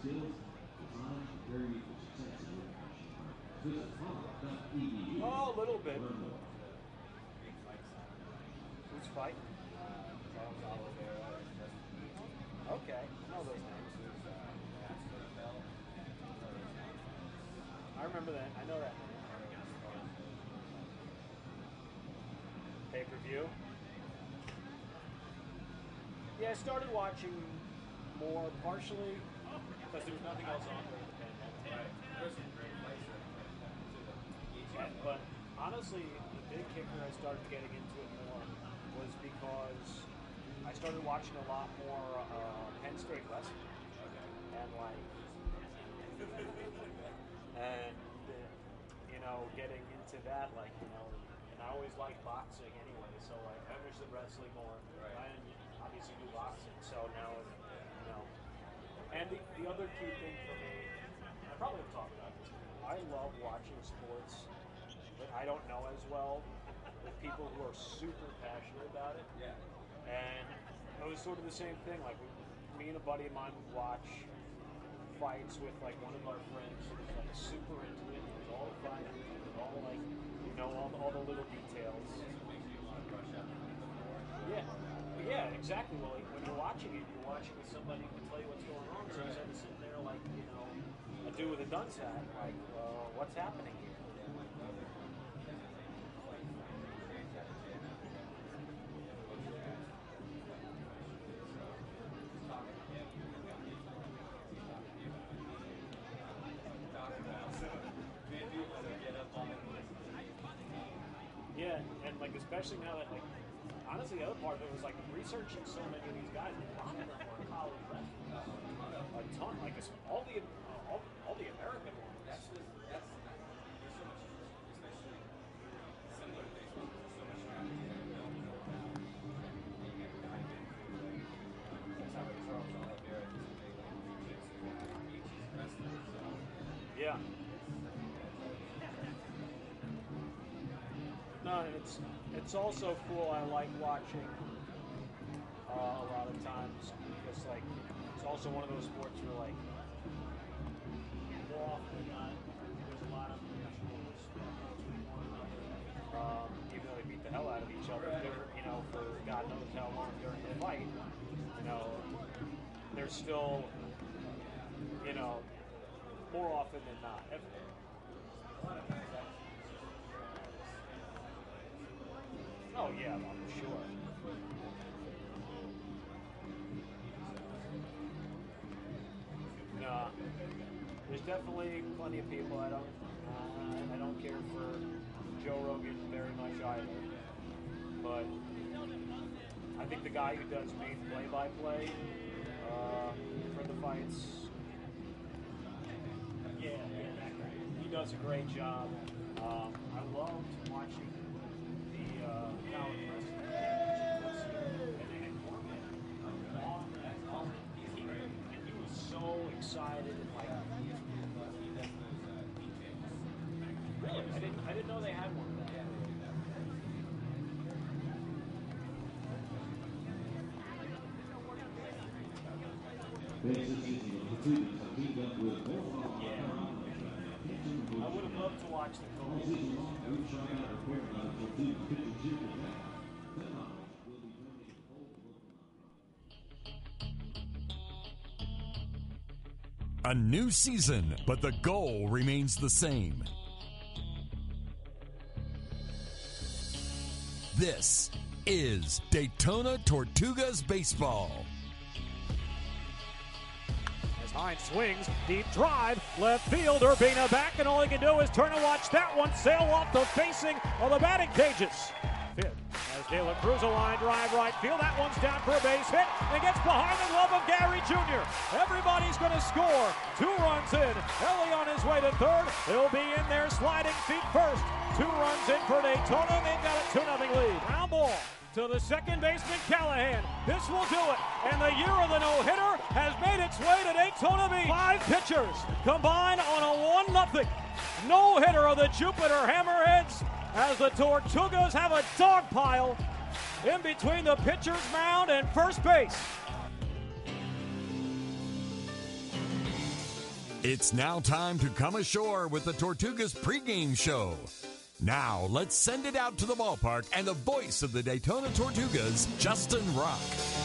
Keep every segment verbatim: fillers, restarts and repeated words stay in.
Oh, a little bit. Who's fighting? Okay, I know those names. I remember that. I know that name. Pay-per-view. Yeah, I started watching more partially because there was nothing else on during the pandemic. Yeah, but honestly, the big kicker I started getting into it more was because I started watching a lot more uh, Penn State wrestling, and like, and uh, you know, getting into that, like, you know, and I always liked boxing anyway, so like I understood wrestling more. I obviously do boxing, so now, you know, and the, the other key thing for me, I probably have talked about this. I love watching sports that I don't know as well, with people who are super passionate about it. Yeah. And it was sort of the same thing. Like, me and a buddy of mine would watch fights with like one of our friends who was like super into it. It was all the fighters, it was all like, you know, all the, all the little details. Yeah. Yeah, exactly. Well, like, when you're watching it, you're watching with somebody who can tell you what's going on. So instead of sitting there like, you know, a dude with a dunce hat, like, uh, what's happening here? Yeah, and like especially now that like honestly the other part of it was like researching so many of these guys. A lot of them were college wrestlers, a ton. Like all the all, all the American ones. That's the, that's there's so much, especially similar to baseball. There's so much strategy that you don't know about. And you get to dive into like that's how like Charles Oliveira is a big like jiu-jitsu guy. He's a wrestler, so yeah. No, and it's it's also cool. I like watching uh, a lot of times because like it's also one of those sports where like more often than not there's a lot of mutual respect between one another. Um, even though they beat the hell out of each other, they're, you know, for God knows how long during the fight, you know, they're still, you know, more often than not. If, Oh yeah, I'm sure. No, there's definitely plenty of people I don't. Uh, I don't care for Joe Rogan very much either. But I think the guy who does main play-by-play uh, for the fights, yeah, yeah, that guy. He does a great job. Um, I loved watching. Uh, college wrestling and they had Corbin on that awesome. He, and he was so excited and like really I didn't I didn't know they had one of that. Yeah. I would have loved to watch the Colts. A new season, but the goal remains the same. This is Daytona Tortugas Baseball. Hines swings, deep drive, left field, Urbina back, and all he can do is turn and watch that one sail off the facing of the batting cages. Fifth, as De La Cruz a line drive right field, that one's down for a base hit, and gets behind the glove of Gary Junior Everybody's going to score. Two runs in. Ellie on his way to third. He'll be in there sliding feet first. Two runs in for Daytona, and they've got a two nothing lead. Ground ball to the second baseman, Callahan. This will do it. And the year of the no-hitter has made its way to Daytona Beach. Five pitchers combine on a one nothing no-hitter of the Jupiter Hammerheads as the Tortugas have a dog pile in between the pitcher's mound and first base. It's now time to come ashore with the Tortugas pregame show. Now, let's send it out to the ballpark and the voice of the Daytona Tortugas, Justin Rock.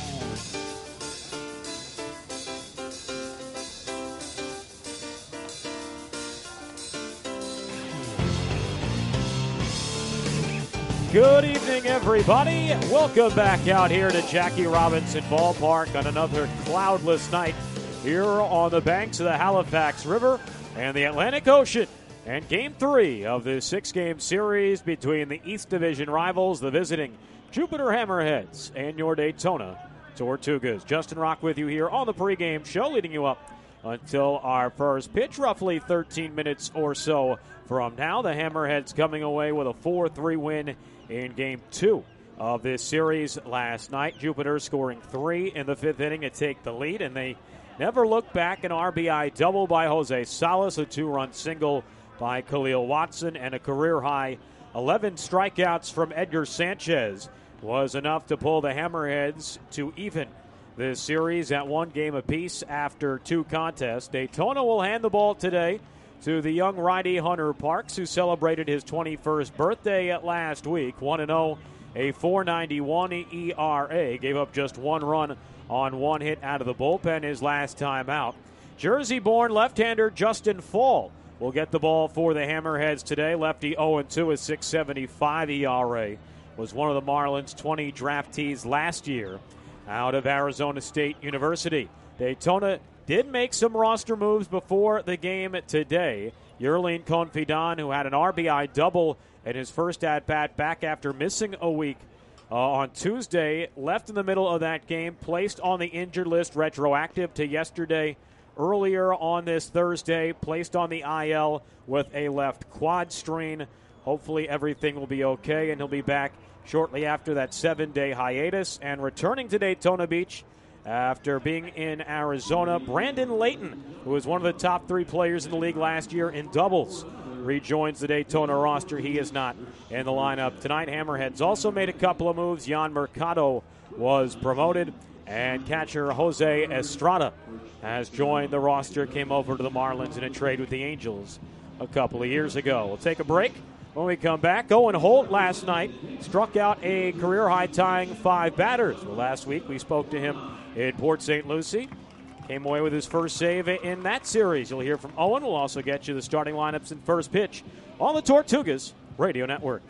Good evening, everybody. Welcome back out here to Jackie Robinson Ballpark on another cloudless night here on the banks of the Halifax River and the Atlantic Ocean. And game three of this six-game series between the East Division rivals, the visiting Jupiter Hammerheads, and your Daytona Tortugas. Justin Rock with you here on the pregame show, leading you up until our first pitch, roughly thirteen minutes or so from now. The Hammerheads coming away with a four three win in game two of this series last night. Jupiter scoring three in the fifth inning to take the lead, and they never looked back. An R B I double by Jose Salas, a two-run single by Khalil Watson, and a career-high eleven strikeouts from Edgar Sanchez was enough to pull the Hammerheads to even this series at one game apiece after two contests. Daytona will hand the ball today to the young righty Hunter Parks, who celebrated his twenty-first birthday last week. one and oh, a four ninety-one E R A. Gave up just one run on one hit out of the bullpen his last time out. Jersey-born left-hander Justin Fall will get the ball for the Hammerheads today. Lefty oh and two, a six seventy-five E R A. Was one of the Marlins' twenty draftees last year out of Arizona State University. Daytona did make some roster moves before the game today. Yerlin Confidan, who had an R B I double in his first at-bat back after missing a week uh, on Tuesday, left in the middle of that game, placed on the injured list retroactive to yesterday. Earlier on this Thursday, placed on the I L with a left quad strain. Hopefully everything will be okay, and he'll be back shortly after that seven-day hiatus. And returning to Daytona Beach after being in Arizona, Brandon Layton, who was one of the top three players in the league last year in doubles, rejoins the Daytona roster. He is not in the lineup tonight. Hammerheads also made a couple of moves. Jan Mercado was promoted, and catcher Jose Estrada has joined the roster, came over to the Marlins in a trade with the Angels a couple of years ago. We'll take a break. When we come back, Owen Holt last night struck out a career-high tying five batters. Well, last week we spoke to him in Port Saint Lucie. Came away with his first save in that series. You'll hear from Owen. We'll also get you the starting lineups and first pitch on the Tortugas Radio Network.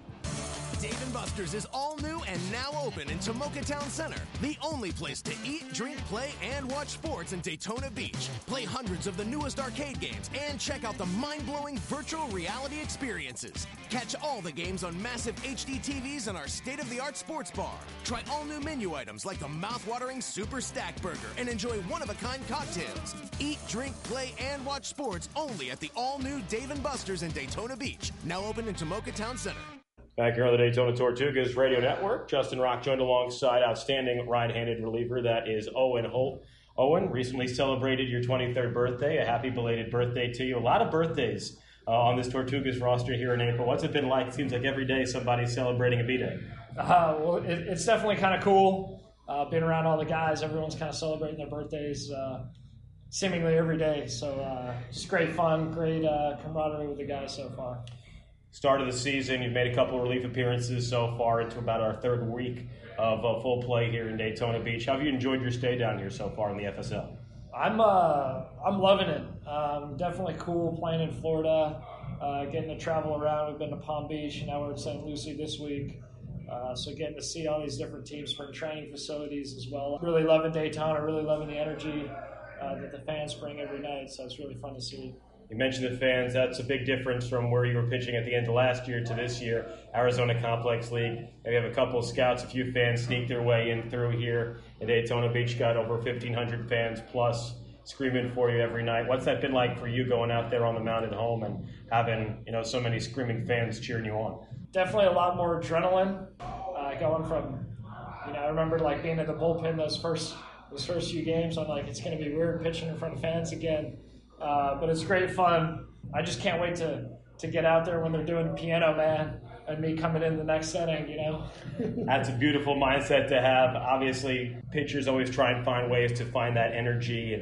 Dave and Buster's is all new and now open in Tomoka Town Center, the only place to eat, drink, play, and watch sports in Daytona Beach. Play hundreds of the newest arcade games and check out the mind-blowing virtual reality experiences. Catch all the games on massive H D T Vs in our state-of-the-art sports bar. Try all new menu items like the mouth-watering Super Stack Burger and enjoy one-of-a-kind cocktails. Eat, drink, play, and watch sports only at the all-new Dave and Buster's in Daytona Beach, now open in Tomoka Town Center. Back here on the Daytona Tortugas Radio Network, Justin Rock joined alongside outstanding right-handed reliever that is Owen Holt. Owen, recently celebrated your twenty-third birthday. A happy belated birthday to you. A lot of birthdays uh, on this Tortugas roster here in April. What's it been like? It seems like every day somebody's celebrating a B-Day. Uh, well, it, it's definitely kind of cool. Uh, being around all the guys, everyone's kind of celebrating their birthdays uh, seemingly every day. So uh, just great fun, great uh, camaraderie with the guys so far. Start of the season, you've made a couple of relief appearances so far into about our third week of uh, full play here in Daytona Beach. How have you enjoyed your stay down here so far in the F S L? I'm uh, I'm loving it. Um, definitely cool playing in Florida, uh, getting to travel around. We've been to Palm Beach, and now we're in Saint Lucie this week. Uh, so getting to see all these different teams, spring training facilities as well. Really loving Daytona, really loving the energy uh, that the fans bring every night. So it's really fun to see. You mentioned the fans. That's a big difference from where you were pitching at the end of last year to this year. Arizona Complex League. We have a couple of scouts, a few fans sneak their way in through here. And Daytona Beach got over fifteen hundred fans plus screaming for you every night. What's that been like for you going out there on the mound at home and having, you know, so many screaming fans cheering you on? Definitely a lot more adrenaline. Uh, going from, you know, I remember like being in the bullpen those first those first few games. I'm like, it's going to be weird pitching in front of fans again. Uh, but it's great fun. I just can't wait to, to get out there when they're doing Piano Man and me coming in the next inning, you know. That's a beautiful mindset to have. Obviously, pitchers always try and find ways to find that energy and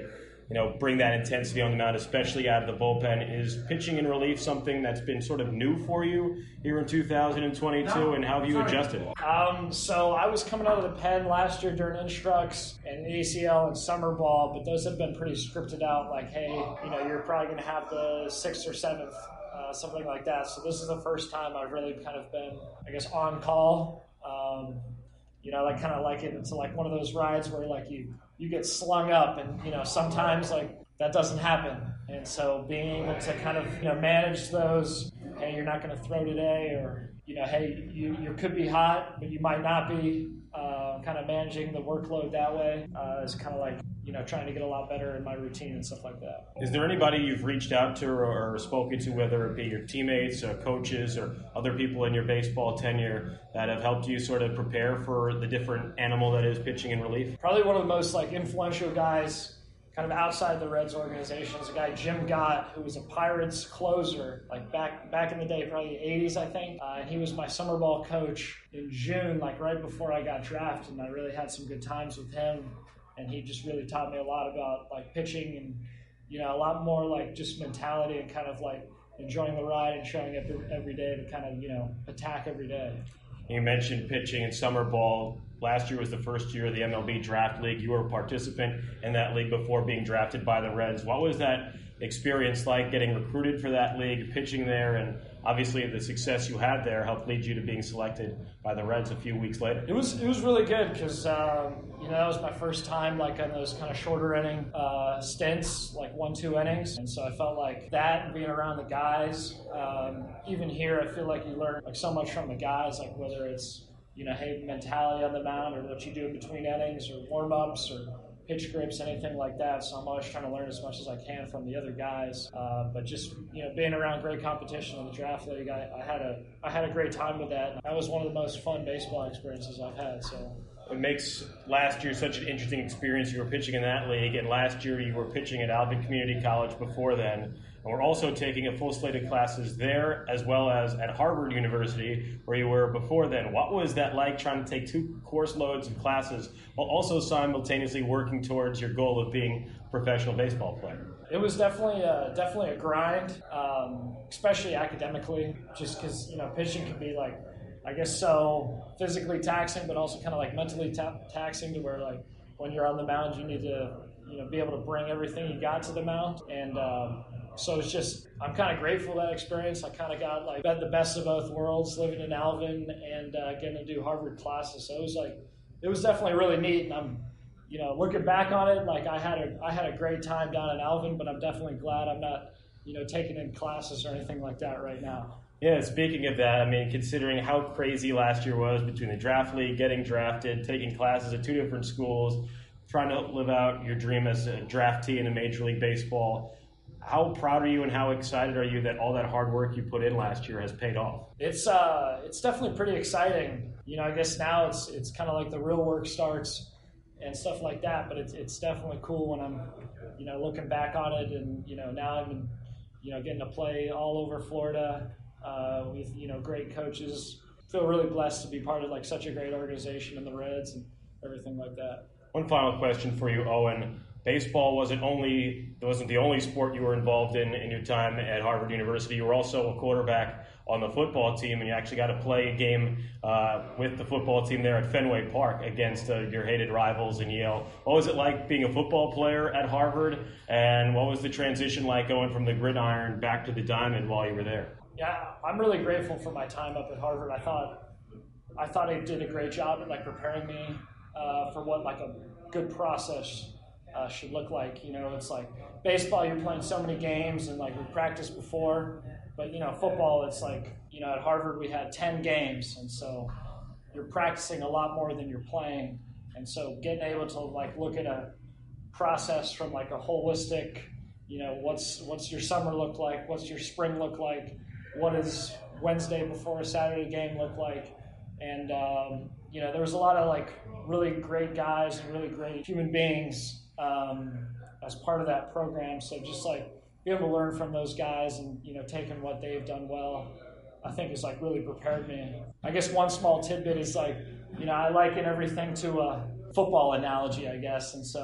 you know, bring that intensity on the mound, especially out of the bullpen. Is pitching in relief something that's been sort of new for you here in two thousand twenty-two, no, and how have you adjusted? Um, so I was coming out of the pen last year during instructs and A C L and summer ball, but those have been pretty scripted out, like, hey, you know, you're probably going to have the sixth or seventh, uh, something like that. So this is the first time I've really kind of been, I guess, on call. Um, you know, like kind of like it. It's like one of those rides where like you, you get slung up, and you know sometimes like that doesn't happen. And so being able to kind of you know manage those, hey, you're not going to throw today, or you know, hey, you you could be hot, but you might not be. Uh, kind of managing the workload that way uh, is kind of like you know trying to get a lot better in my routine and stuff like that. Is there anybody you've reached out to or, or spoken to, whether it be your teammates, or coaches, or other people in your baseball tenure that have helped you sort of prepare for the different animal that is pitching in relief? Probably one of the most like influential guys kind of outside the Reds organization is a guy, Jim Gott, who was a Pirates closer, like back back in the day, probably the eighties, I think. Uh, and he was my summer ball coach in June, like right before I got drafted, and I really had some good times with him. And he just really taught me a lot about like pitching and, you know, a lot more like just mentality and kind of like enjoying the ride and showing up every day to kind of, you know, attack every day. You mentioned pitching in summer ball. Last year was the first year of the M L B Draft League. You were a participant in that league before being drafted by the Reds. What was that experience like, getting recruited for that league, pitching there, and obviously the success you had there helped lead you to being selected by the Reds a few weeks later? It was it was really good because um, you know that was my first time like on those kind of shorter inning uh, stints, like one two innings, and so I felt like that and being around the guys. Um, even here, I feel like you learn like so much from the guys, like whether it's you know hey mentality on the mound or what you do in between innings or warm ups or pitch grips, anything like that. So I'm always trying to learn as much as I can from the other guys. Uh, but just you know, being around great competition in the draft league, I, I had a I had a great time with that. That was one of the most fun baseball experiences I've had. So it makes last year such an interesting experience. You were pitching in that league, and last year you were pitching at Alvin Community College before then. And we're also taking a full slate of classes there as well as at Harvard University, where you were before then. What was that like, trying to take two course loads of classes while also simultaneously working towards your goal of being a professional baseball player? It was definitely a, definitely a grind, um, especially academically, just because, you know, pitching can be like, I guess so physically taxing, but also kind of like mentally ta- taxing to where like when you're on the mound, you need to, you know, be able to bring everything you got to the mound. And um, so it's just, I'm kind of grateful for that experience. I kind of got like the best of both worlds, living in Alvin and uh, getting to do Harvard classes. So it was like, it was definitely really neat. And I'm, you know, looking back on it, like I had a, I had a great time down in Alvin, but I'm definitely glad I'm not, you know, taking in classes or anything like that right now. Yeah, speaking of that, I mean, considering how crazy last year was between the draft league, getting drafted, taking classes at two different schools, trying to live out your dream as a draftee in a Major League Baseball, how proud are you and how excited are you that all that hard work you put in last year has paid off? It's uh, it's definitely pretty exciting. You know, I guess now it's it's kind of like the real work starts and stuff like that. But it's it's definitely cool when I'm, you know, looking back on it, and you know now I've been, you know, getting to play all over Florida uh, with you know great coaches. Feel really blessed to be part of like such a great organization in the Reds and everything like that. One final question for you, Owen. Baseball wasn't only wasn't the only sport you were involved in in your time at Harvard University. You were also a quarterback on the football team, and you actually got to play a game uh, with the football team there at Fenway Park against uh, your hated rivals in Yale. What was it like being a football player at Harvard, and what was the transition like going from the gridiron back to the diamond while you were there? Yeah, I'm really grateful for my time up at Harvard. I thought I thought I did a great job at like preparing me uh, for what like a good process Uh, should look like. You know, it's like baseball, you're playing so many games and like we practiced before, but you know, football, it's like, you know, at Harvard we had ten games, and so you're practicing a lot more than you're playing. And so getting able to like look at a process from like a holistic, you know, what's what's your summer look like, what's your spring look like, what does Wednesday before a Saturday game look like, and um, you know, there was a lot of like really great guys and really great human beings um, as part of that program. So just like being able to learn from those guys and, you know, taking what they've done well, I think has like really prepared me. I guess one small tidbit is like, you know, I liken everything to a football analogy, I guess. And so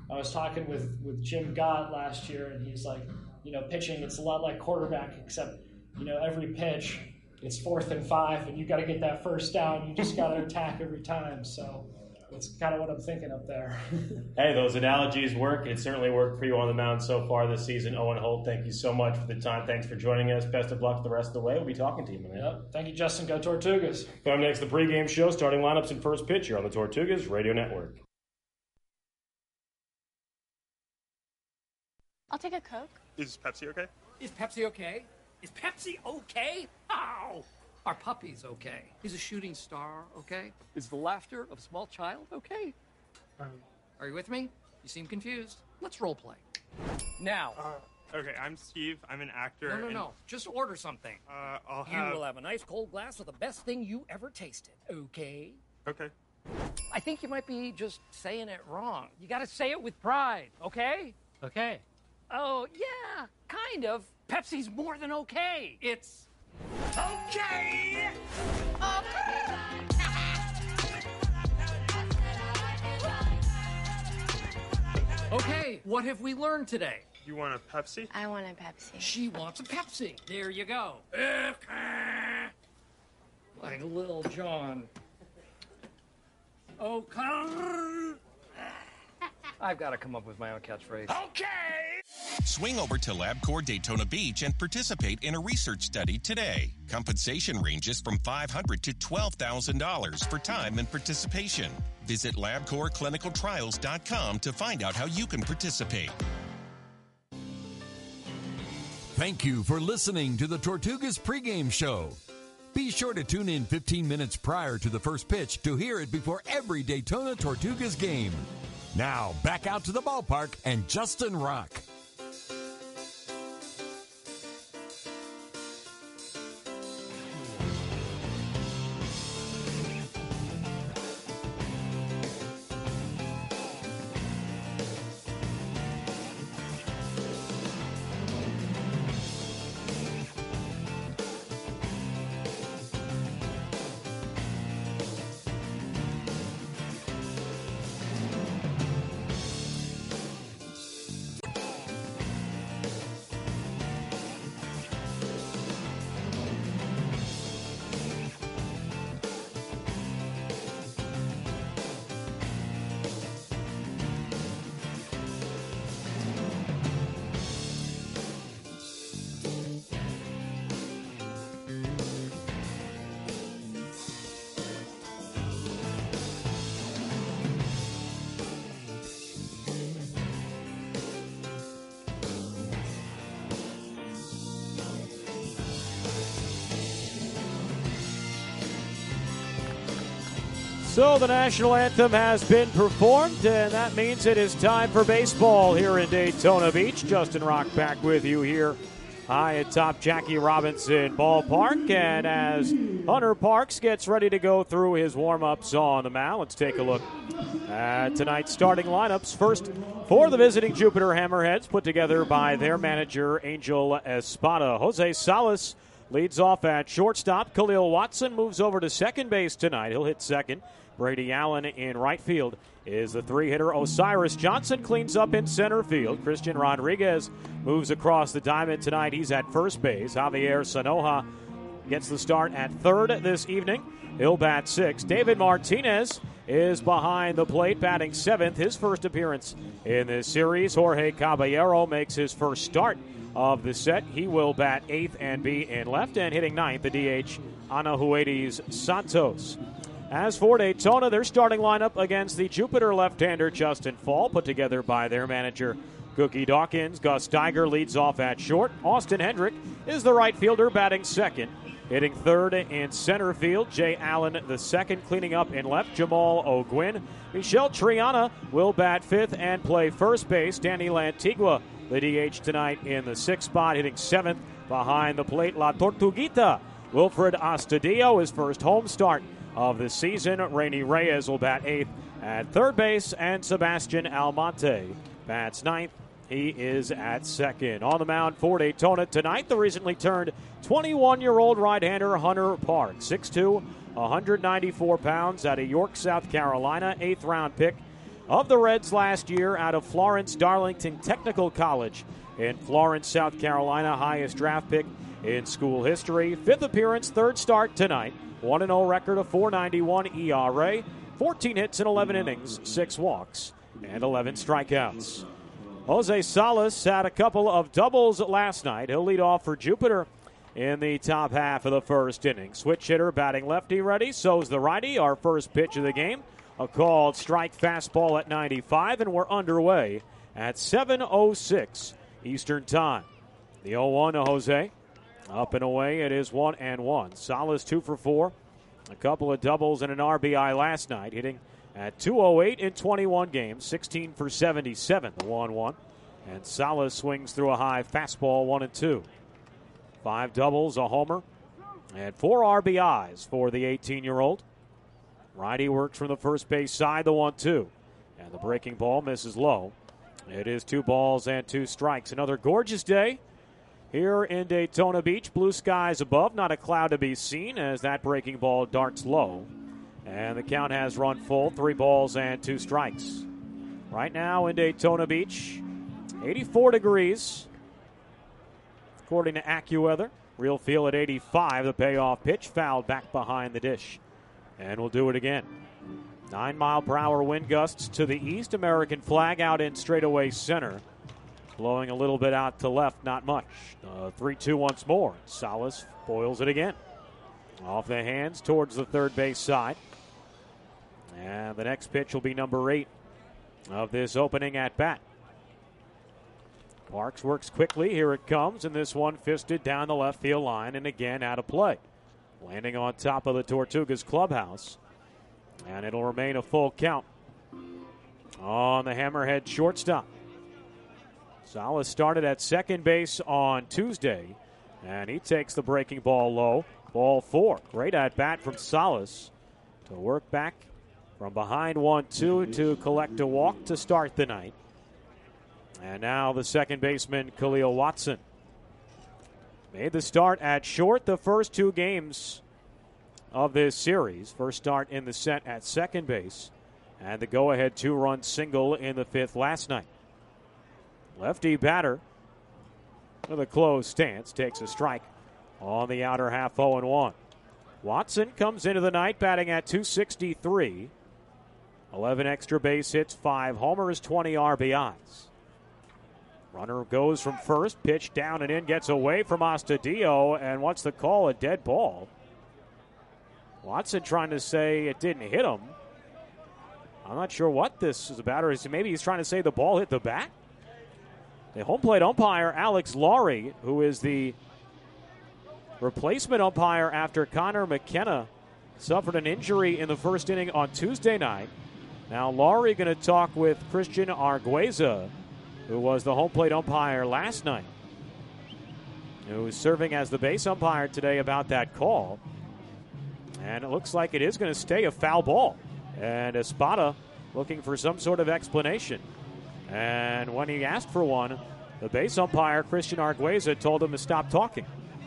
I was talking with, with Jim Gott last year, and he's like, you know, pitching, it's a lot like quarterback, except, you know, every pitch, it's fourth and five, and you got to get that first down. You just got to attack every time. So that's kind of what I'm thinking up there. Hey, those analogies work. It certainly worked for you on the mound so far this season. Owen Holt, thank you so much for the time. Thanks for joining us. Best of luck the rest of the way. We'll be talking to you, man. Yep. Thank you, Justin. Go Tortugas. Coming next, the pregame show, starting lineups and first pitch here on the Tortugas Radio Network. I'll take a Coke. Is Pepsi okay? Is Pepsi okay? Is Pepsi okay? How? Our puppy's okay. Is a shooting star okay? Is the laughter of a small child okay? Um, Are you with me? You seem confused. Let's role play. Now. Uh, okay, I'm Steve. I'm an actor. No, no, and, no. Just order something. Uh, I'll You have... will have a nice cold glass of the best thing you ever tasted. Okay? Okay. I think you might be just saying it wrong. You gotta say it with pride, okay? Okay. Oh, yeah, kind of. Pepsi's more than okay. It's okay. Okay. Okay, what have we learned today? You want a Pepsi? I want a Pepsi. She wants a Pepsi. There you go. Like Lil Jon. Okay. I've got to come up with my own catchphrase. Okay! Swing over to LabCorp Daytona Beach and participate in a research study today. Compensation ranges from five hundred dollars to twelve thousand dollars for time and participation. Visit LabCorp Clinical Trials dot com to find out how you can participate. Thank you for listening to the Tortugas pregame show. Be sure to tune in fifteen minutes prior to the first pitch to hear it before every Daytona Tortugas game. Now, back out to the ballpark and Justin Rock. So the national anthem has been performed, and that means it is time for baseball here in Daytona Beach. Justin Rock back with you here high atop Jackie Robinson Ballpark. And as Hunter Parks gets ready to go through his warm-ups on the mound, let's take a look at tonight's starting lineups. First, for the visiting Jupiter Hammerheads, put together by their manager, Angel Espada. Jose Salas leads off at shortstop. Khalil Watson moves over to second base tonight. He'll hit second. Brady Allen in right field is the three-hitter. Osiris Johnson cleans up in center field. Christian Rodriguez moves across the diamond tonight. He's at first base. Javier Sanoja gets the start at third this evening. He'll bat sixth. David Martinez is behind the plate, batting seventh. His first appearance in this series. Jorge Caballero makes his first start of the set. He will bat eighth and be in left. And hitting ninth, the D H, Anahuedes Santos. As for Daytona, their starting lineup against the Jupiter left-hander Justin Fall, put together by their manager Cookie Dawkins. Gus Steiger leads off at short. Austin Hendrick is the right fielder, batting second. Hitting third in center field, Jay Allen the second, cleaning up in left, Jamal O'Gwyn. Michel Triana will bat fifth and play first base. Danny Lantigua, the D H tonight in the sixth spot, hitting seventh behind the plate. La Tortuguita, Wilfred Astudillo, his first home start of the season. Rainy Reyes will bat eighth at third base, and Sebastian Almonte bats ninth. He is at second. On the mound for Daytona tonight, the recently turned twenty-one-year-old right-hander Hunter Parks, six foot two, one hundred ninety-four pounds, out of York, South Carolina, eighth-round pick of the Reds last year out of Florence Darlington Technical College in Florence, South Carolina. Highest draft pick in school history. Fifth appearance, third start tonight. one and oh record, a four ninety-one E R A. fourteen hits in eleven innings, six walks, and eleven strikeouts. Jose Salas had a couple of doubles last night. He'll lead off for Jupiter in the top half of the first inning. Switch hitter batting lefty ready. So's the righty. Our first pitch of the game, a called strike fastball at ninety-five, and we're underway at seven oh six Eastern Time. The oh one to Jose. Up and away, it is one and one. Salas two for four. A couple of doubles and an R B I last night, hitting at two oh eight in twenty-one games, sixteen for seventy-seven, the one one. And Salas swings through a high fastball, one and two. Five doubles, a homer, and four R B Is for the eighteen-year-old. Righty works from the first base side, the one two. And the breaking ball misses low. It is two balls and two strikes. Another gorgeous day here in Daytona Beach. Blue skies above, not a cloud to be seen as that breaking ball darts low. And the count has run full, three balls and two strikes. Right now in Daytona Beach, eighty-four degrees, according to AccuWeather. Real feel at eighty-five. The payoff pitch fouled back behind the dish. And we'll do it again. Nine mile per hour wind gusts to the east. American flag out in straightaway center. Blowing a little bit out to left, not much. Uh, three two once more. Salas foils it again. Off the hands towards the third base side. And the next pitch will be number eight of this opening at bat. Parks works quickly. Here it comes, and this one fisted down the left field line and again out of play. Landing on top of the Tortugas clubhouse. And it'll remain a full count on the Hammerhead shortstop. Salas started at second base on Tuesday, and he takes the breaking ball low. Ball four. Great at bat from Salas to work back from behind one two to collect a walk to start the night. And now the second baseman, Khalil Watson. Made the start at short the first two games of this series. First start in the set at second base, and the go-ahead two-run single in the fifth last night. Lefty batter with a closed stance takes a strike on the outer half, oh and one. Watson comes into the night batting at two sixty-three. eleven extra base hits, five homers, twenty R B Is. Runner goes from first, pitch down and in, gets away from Astudillo, and what's the call? A dead ball. Watson trying to say it didn't hit him. I'm not sure what this is about, or is maybe he's trying to say the ball hit the bat. The home plate umpire, Alex Laurie, who is the replacement umpire after Connor McKenna suffered an injury in the first inning on Tuesday night. Now Laurie going to talk with Christian Argueza, who was the home plate umpire last night, who is serving as the base umpire today about that call. And it looks like it is going to stay a foul ball. And Espada looking for some sort of explanation. And when he asked for one, the base umpire, Christian Argueza, told him to stop talking.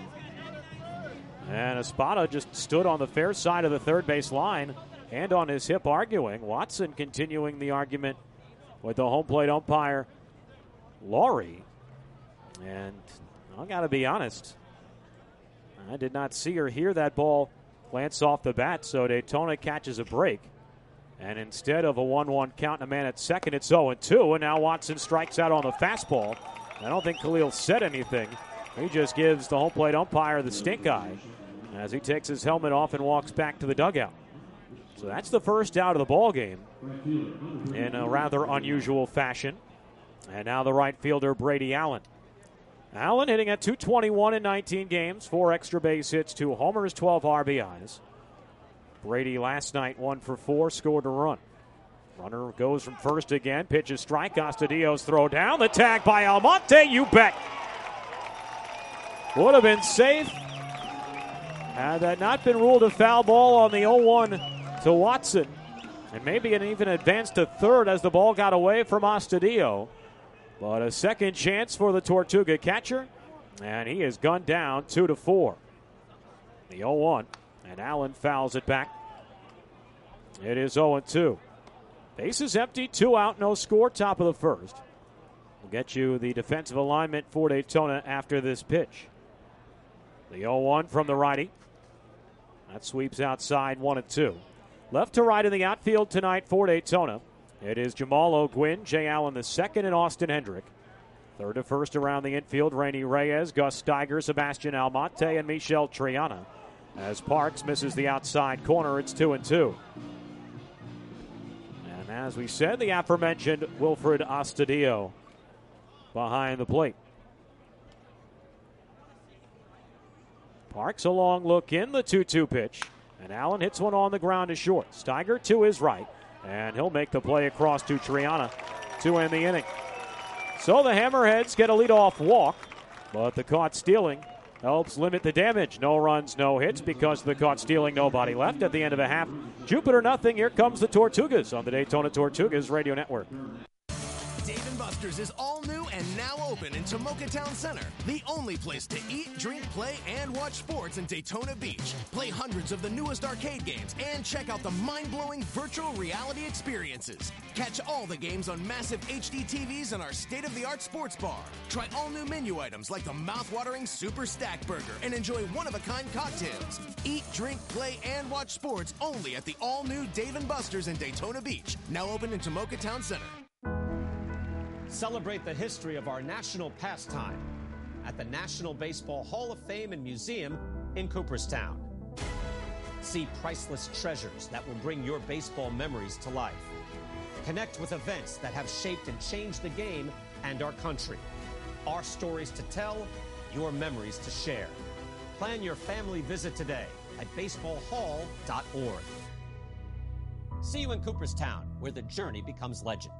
And Espada just stood on the fair side of the third base line, hand on his hip, arguing. Watson continuing the argument with the home plate umpire, Laurie. And I got to be honest, I did not see or hear that ball glance off the bat, so Daytona catches a break. And instead of a one one count and a man at second, it's oh and two, and now Watson strikes out on the fastball. I don't think Khalil said anything. He just gives the home plate umpire the stink eye as he takes his helmet off and walks back to the dugout. So that's the first out of the ball game in a rather unusual fashion. And now the right fielder, Brady Allen. Allen hitting at two twenty-one in nineteen games, four extra base hits, two homers, twelve R B Is. Brady last night, one for four, scored a run. Runner goes from first again, pitches strike, Astudillo's throw down, the tag by Almonte, you bet. Would have been safe had that not been ruled a foul ball on the oh one to Watson. And maybe an even advanced to third as the ball got away from Astudillo. But a second chance for the Tortuga catcher, and he is gunned down two to four. The oh one, and Allen fouls it back. It is oh and two. Base is empty, two out, no score, top of the first. We'll get you the defensive alignment for Daytona after this pitch. The oh one from the righty. That sweeps outside, one and two. Left to right in the outfield tonight for Daytona. It is Jamal O'Gwyn, Jay Allen the second, and Austin Hendrick. Third to first around the infield, Rainy Reyes, Gus Steiger, Sebastian Almonte, and Michel Triana. As Parks misses the outside corner, it's two and two. And as we said, the aforementioned Wilfred Astudillo behind the plate. Parks a long look in, the two two pitch. And Allen hits one on the ground to short. Steiger to his right. And he'll make the play across to Triana to end the inning. So the Hammerheads get a leadoff walk. But the caught stealing helps limit the damage. No runs, no hits because of the caught stealing, nobody left at the end of a half. Jupiter nothing. Here comes the Tortugas on the Daytona Tortugas Radio Network. Dave and Buster's is all new and now open in Tomoka Town Center. The only place to eat, drink, play, and watch sports in Daytona Beach. Play hundreds of the newest arcade games and check out the mind-blowing virtual reality experiences. Catch all the games on massive H D T Vs in our state-of-the-art sports bar. Try all new menu items like the mouth-watering Super Stack Burger and enjoy one-of-a-kind cocktails. Eat, drink, play, and watch sports only at the all-new Dave and Buster's in Daytona Beach. Now open in Tomoka Town Center. Celebrate the history of our national pastime at the National Baseball Hall of Fame and Museum in Cooperstown. See priceless treasures that will bring your baseball memories to life. Connect with events that have shaped and changed the game and our country. Our stories to tell, your memories to share. Plan your family visit today at baseball hall dot org. See you in Cooperstown, where the journey becomes legend.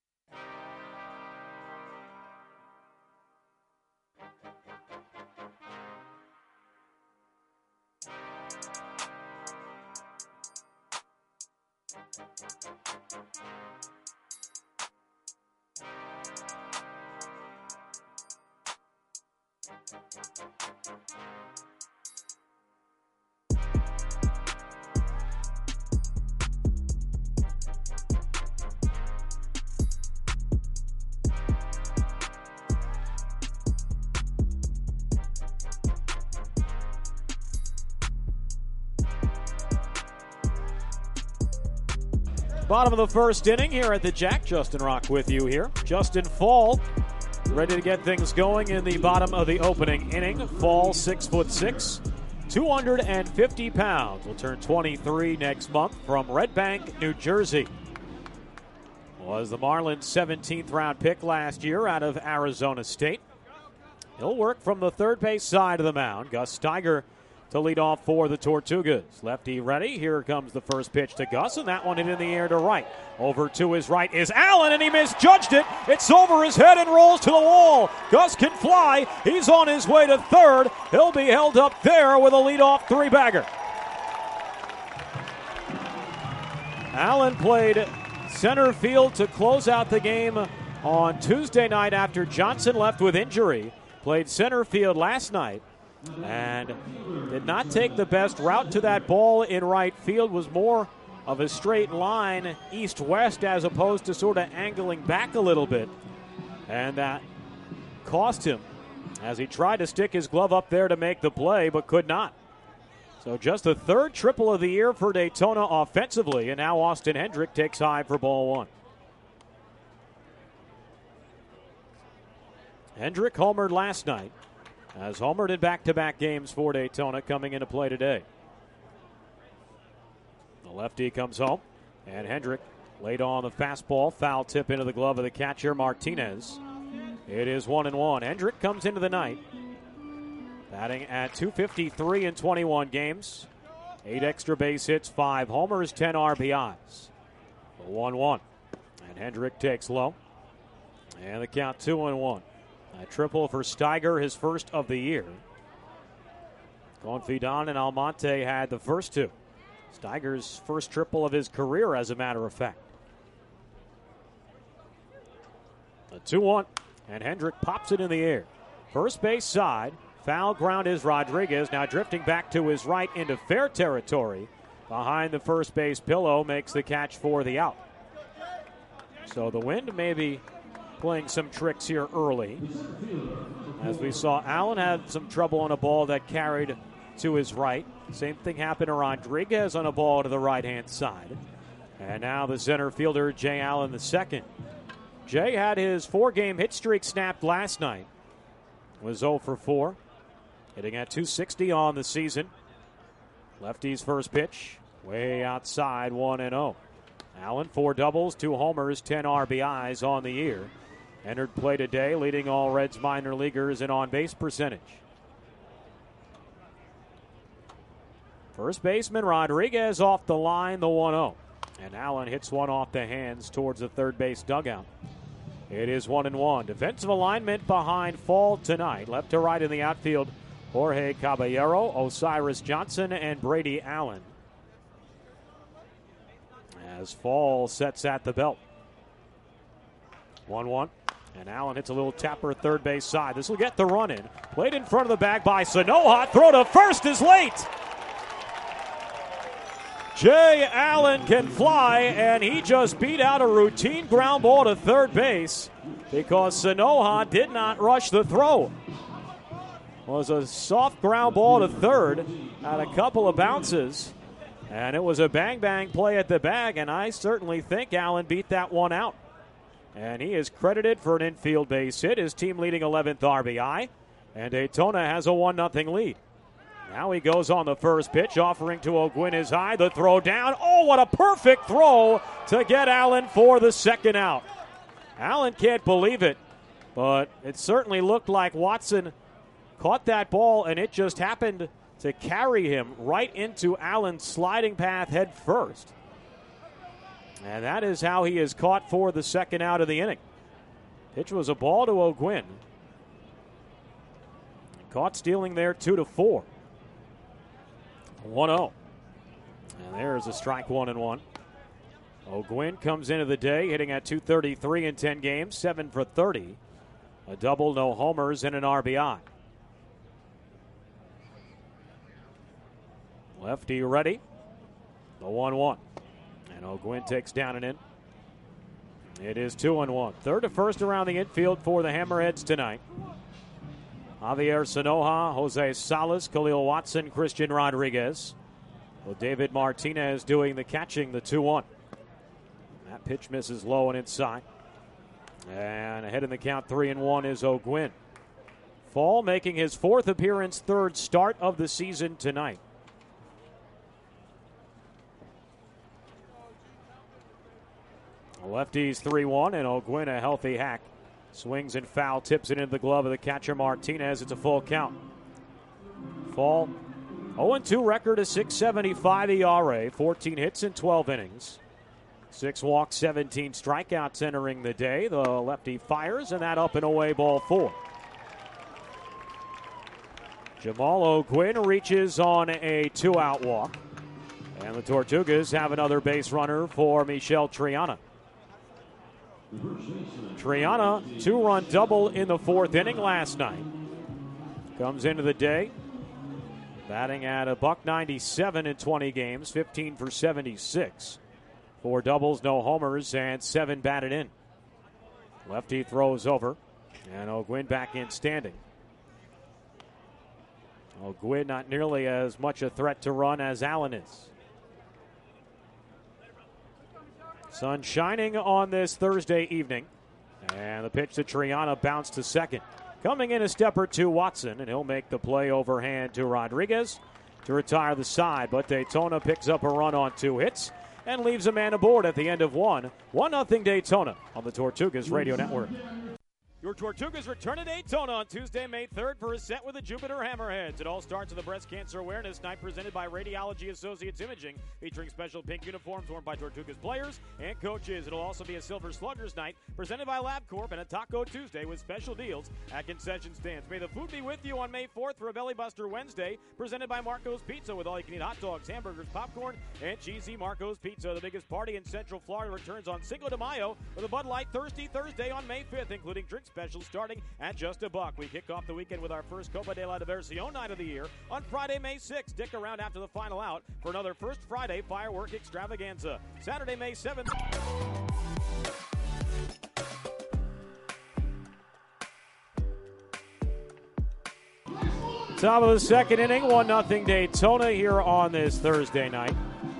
Bottom of the first inning here at the Jack. Justin Rock with you here. Justin Fall ready to get things going in the bottom of the opening inning. Fall, six foot six, two hundred fifty pounds. Will turn twenty-three next month from Red Bank, New Jersey. Was the Marlins' seventeenth round pick last year out of Arizona State. He'll work from the third base side of the mound. Gus Steiger to lead off for the Tortugas. Lefty ready. Here comes the first pitch to Gus, and that one hit in the air to right. Over to his right is Allen, and he misjudged it. It's over his head and rolls to the wall. Gus can fly. He's on his way to third. He'll be held up there with a leadoff three-bagger. Allen played center field to close out the game on Tuesday night after Johnson left with injury. Played center field last night and did not take the best route to that ball in right field. Was more of a straight line east-west as opposed to sort of angling back a little bit. And that cost him as he tried to stick his glove up there to make the play but could not. So just the third triple of the year for Daytona offensively, and now Austin Hendrick takes high for ball one. Hendrick homered last night. Has homered in back-to-back games for Daytona coming into play today. The lefty comes home, and Hendrick laid on the fastball. Foul tip into the glove of the catcher, Martinez. It is one and one. Hendrick comes into the night batting at two fifty-three in twenty-one games. Eight extra base hits, five homers, ten R B Is. one one. And Hendrick takes low. And the count two and one. A triple for Steiger, his first of the year. Confidant and Almonte had the first two. Steiger's first triple of his career, as a matter of fact. A two one, and Hendrick pops it in the air. First base side, foul ground is Rodriguez, now drifting back to his right into fair territory. Behind the first base pillow, makes the catch for the out. So the wind may be playing some tricks here early. As we saw, Allen had some trouble on a ball that carried to his right. Same thing happened to Rodriguez on a ball to the right-hand side. And now the center fielder, Jay Allen the second. Jay had his four-game hit streak snapped last night. Was oh for four. Hitting at two sixty on the season. Lefty's first pitch. Way outside, one and oh. Allen, four doubles, two homers, ten R B Is on the year. Entered play today, leading all Reds minor leaguers in on-base percentage. First baseman Rodriguez off the line, the one oh. And Allen hits one off the hands towards the third base dugout. It is one and one. Defensive alignment behind Fall tonight. Left to right in the outfield, Jorge Caballero, Osiris Johnson, and Brady Allen. As Fall sets at the belt. one one. And Allen hits a little tapper third base side. This will get the run in. Played in front of the bag by Sanoja. Throw to first is late. Jay Allen can fly, and he just beat out a routine ground ball to third base because Sanoja did not rush the throw. It was a soft ground ball to third, had a couple of bounces, and it was a bang-bang play at the bag, and I certainly think Allen beat that one out. And he is credited for an infield base hit, his team leading eleventh R B I, and Daytona has a one nothing lead. Now he goes on the first pitch, offering to O'Gwin is high. The throw down. Oh, what a perfect throw to get Allen for the second out. Allen can't believe it, but it certainly looked like Watson caught that ball, and it just happened to carry him right into Allen's sliding path head first. And that is how he is caught for the second out of the inning. Pitch was a ball to O'Gwin. Caught stealing there two to four. one oh. And there's a strike one and one. O'Gwin comes into the day hitting at two thirty-three in ten games, seven for thirty. A double, no homers, and an R B I. Lefty ready. The one one. And O'Gwin takes down and in. It is two and one. Third to first around the infield for the Hammerheads tonight. Javier Sanoja, Jose Salas, Khalil Watson, Christian Rodriguez. Well, David Martinez doing the catching, the two one. That pitch misses low and inside. And ahead in the count, three and one is O'Gwin. Fall making his fourth appearance, third start of the season tonight. Lefties three one, and O'Gwin a healthy hack. Swings and foul, tips it into the glove of the catcher Martinez. It's a full count. Fall oh and two record, a six seventy-five E R A, fourteen hits in twelve innings. Six walks, seventeen strikeouts entering the day. The lefty fires, and that up and away, ball four. Jamal O'Gwin reaches on a two-out walk. And the Tortugas have another base runner for Michel Triana. Triana, two-run double in the fourth inning last night. Comes into the day, batting at a buck ninety-seven in twenty games, fifteen for seventy-six. Four doubles, no homers, and seven batted in. Lefty throws over, and O'Gwin back in standing. O'Gwin not nearly as much a threat to run as Allen is. Sun shining on this Thursday evening. And the pitch to Triana bounced to second. Coming in a step or two, Watson, and he'll make the play overhand to Rodriguez to retire the side. But Daytona picks up a run on two hits and leaves a man aboard at the end of one. one nothing Daytona on the Tortugas Radio Network. Your Tortugas return to Daytona on Tuesday, May third for a set with the Jupiter Hammerheads. It all starts with the Breast Cancer Awareness Night presented by Radiology Associates Imaging, featuring special pink uniforms worn by Tortugas players and coaches. It'll also be a Silver Sluggers Night presented by LabCorp and a Taco Tuesday with special deals at concession stands. May the food be with you on May fourth for a Belly Buster Wednesday presented by Marco's Pizza with all-you-can-eat hot dogs, hamburgers, popcorn, and cheesy Marco's Pizza. The biggest party in Central Florida returns on Cinco de Mayo with a Bud Light Thirsty Thursday on May fifth, including drink specials starting at just a buck. We kick off the weekend with our first Copa de la Diversión night of the year on Friday, May sixth. Stick around after the final out for another First Friday firework extravaganza. Saturday, May seventh. Top of the second inning, one nothing Daytona here on this Thursday night.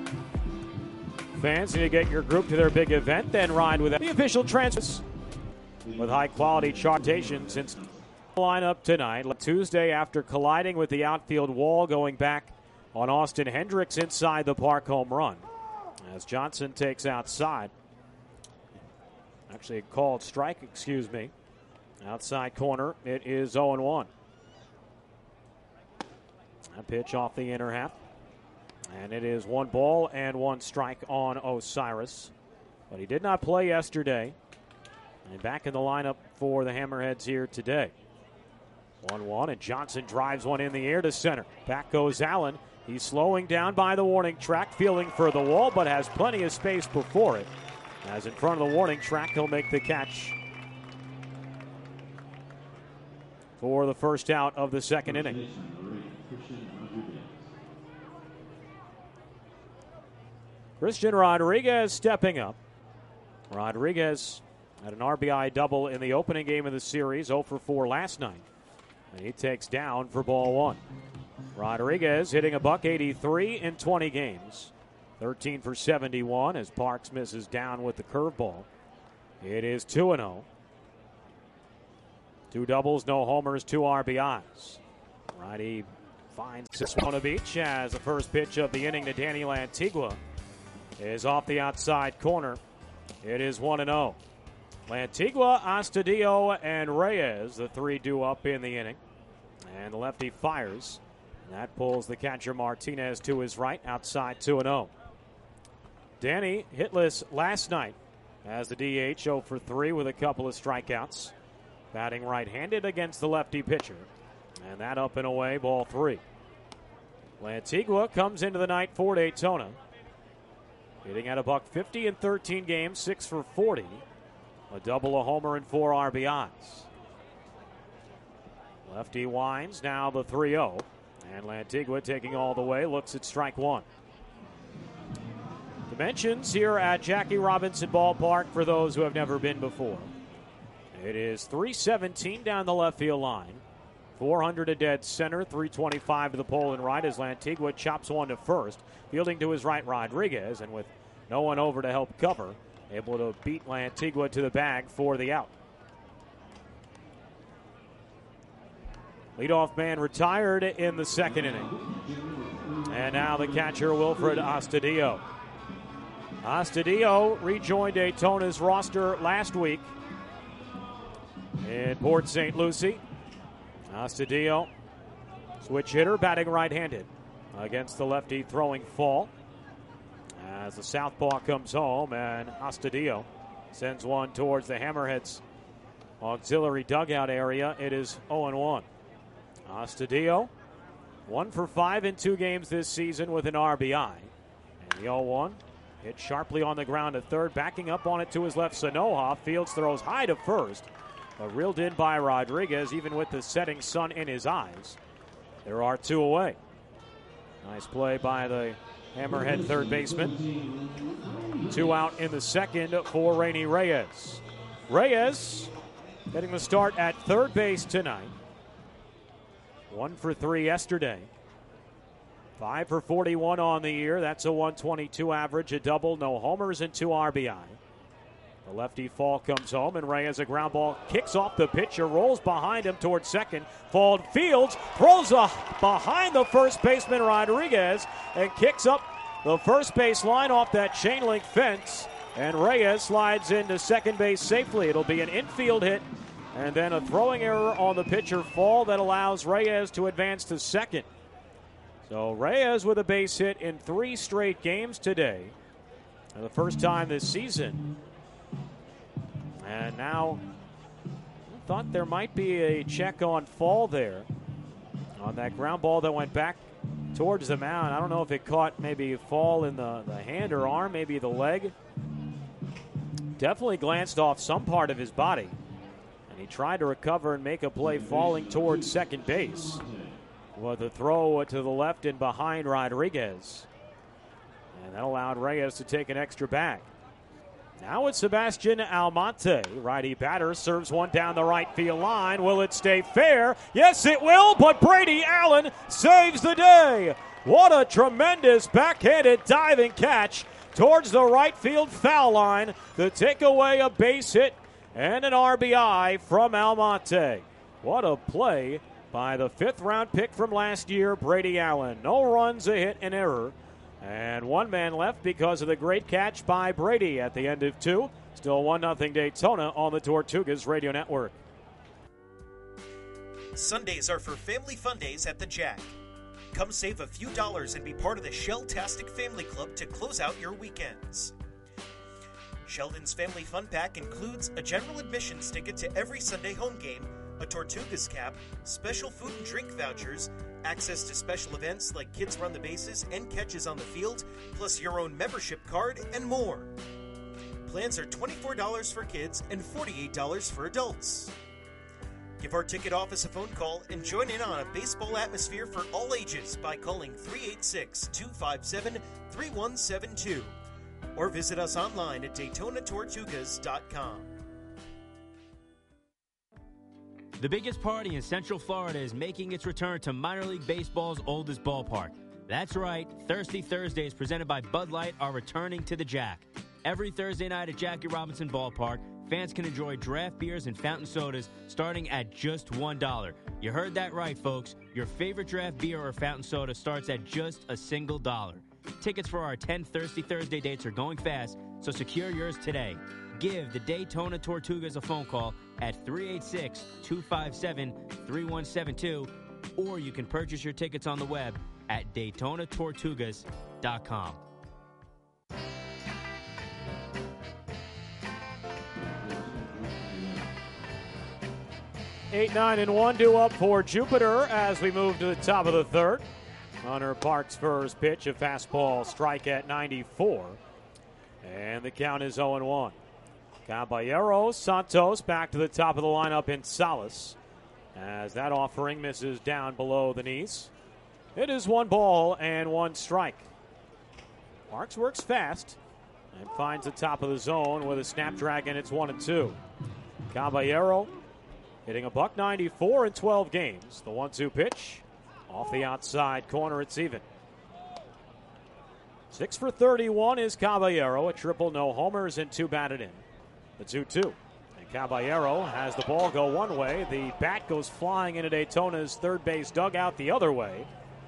Fans need to get your group to their big event, then ride with the official transfers with high-quality chartation since the lineup tonight. Tuesday, after colliding with the outfield wall, going back on Austin Hendricks inside the park home run. As Johnson takes outside. Actually, a called strike, excuse me. Outside corner, it is oh and one. A pitch off the inner half. And it is one ball and one strike on Osiris. But he did not play yesterday. And back in the lineup for the Hammerheads here today. one one, and Johnson drives one in the air to center. Back goes Allen. He's slowing down by the warning track, feeling for the wall, but has plenty of space before it. As in front of the warning track, he'll make the catch for the first out of the second inning. Christian Rodriguez stepping up. Rodriguez had an R B I double in the opening game of the series, oh for four last night. And he takes down for ball one. Rodriguez hitting a buck eighty-three in twenty games. thirteen for seventy-one as Parks misses down with the curveball. It is two and oh. Two doubles, no homers, two R B Is. Righty finds this one of each as the first pitch of the inning to Danny Lantigua is off the outside corner. It is one and oh. Lantigua, Astudillo, and Reyes, the three due up in the inning. And the lefty fires. And that pulls the catcher Martinez to his right, outside two and oh. Danny hitless last night as the D H, oh for three with a couple of strikeouts. Batting right-handed against the lefty pitcher. And that up and away, ball three. Lantigua comes into the night for Daytona. Hitting at a buck fifty in thirteen games, six for forty. A double, a homer, and four R B Is. Lefty winds, now the three oh. And Lantigua taking all the way, looks at strike one. Dimensions here at Jackie Robinson Ballpark for those who have never been before. It is three seventeen down the left field line. four hundred to dead center, three twenty-five to the pole and right as Lantigua chops one to first. Fielding to his right, Rodriguez, and with no one over to help cover, able to beat Lantigua to the bag for the out. Leadoff man retired in the second inning. And now the catcher, Wilfred Astudillo. Astudillo rejoined Daytona's roster last week in Port Saint Lucie. Astudillo, switch hitter, batting right-handed against the lefty throwing Fall. As the southpaw comes home, and Astudillo sends one towards the Hammerheads auxiliary dugout area. It is oh and one. Astudillo, one for five in two games this season with an R B I. And the oh one hit sharply on the ground at third, backing up on it to his left, Sanoja. Fields throws high to first, but reeled in by Rodriguez, even with the setting sun in his eyes. There are two away. Nice play by the Hammerhead third baseman. Two out in the second for Rainy Reyes. Reyes getting the start at third base tonight. One for three yesterday. Five for forty-one on the year. That's a one twenty-two average, a double, no homers, and two R B I. The lefty Fall comes home, and Reyes, a ground ball, kicks off the pitcher, rolls behind him towards second. Fall Fields throws a behind the first baseman Rodriguez and kicks up the first base line off that chain link fence. And Reyes slides into second base safely. It'll be an infield hit and then a throwing error on the pitcher Fall that allows Reyes to advance to second. So Reyes with a base hit in three straight games today. For the first time this season. And now, I thought there might be a check on Fall there on that ground ball that went back towards the mound. I don't know if it caught maybe Fall in the, the hand or arm, maybe the leg. Definitely glanced off some part of his body. And he tried to recover and make a play falling towards second base with a throw to the left and behind Rodriguez. And that allowed Reyes to take an extra bag. Now it's Sebastian Almonte. Righty batter serves one down the right field line. Will it stay fair? Yes, it will, but Brady Allen saves the day. What a tremendous backhanded diving catch towards the right field foul line to take away a base hit and an R B I from Almonte. What a play by the fifth round pick from last year, Brady Allen. No runs, a hit, an error. And one man left because of the great catch by Brady at the end of two. Still one nothing Daytona on the Tortugas Radio Network. Sundays are for family fun days at the Jack. Come save a few dollars and be part of the Shell-tastic Family Club to close out your weekends. Sheldon's Family Fun Pack includes a general admissions ticket to every Sunday home game, a Tortugas cap, special food and drink vouchers, access to special events like Kids Run the Bases and Catches on the Field, plus your own membership card and more. Plans are twenty-four dollars for kids and forty-eight dollars for adults. Give our ticket office a phone call and join in on a baseball atmosphere for all ages by calling three eight six, two five seven, three one seven two or visit us online at Daytona Tortugas dot com. The biggest party in Central Florida is making its return to minor league baseball's oldest ballpark. That's right, Thirsty Thursdays presented by Bud Light are returning to the Jack. Every Thursday night at Jackie Robinson Ballpark, fans can enjoy draft beers and fountain sodas starting at just one dollar. You heard that right, folks. Your favorite draft beer or fountain soda starts at just a single dollar. Tickets for our ten Thirsty Thursday dates are going fast, so secure yours today. Give the Daytona Tortugas a phone call at three eight six, two five seven, three one seven two, or you can purchase your tickets on the web at Daytona Tortugas dot com. Eight, nine, and one due up for Jupiter as we move to the top of the third. Hunter Parks' first pitch, a fastball strike at ninety-four, and the count is oh and one. Caballero, Santos back to the top of the lineup in Salas as that offering misses down below the knees. It is one ball and one strike. Parks works fast and finds the top of the zone with a snapdragon. It's one and two. Caballero hitting a buck ninety-four in twelve games. The one two pitch off the outside corner. It's even. Six for thirty-one is Caballero. A triple, no homers, and two batted in. The two two. And Caballero has the ball go one way. The bat goes flying into Daytona's third base dugout the other way.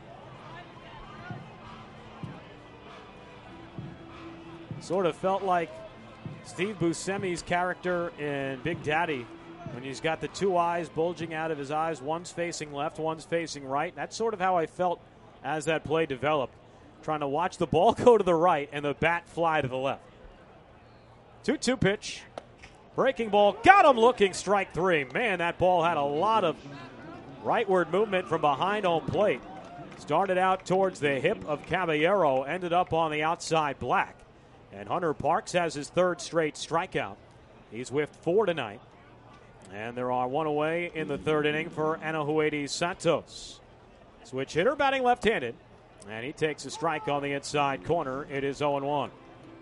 Sort of felt like Steve Buscemi's character in Big Daddy when he's got the two eyes bulging out of his eyes. One's facing left, one's facing right. That's sort of how I felt as that play developed. Trying to watch the ball go to the right and the bat fly to the left. two two pitch. Breaking ball. Got him looking. Strike three. Man, that ball had a lot of rightward movement from behind home plate. Started out towards the hip of Caballero. Ended up on the outside black. And Hunter Parks has his third straight strikeout. He's whiffed four tonight. And there are one away in the third inning for Anahuedi Santos. Switch hitter batting left-handed. And he takes a strike on the inside corner. It is oh and one.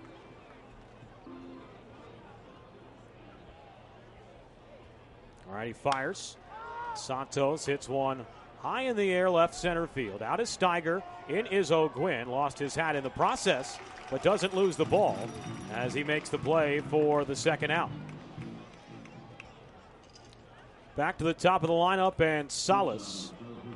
All right, he fires. Santos hits one high in the air left center field. Out is Steiger. In is O'Gwyn. Lost his hat in the process, but doesn't lose the ball as he makes the play for the second out. Back to the top of the lineup, and Salas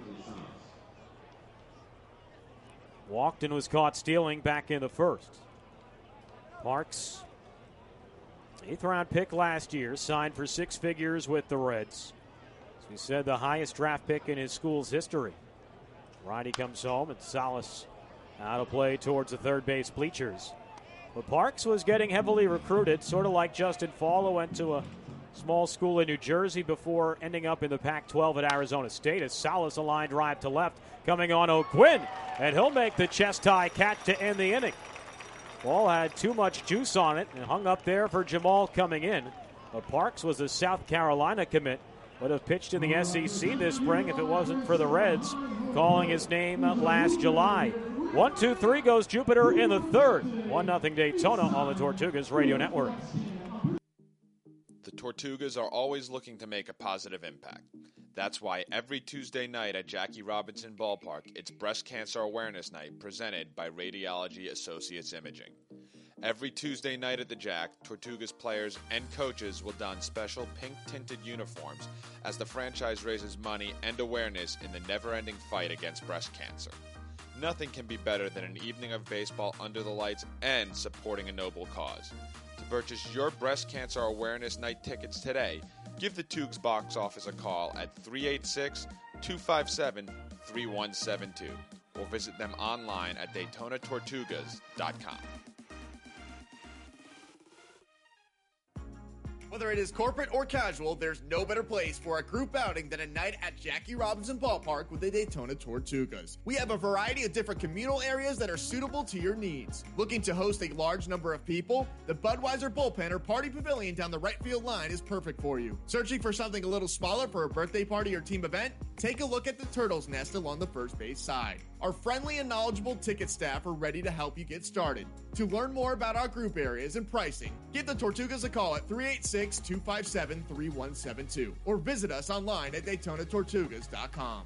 walked and was caught stealing back in the first. Parks, eighth round pick last year, signed for six figures with the Reds. As we said, the highest draft pick in his school's history. Righty comes home, and Salas out of play towards the third base bleachers. But Parks was getting heavily recruited, sort of like Justin Fall, who went to a small school in New Jersey before ending up in the Pac twelve at Arizona State. As Salas a line drive to left, coming on O'Gwyn, and he'll make the chest high catch to end the inning. Ball had too much juice on it and hung up there for Jamal coming in. But Parks was a South Carolina commit would have pitched in the S E C this spring if it wasn't for the Reds calling his name last July. One, two, three goes Jupiter in the third. one nothing Daytona on the Tortugas Radio Network. The Tortugas are always looking to make a positive impact. That's why every Tuesday night at Jackie Robinson Ballpark, it's Breast Cancer Awareness Night presented by Radiology Associates Imaging. Every Tuesday night at the Jack, Tortugas players and coaches will don special pink-tinted uniforms as the franchise raises money and awareness in the never-ending fight against breast cancer. Nothing can be better than an evening of baseball under the lights and supporting a noble cause. To purchase your Breast Cancer Awareness Night tickets today, give the Toogs box office a call at three eight six, two five seven, three one seven two or visit them online at Daytona Tortugas dot com. Whether it is corporate or casual, there's no better place for a group outing than a night at Jackie Robinson Ballpark with the Daytona Tortugas. We have a variety of different communal areas that are suitable to your needs. Looking to host a large number of people? The Budweiser Bullpen or Party Pavilion down the right field line is perfect for you. Searching for something a little smaller for a birthday party or team event? Take a look at the Turtle's Nest along the first base side. Our friendly and knowledgeable ticket staff are ready to help you get started. To learn more about our group areas and pricing, give the Tortugas a call at three eight six, two five seven, three one seven two or visit us online at Daytona Tortugas dot com.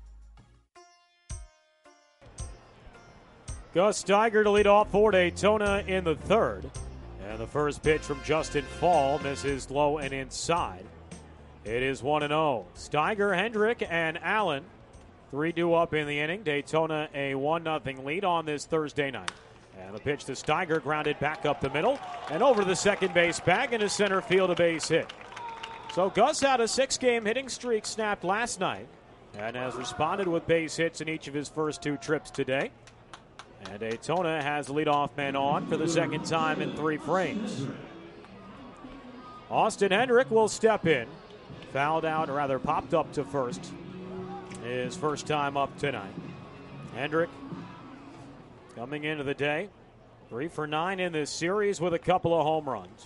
Gus Steiger to lead off for Daytona in the third. And the first pitch from Justin Fall misses low and inside. It is one and oh. Steiger, Hendrick, and Allen. three two up in the inning. Daytona a one nothing lead on this Thursday night. And the pitch to Steiger, grounded back up the middle and over the second base bag into center field, a base hit. So Gus had a six-game hitting streak snapped last night and has responded with base hits in each of his first two trips today. And Daytona has the leadoff man on for the second time in three frames. Austin Hendrick will step in. Fouled out, or rather popped up to first. His first time up tonight. Hendrick coming into the day. Three for nine in this series with a couple of home runs.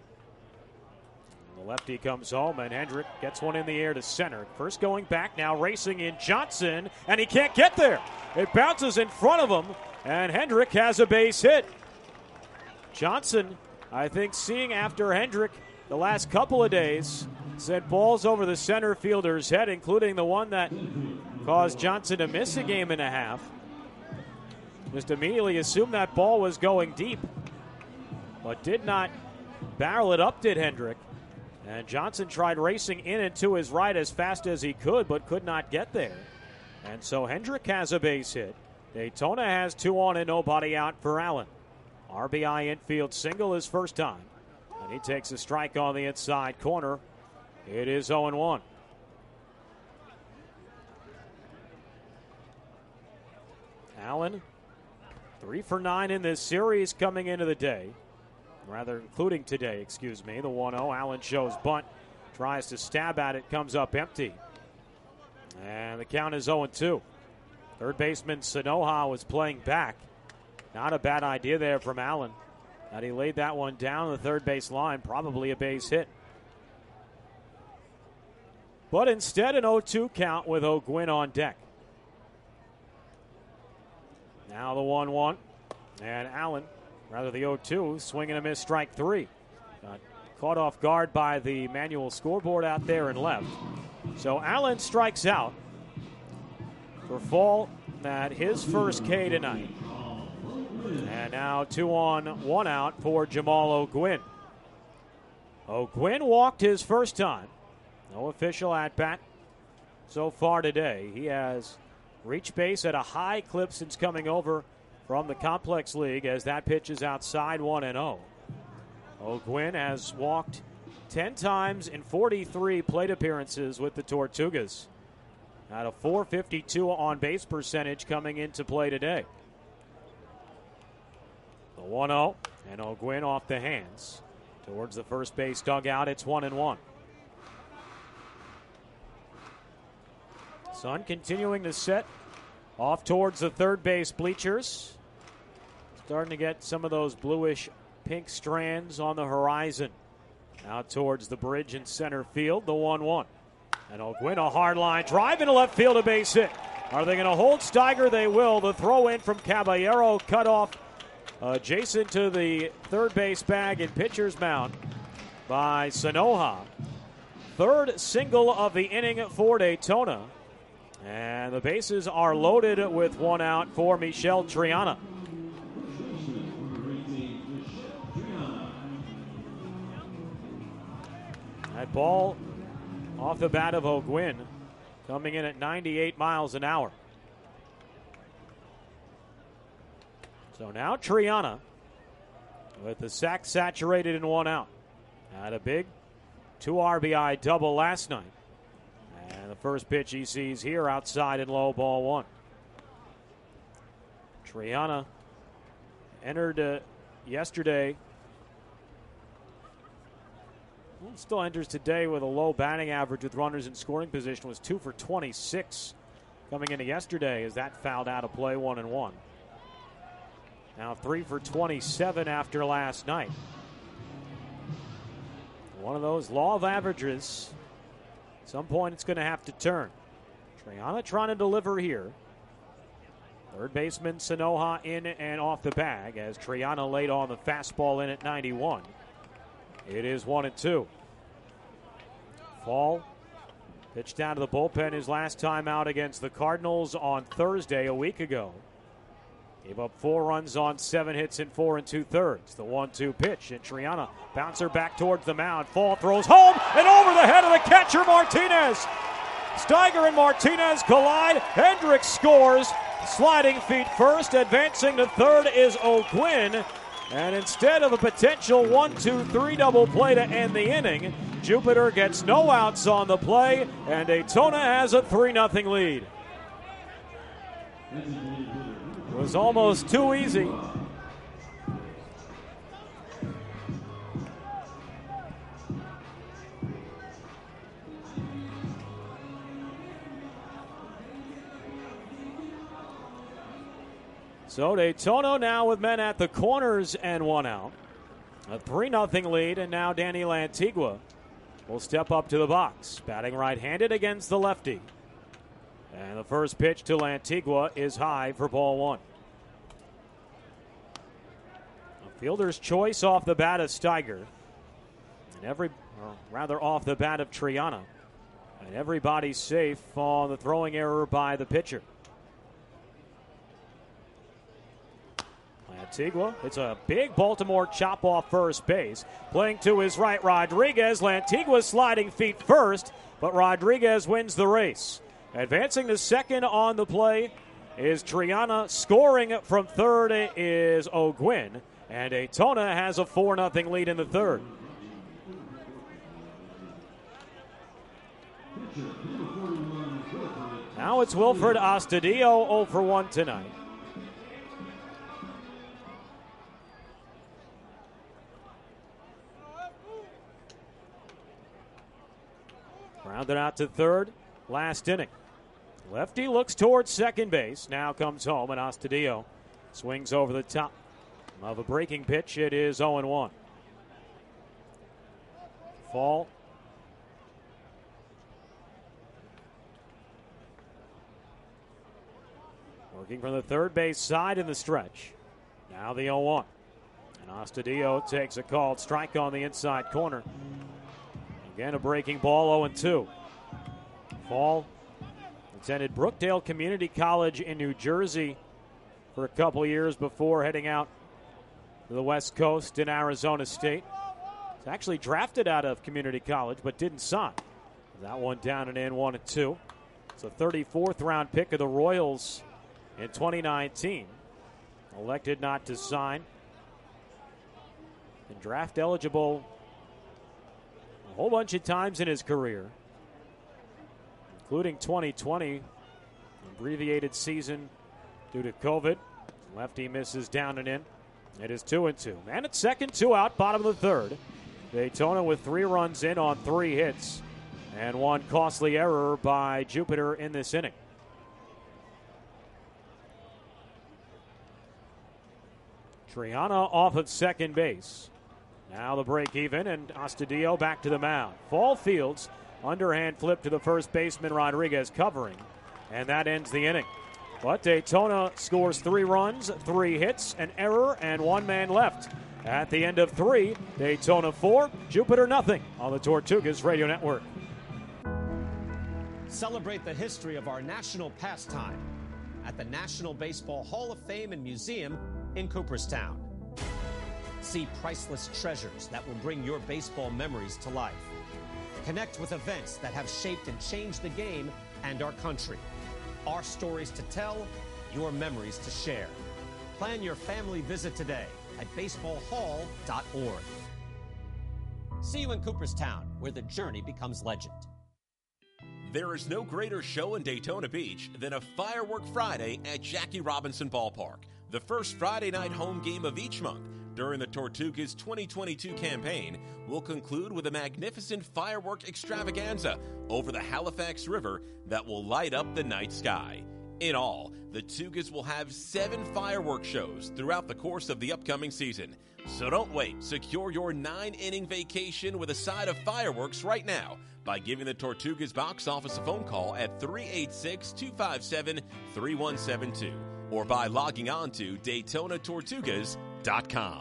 The lefty comes home, and Hendrick gets one in the air to center. First going back, now racing in Johnson, and he can't get there. It bounces in front of him, and Hendrick has a base hit. Johnson, I think, seeing after Hendrick the last couple of days, sent balls over the center fielder's head, including the one that caused Johnson to miss a game and a half. Just immediately assumed that ball was going deep, but did not barrel it up, did Hendrick. And Johnson tried racing in and to his right as fast as he could, but could not get there. And so Hendrick has a base hit. Daytona has two on and nobody out for Allen. R B I infield single his first time. And he takes a strike on the inside corner. It is oh and one. Allen, three for nine in this series coming into the day. Rather, including today, excuse me. The one oh. Allen shows bunt. Tries to stab at it. Comes up empty. And the count is oh and two. Third baseman Sanoha was playing back. Not a bad idea there from Allen. That he laid that one down the third base line. Probably a base hit. But instead, an oh two count with O'Gwyn on deck. Now the one one. And Allen, rather the oh two, swing and a miss, strike three. Got caught off guard by the manual scoreboard out there and left. So Allen strikes out for Fall at his first K tonight. And now two on, one out for Jamal O'Gwyn. O'Gwyn walked his first time. No official at-bat so far today. He has reached base at a high clip since coming over from the Complex League as that pitch is outside one and oh. O'Gwyn has walked ten times in forty-three plate appearances with the Tortugas. Had a four fifty-two on-base percentage coming into play today. The one oh, and O'Gwyn off the hands. Towards the first base dugout, it's one and one. Sun continuing to set off towards the third base bleachers. Starting to get some of those bluish pink strands on the horizon. Out towards the bridge in center field, the one one. And O'Gwyn, a hard line drive into left field, a base hit. Are they going to hold Steiger? They will. The throw in from Caballero cut off adjacent to the third base bag in pitcher's mound by Sanoja. Third single of the inning for Daytona. And the bases are loaded with one out for Michel Triana. That ball off the bat of O'Gwyn, coming in at ninety-eight miles an hour. So now Triana with the sack saturated in one out. Had a big two R B I double last night. And the first pitch he sees here outside and low, ball one. Triana entered uh, yesterday. Well, still enters today with a low batting average with runners in scoring position. Was two for twenty-six coming into yesterday as that fouled out of play, one and one. Now three for twenty-seven after last night. One of those law of averages. At some point it's going to have to turn. Triana trying to deliver here. Third baseman Sanoja in and off the bag as Triana laid on the fastball in at ninety-one. It is one and two. Fall pitched down to the bullpen his last time out against the Cardinals on Thursday a week ago. Gave up four runs on seven hits in four and two thirds. The one two pitch, and Triana bouncer back towards the mound. Fall throws home and over the head of the catcher Martinez. Steiger and Martinez collide. Hendricks scores. Sliding feet first. Advancing to third is O'Gwyn. And instead of a potential one two three double play to end the inning, Jupiter gets no outs on the play, and Daytona has a three nothing lead. It was almost too easy. So Daytona now with men at the corners and one out. A three nothing lead, and now Danny Lantigua will step up to the box. Batting right-handed against the lefty. And the first pitch to Lantigua is high for ball one. A fielder's choice off the bat of Steiger. And every, or rather off the bat of Triana. And everybody's safe on the throwing error by the pitcher. Lantigua, it's a big Baltimore chop off first base. Playing to his right, Rodriguez. Lantigua sliding feet first, but Rodriguez wins the race. Advancing to second on the play is Triana. Scoring from third is O'Gwyn. And Daytona has a four nothing lead in the third. Now it's Wilfred Astudillo, oh for one tonight. Rounded out to third, last inning. Lefty looks towards second base, now comes home, and Astudillo swings over the top of a breaking pitch. It is oh and one. Fall. Working from the third base side in the stretch. Now the oh one. And Astudillo takes a called strike on the inside corner. Again, a breaking ball, oh and two. Fall attended Brookdale Community College in New Jersey for a couple years before heading out to the West Coast in Arizona State. He's actually drafted out of community college but didn't sign. That one down and in, one and two. It's a thirty-fourth round pick of the Royals in twenty nineteen. Elected not to sign. And draft eligible a whole bunch of times in his career, including twenty twenty, abbreviated season due to COVID. Lefty misses down and in. It is two and two. And it's second, two out, bottom of the third. Daytona with three runs in on three hits and one costly error by Jupiter in this inning. Triana off of second base. Now the break even, and Astudillo back to the mound. Fall fields Underhand flip to the first baseman, Rodriguez covering. And that ends the inning. But Daytona scores three runs, three hits, an error, and one man left. At the end of three, Daytona four, Jupiter nothing on the Tortugas Radio Network. Celebrate the history of our national pastime at the National Baseball Hall of Fame and Museum in Cooperstown. See priceless treasures that will bring your baseball memories to life. Connect with events that have shaped and changed the game and our country. Our stories to tell, your memories to share. Plan your family visit today at baseball hall dot org. See you in Cooperstown, where the journey becomes legend. There is no greater show in Daytona Beach than a Firework Friday at Jackie Robinson Ballpark, the first Friday night home game of each month during the Tortugas twenty twenty-two campaign will conclude with a magnificent firework extravaganza over the Halifax River that will light up the night sky. In all, the Tugas will have seven fireworks shows throughout the course of the upcoming season. So don't wait. Secure your nine-inning vacation with a side of fireworks right now by giving the Tortugas box office a phone call at three eight six, two five seven, three one seven two or by logging on to Daytona Tortugas dot com.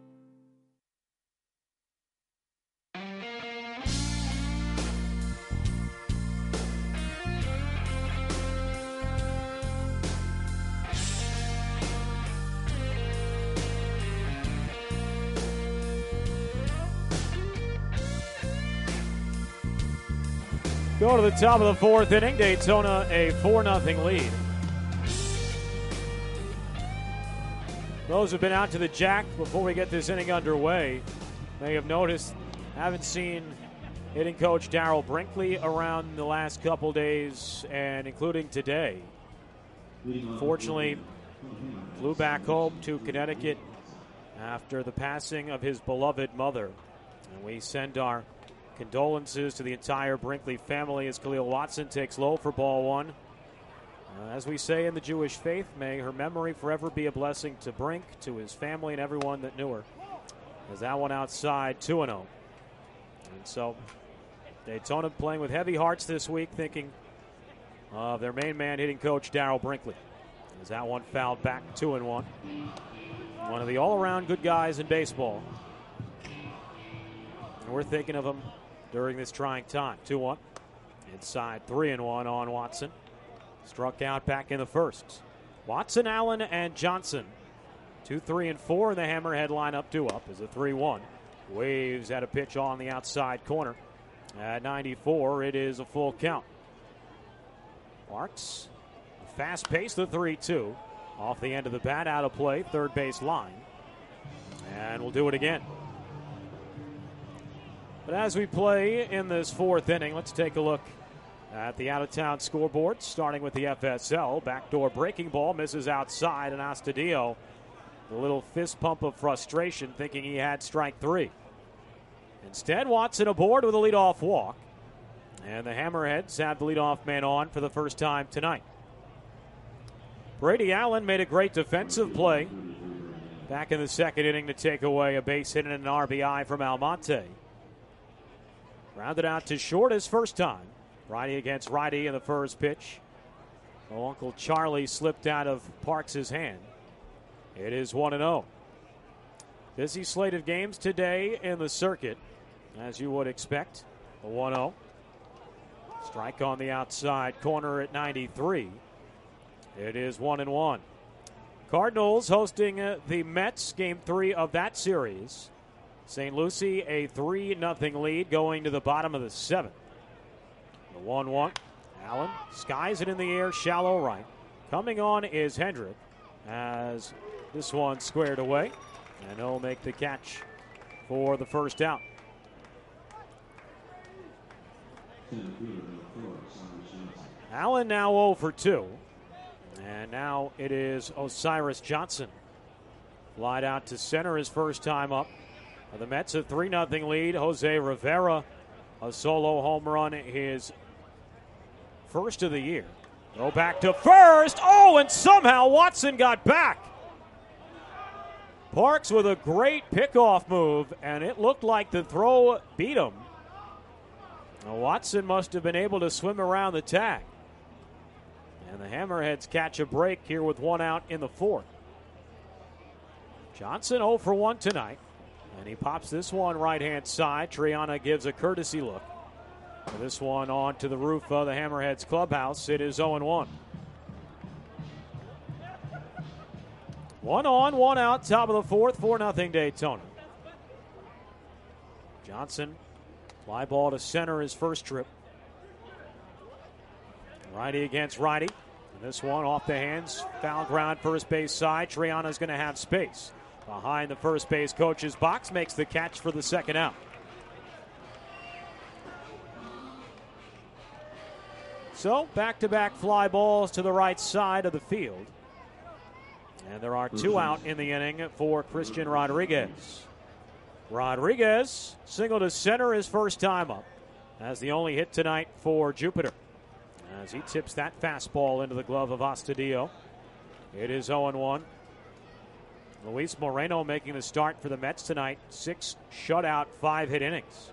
Go to the top of the fourth inning. Daytona a four nothing lead. Those who've been out to the Jack before we get this inning underway may have noticed, haven't seen hitting coach Darrell Brinkley around the last couple days, and including today. Fortunately, flew back home to Connecticut after the passing of his beloved mother. And we send our condolences to the entire Brinkley family as Khalil Watson takes low for ball one. Uh, as we say in the Jewish faith, may her memory forever be a blessing to Brink, to his family, and everyone that knew her. As that one outside, two and oh. And so Daytona playing with heavy hearts this week, thinking of their main man, hitting coach Darrell Brinkley. As that one fouled back, two and one. One of the all-around good guys in baseball. And we're thinking of him during this trying time. two one. Inside, three and one on Watson. Struck out back in the first. Watson, Allen, and Johnson. Two, three, and four in the Hammerhead lineup. Two up is a three one. Waves at a pitch on the outside corner. At ninety-four, it is a full count. Parks, fast pace, the three two. Off the end of the bat, out of play, third base line. And we'll do it again. But as we play in this fourth inning, let's take a look at the out-of-town scoreboard, starting with the F S L. Backdoor breaking ball misses outside, and Astudillo, the little fist pump of frustration, thinking he had strike three. Instead, Watson aboard with a leadoff walk, and the Hammerheads have the leadoff man on for the first time tonight. Brady Allen made a great defensive play back in the second inning to take away a base hit and an R B I from Almonte. Rounded out to short his first time. Righty against righty in the first pitch. Oh, Uncle Charlie slipped out of Parks' hand. It is one and oh. Busy slate of games today in the circuit, as you would expect. The one oh. Strike on the outside corner at ninety-three. It is one and one. Cardinals hosting uh, the Mets, game three of that series. Saint Lucie a three nothing lead going to the bottom of the seventh. The one one. Allen skies it in the air, shallow right. Coming on is Hendrick as this one squared away. And he'll make the catch for the first out. Allen now oh for two. And now it is Osiris Johnson. Flied out to center his first time up. The Mets a three nothing lead. Jose Rivera, a solo home run, his first of the year. Go back to first. Oh, and somehow Watson got back. Parks with a great pickoff move, and it looked like the throw beat him. Now Watson must have been able to swim around the tag. And the Hammerheads catch a break here with one out in the fourth. Johnson oh for one tonight. And he pops this one right-hand side. Triana gives a courtesy look. And this one on to the roof of the Hammerheads clubhouse. It is oh and one. One on, one out, top of the fourth, four nothing Daytona. Johnson, fly ball to center his first trip. Righty against righty. And this one off the hands, foul ground first base side. Triana's going to have space. Behind the first base coach's box, makes the catch for the second out. So, back-to-back fly balls to the right side of the field. And there are two out in the inning for Christian Rodriguez. Rodriguez single to center his first time up. As the only hit tonight for Jupiter. As he tips that fastball into the glove of Astudillo. It is oh and one. Luis Moreno making the start for the Mets tonight. Six shutout, five hit innings.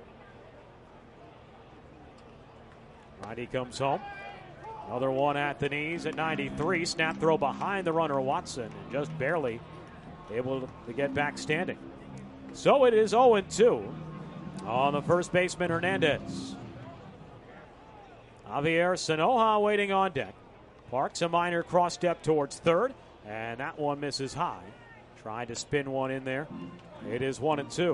Righty comes home. Another one at the knees at ninety-three. Snap throw behind the runner Watson. And just barely able to get back standing. So it is oh and two on the first baseman Hernandez. Javier Sanoja waiting on deck. Parks a minor cross step towards third. And that one misses high. Tried to spin one in there. It is one and two.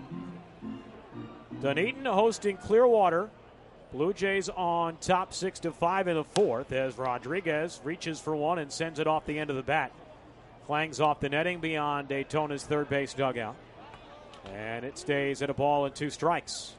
Dunedin hosting Clearwater. Blue Jays on top six to five in the fourth as Rodriguez reaches for one and sends it off the end of the bat. Clangs off the netting beyond Daytona's third base dugout. And it stays at a ball and two strikes.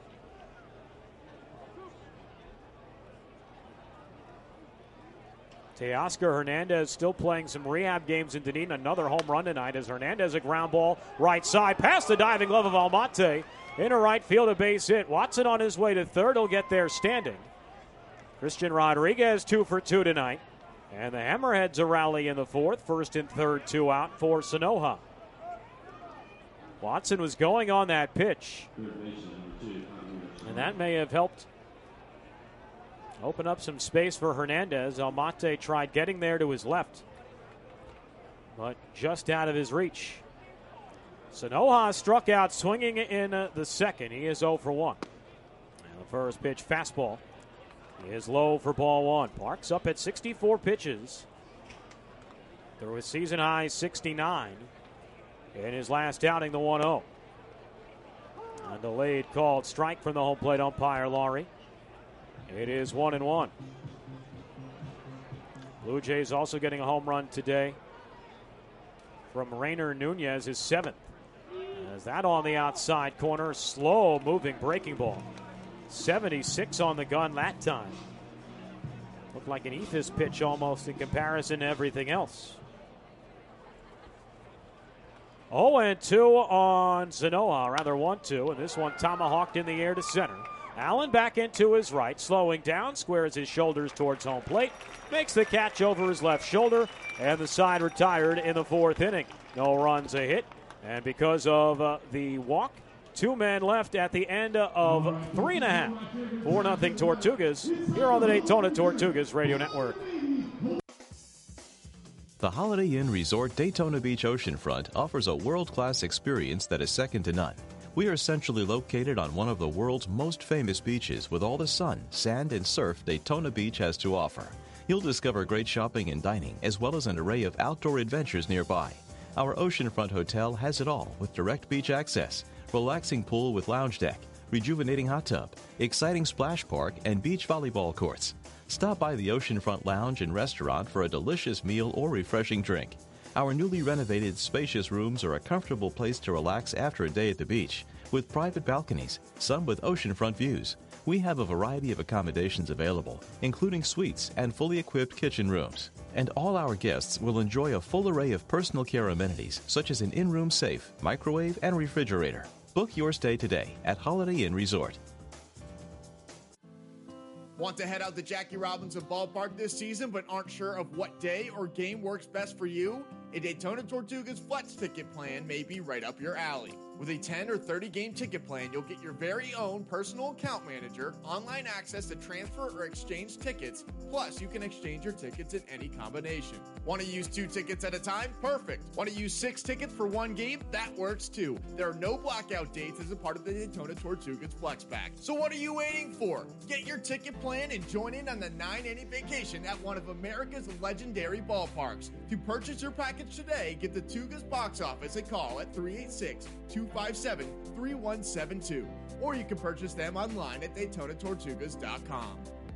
Teoscar Hernandez still playing some rehab games in Dunedin. Another home run tonight as Hernandez a ground ball right side past the diving glove of Almonte. In a right field, a base hit. Watson on his way to third. He'll get there standing. Christian Rodriguez two for two tonight. And the Hammerheads a rally in the fourth. First and third, two out for Sanoja. Watson was going on that pitch. And that may have helped open up some space for Hernandez. Almonte tried getting there to his left, but just out of his reach. Sanoja struck out swinging in uh, the second. He is oh for one. And the first pitch fastball is low for ball one. Parks up at sixty-four pitches. There was season high sixty-nine in his last outing, the one oh. A delayed called strike from the home plate umpire, Laurie. It is one and one. Blue Jays also getting a home run today from Rainer Nunez, his seventh. As that on the outside corner, slow moving breaking ball. seventy-six on the gun that time. Looked like an Ethos pitch almost in comparison to everything else. oh and two on Sanoja, rather one two, and this one tomahawked in the air to center. Allen back into his right, slowing down, squares his shoulders towards home plate, makes the catch over his left shoulder, and the side retired in the fourth inning. No runs, a hit, and because of uh, the walk, two men left at the end of three and a half. four nothing Tortugas here on the Daytona Tortugas Radio Network. The Holiday Inn Resort Daytona Beach Oceanfront offers a world-class experience that is second to none. We are centrally located on one of the world's most famous beaches with all the sun, sand, and surf Daytona Beach has to offer. You'll discover great shopping and dining, as well as an array of outdoor adventures nearby. Our oceanfront hotel has it all with direct beach access, relaxing pool with lounge deck, rejuvenating hot tub, exciting splash park, and beach volleyball courts. Stop by the Oceanfront Lounge and Restaurant for a delicious meal or refreshing drink. Our newly renovated, spacious rooms are a comfortable place to relax after a day at the beach, with private balconies, some with oceanfront views. We have a variety of accommodations available, including suites and fully equipped kitchen rooms. And all our guests will enjoy a full array of personal care amenities, such as an in-room safe, microwave, and refrigerator. Book your stay today at Holiday Inn Resort. Want to head out to Jackie Robinson Ballpark this season but aren't sure of what day or game works best for you? A Daytona Tortugas Flex ticket plan may be right up your alley. With a ten or thirty game ticket plan, you'll get your very own personal account manager, online access to transfer or exchange tickets, plus you can exchange your tickets in any combination. Want to use two tickets at a time? Perfect. Want to use six tickets for one game? That works too. There are no blackout dates as a part of the Daytona Tortugas Flex Pack. So what are you waiting for? Get your ticket plan and join in on the nine inning vacation at one of America's legendary ballparks. To purchase your package today, get the Tugas box office a call at three eight six, two five seven, three one seven two. Or you can purchase them online at Daytona Tortugas dot com.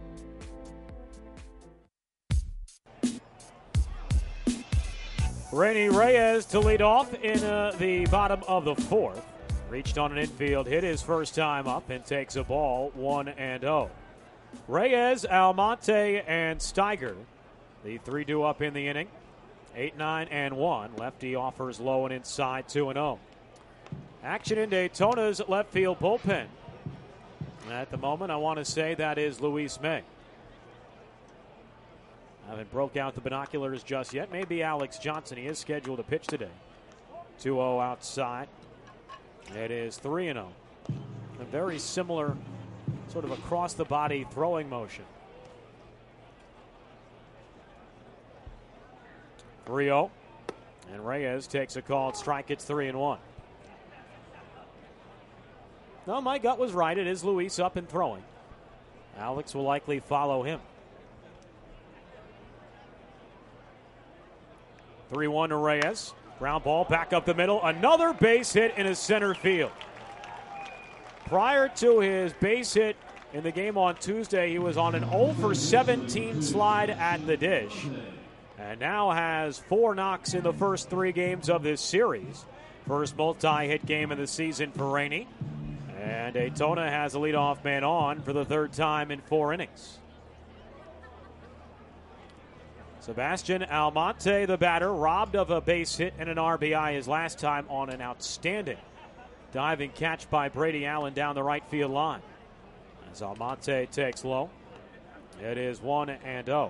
Rainy Reyes to lead off in uh, the bottom of the fourth. Reached on an infield hit his first time up and takes a ball one and oh. Reyes, Almonte, and Steiger, the three due up in the inning. eight, nine, and one. Lefty offers low and inside two and oh. Action in Daytona's left field bullpen. At the moment, I want to say that is Luis May. Haven't broke out the binoculars just yet. Maybe Alex Johnson. He is scheduled to pitch today. two oh outside. It is three and oh. A very similar sort of across-the-body throwing motion. three oh. And Reyes takes a called strike. It's three and one. No, my gut was right. It is Luis up and throwing. Alex will likely follow him. three one to Reyes. Ground ball back up the middle. Another base hit in his center field. Prior to his base hit in the game on Tuesday, he was on an oh for seventeen slide at the dish. And now has four knocks in the first three games of this series. First multi-hit game of the season for Rainey. And Daytona has a leadoff man on for the third time in four innings. Sebastian Almonte, the batter, robbed of a base hit and an R B I his last time on an outstanding diving catch by Brady Allen down the right field line. As Almonte takes low, it is one and oh.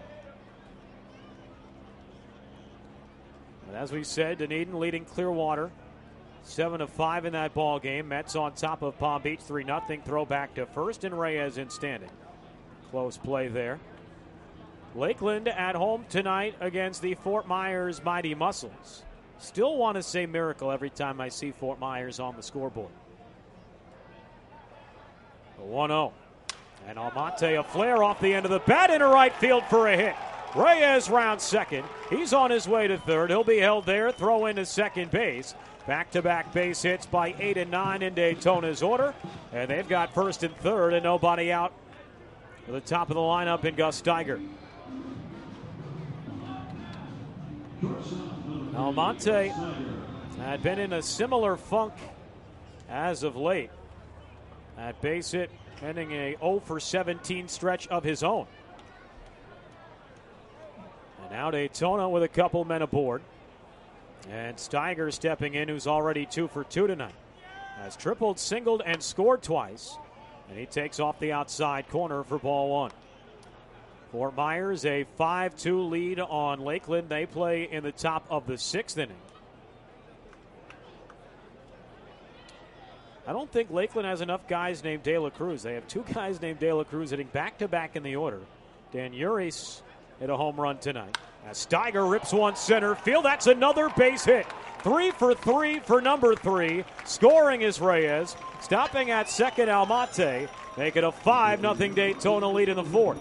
But as we said, Dunedin leading Clearwater seven to five in that ball game. Mets on top of Palm Beach three nothing. Throw back to first and Reyes in standing. Close play there. Lakeland at home tonight against the Fort Myers Mighty Muscles. Still want to say miracle every time I see Fort Myers on the scoreboard. one oh. And Almonte, a flare off the end of the bat into right field for a hit. Reyes rounds second. He's on his way to third. He'll be held there. Throw into second base. Back-to-back base hits by eight and nine in Daytona's order. And they've got first and third and nobody out to the top of the lineup in Gus Steiger. Almonte had been in a similar funk as of late. That base hit ending a oh for seventeen stretch of his own. And now Daytona with a couple men aboard. And Steiger stepping in, who's already two for two tonight. Has tripled, singled, and scored twice. And he takes off the outside corner for ball one. Fort Myers, a five two lead on Lakeland. They play in the top of the sixth inning. I don't think Lakeland has enough guys named De La Cruz. They have two guys named De La Cruz hitting back-to-back in the order. Dan Uris hit a home run tonight. As Steiger rips one center field, that's another base hit. Three for three for number three. Scoring is Reyes. Stopping at second, Almonte. Make it a five nothing Daytona lead in the fourth.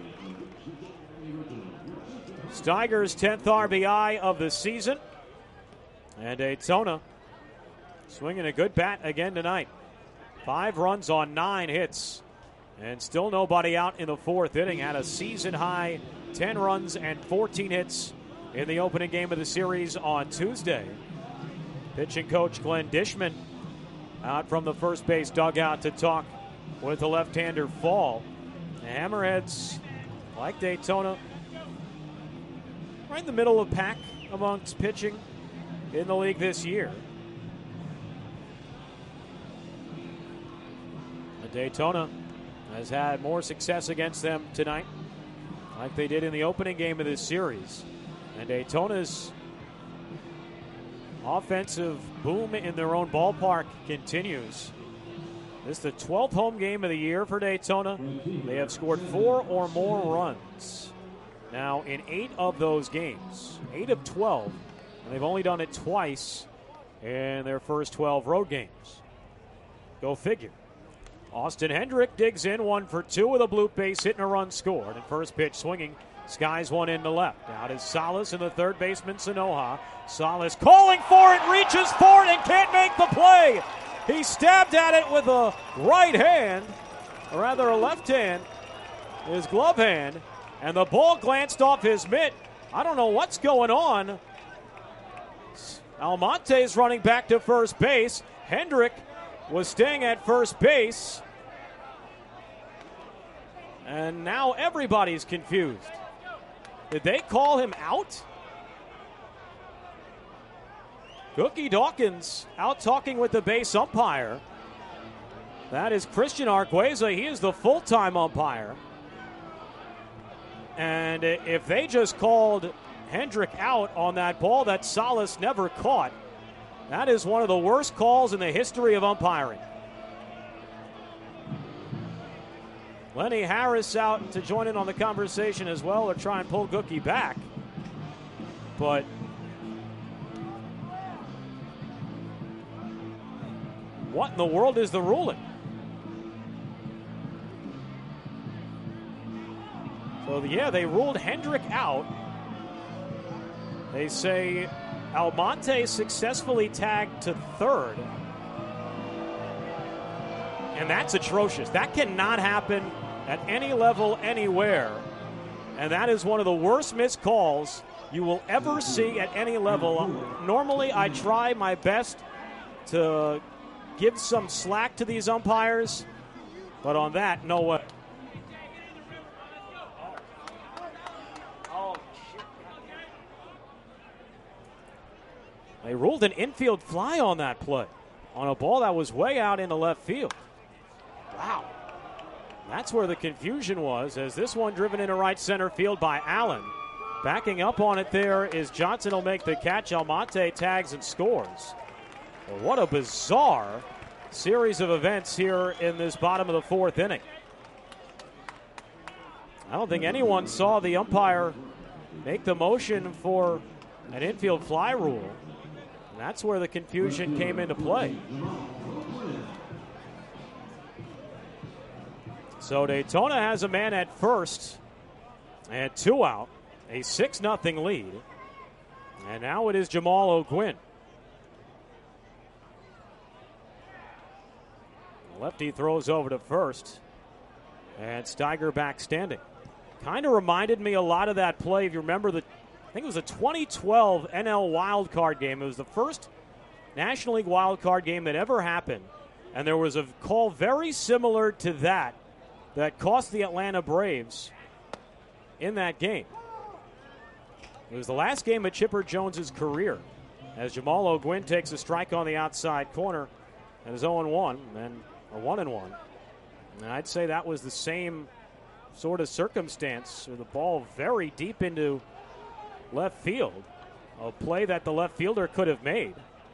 Steiger's tenth R B I of the season. And Daytona swinging a good bat again tonight. Five runs on nine hits. And still nobody out in the fourth inning. Had a season-high ten runs and fourteen hits in the opening game of the series on Tuesday. Pitching coach Glenn Dishman out from the first base dugout to talk with the left-hander Fall. The Hammerheads, like Daytona, right in the middle of the pack amongst pitching in the league this year. The Daytona has had more success against them tonight, like they did in the opening game of this series. And Daytona's offensive boom in their own ballpark continues. This is the twelfth home game of the year for Daytona. They have scored four or more runs now in eight of those games, eight of twelve, and they've only done it twice in their first twelve road games. Go figure. Austin Hendrick digs in, one for two with a bloop base hit and a run scored. And first pitch swinging, skies one in to left. Out is Salas and the third baseman Sanoja. Salas calling for it, reaches for it and can't make the play. He stabbed at it with a right hand, or rather a left hand, his glove hand, and the ball glanced off his mitt. I don't know what's going on. Almonte's running back to first base. Hendrick was staying at first base. And now everybody's confused. Did they call him out? Cookie Dawkins out talking with the base umpire. That is Christian Argueza. He is the full-time umpire. And if they just called Hendrick out on that ball that Salas never caught, that is one of the worst calls in the history of umpiring. Lenny Harris out to join in on the conversation as well, or try and pull Gookie back. But what in the world is the ruling? So, yeah, they ruled Hendrick out. They say Almonte successfully tagged to third. And that's atrocious. That cannot happen at any level, anywhere. And that is one of the worst missed calls you will ever see at any level. Normally, I try my best to give some slack to these umpires, but on that, no way. They ruled an infield fly on that play, on a ball that was way out into left field. Wow. That's where the confusion was, as this one driven into right center field by Allen. Backing up on it there is Johnson will make the catch. Almonte tags and scores. Well, what a bizarre series of events here in this bottom of the fourth inning. I don't think anyone saw the umpire make the motion for an infield fly rule. And that's where the confusion came into play. So Daytona has a man at first and two out, a six nothing lead. And now it is Jamal O'Gwin. Lefty throws over to first, and Steiger back standing. Kind of reminded me a lot of that play. If you remember, the I think it was a twenty twelve N L wildcard game. It was the first National League wildcard game that ever happened, and there was a call very similar to that that cost the Atlanta Braves in that game. It was the last game of Chipper Jones's career, as Jamal O'Gwin takes a strike on the outside corner and is oh and one, and a one and one. And I'd say that was the same sort of circumstance, with the ball very deep into left field, a play that the left fielder could have made.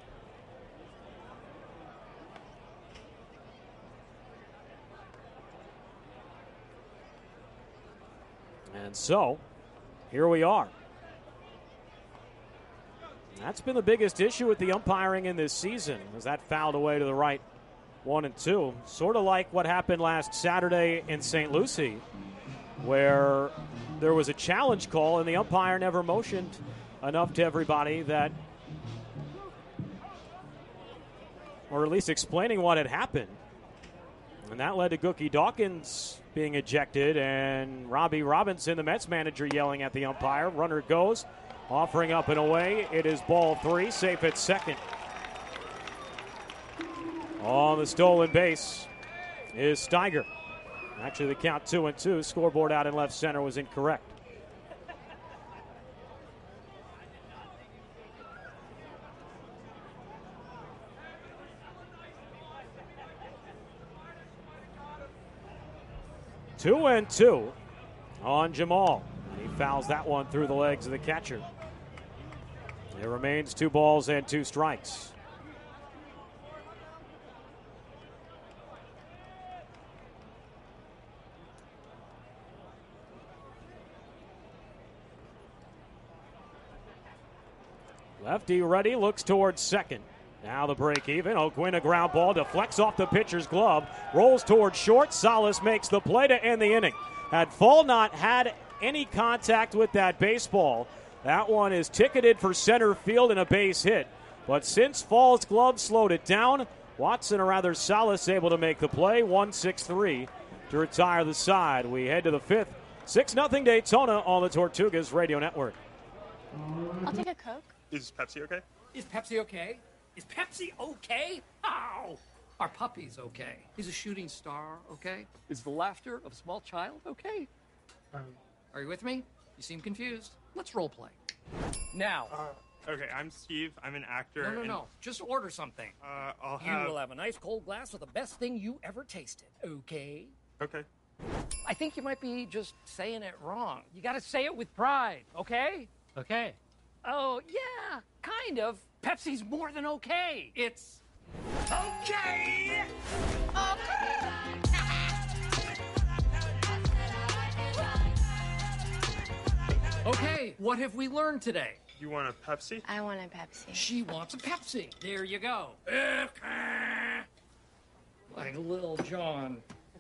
And so, here we are. That's been the biggest issue with the umpiring in this season, as that fouled away to the right, one and two. Sort of like what happened last Saturday in Saint Lucie, where there was a challenge call and the umpire never motioned enough to everybody that, or at least explaining what had happened. And that led to Cookie Dawkins being ejected, and Robbie Robinson, the Mets manager, yelling at the umpire. Runner goes, offering up and away. It is ball three, safe at second. On the stolen base is Steiger. Actually, the count two and two. Scoreboard out in left center was incorrect. Two and two on Jamal. He fouls that one through the legs of the catcher. It remains two balls and two strikes. Lefty ready, looks towards second. Now the break even. O'Gwynn, a ground ball, deflects off the pitcher's glove, rolls towards short. Salas makes the play to end the inning. Had Fall not had any contact with that baseball, that one is ticketed for center field and a base hit. But since Fall's glove slowed it down, Watson, or rather Salas, able to make the play. one six three to retire the side. We head to the fifth. six nothing Daytona on the Tortugas Radio Network. I'll take a Coke. Is Pepsi okay? Is Pepsi okay? Is Pepsi okay? Ow! Our puppy's okay. He's a shooting star, okay? Is the laughter of a small child okay? Um, Are you with me? You seem confused. Let's role play. Now. Uh, okay, I'm Steve. I'm an actor. No, no, and, no. Just order something. Uh, I'll You have... will have a nice cold glass of the best thing you ever tasted, okay? Okay. I think you might be just saying it wrong. You gotta say it with pride, okay? Okay. Oh, yeah, kind of. Pepsi's more than okay. It's okay. Okay. Okay, what have we learned today? You want a Pepsi? I want a Pepsi. She wants a Pepsi. There you go. Like Lil Jon.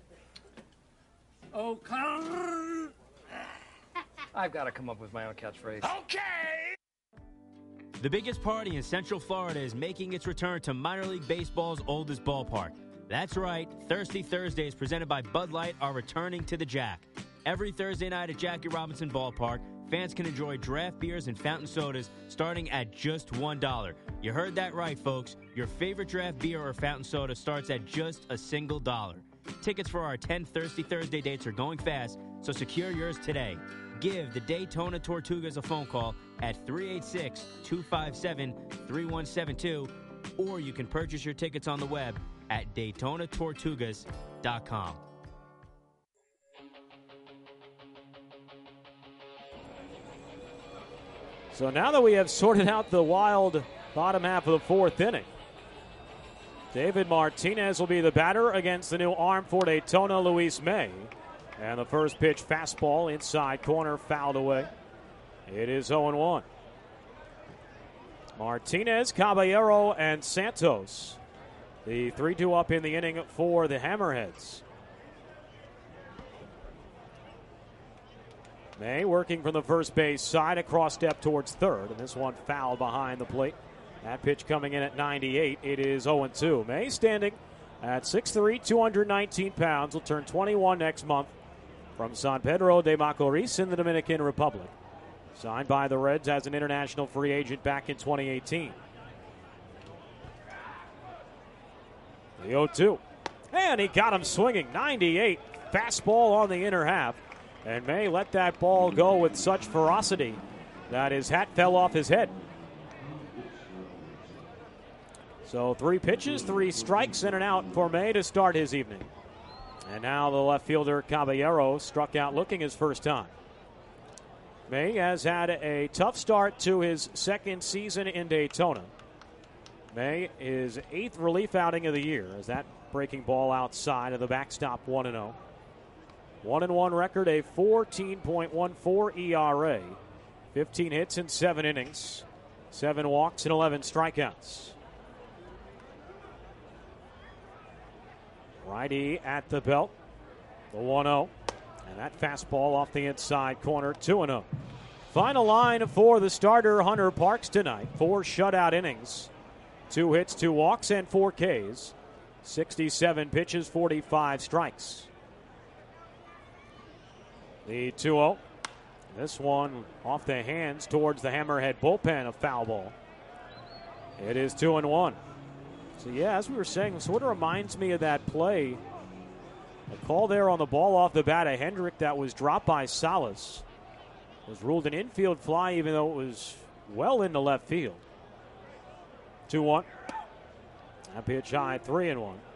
Oh, come. I've got to come up with my own catchphrase. Okay. The biggest party in Central Florida is making its return to minor league baseball's oldest ballpark. That's right, Thirsty Thursdays presented by Bud Light are returning to the Jack. Every Thursday night at Jackie Robinson Ballpark, fans can enjoy draft beers and fountain sodas starting at just one dollar. You heard that right, folks. Your favorite draft beer or fountain soda starts at just a single dollar. Tickets for our ten Thirsty Thursday dates are going fast, so secure yours today. Give the Daytona Tortugas a phone call at three eight six, two five seven, three one seven two, or you can purchase your tickets on the web at daytona tortugas dot com. So now that we have sorted out the Wild bottom half of the fourth inning, David Martinez will be the batter against the new arm for Daytona, Luis May. And the first pitch, fastball, inside corner, fouled away. It is oh one. Martinez, Caballero, and Santos. The three two up in the inning for the Hammerheads. May working from the first base side, across step towards third, and this one fouled behind the plate. That pitch coming in at ninety-eight. It is oh two. May standing at six three, two hundred nineteen pounds, will turn twenty-one next month, from San Pedro de Macorís in the Dominican Republic. Signed by the Reds as an international free agent back in twenty eighteen. The oh two. And he got him swinging. ninety-eight. Fastball on the inner half. And May let that ball go with such ferocity that his hat fell off his head. So three pitches, three strikes, and an out for May to start his evening. And now the left fielder Caballero struck out looking his first time. May has had a tough start to his second season in Daytona. May is eighth relief outing of the year as that breaking ball outside of the backstop one and oh. one and one record, a fourteen point one four E R A. fifteen hits in seven innings. seven walks and eleven strikeouts. Righty at the belt. The one oh. And that fastball off the inside corner, two and oh. Final line for the starter, Hunter Parks, tonight. Four shutout innings. Two hits, two walks, and four Ks. sixty-seven pitches, forty-five strikes. The two oh. This one off the hands towards the Hammerhead bullpen, a foul ball. It is two and one. So, yeah, as we were saying, sort of reminds me of that play. A call there on the ball off the bat of Hendrick that was dropped by Salas. Was ruled an infield fly even though it was well into left field. two one. That pitch high, three and one.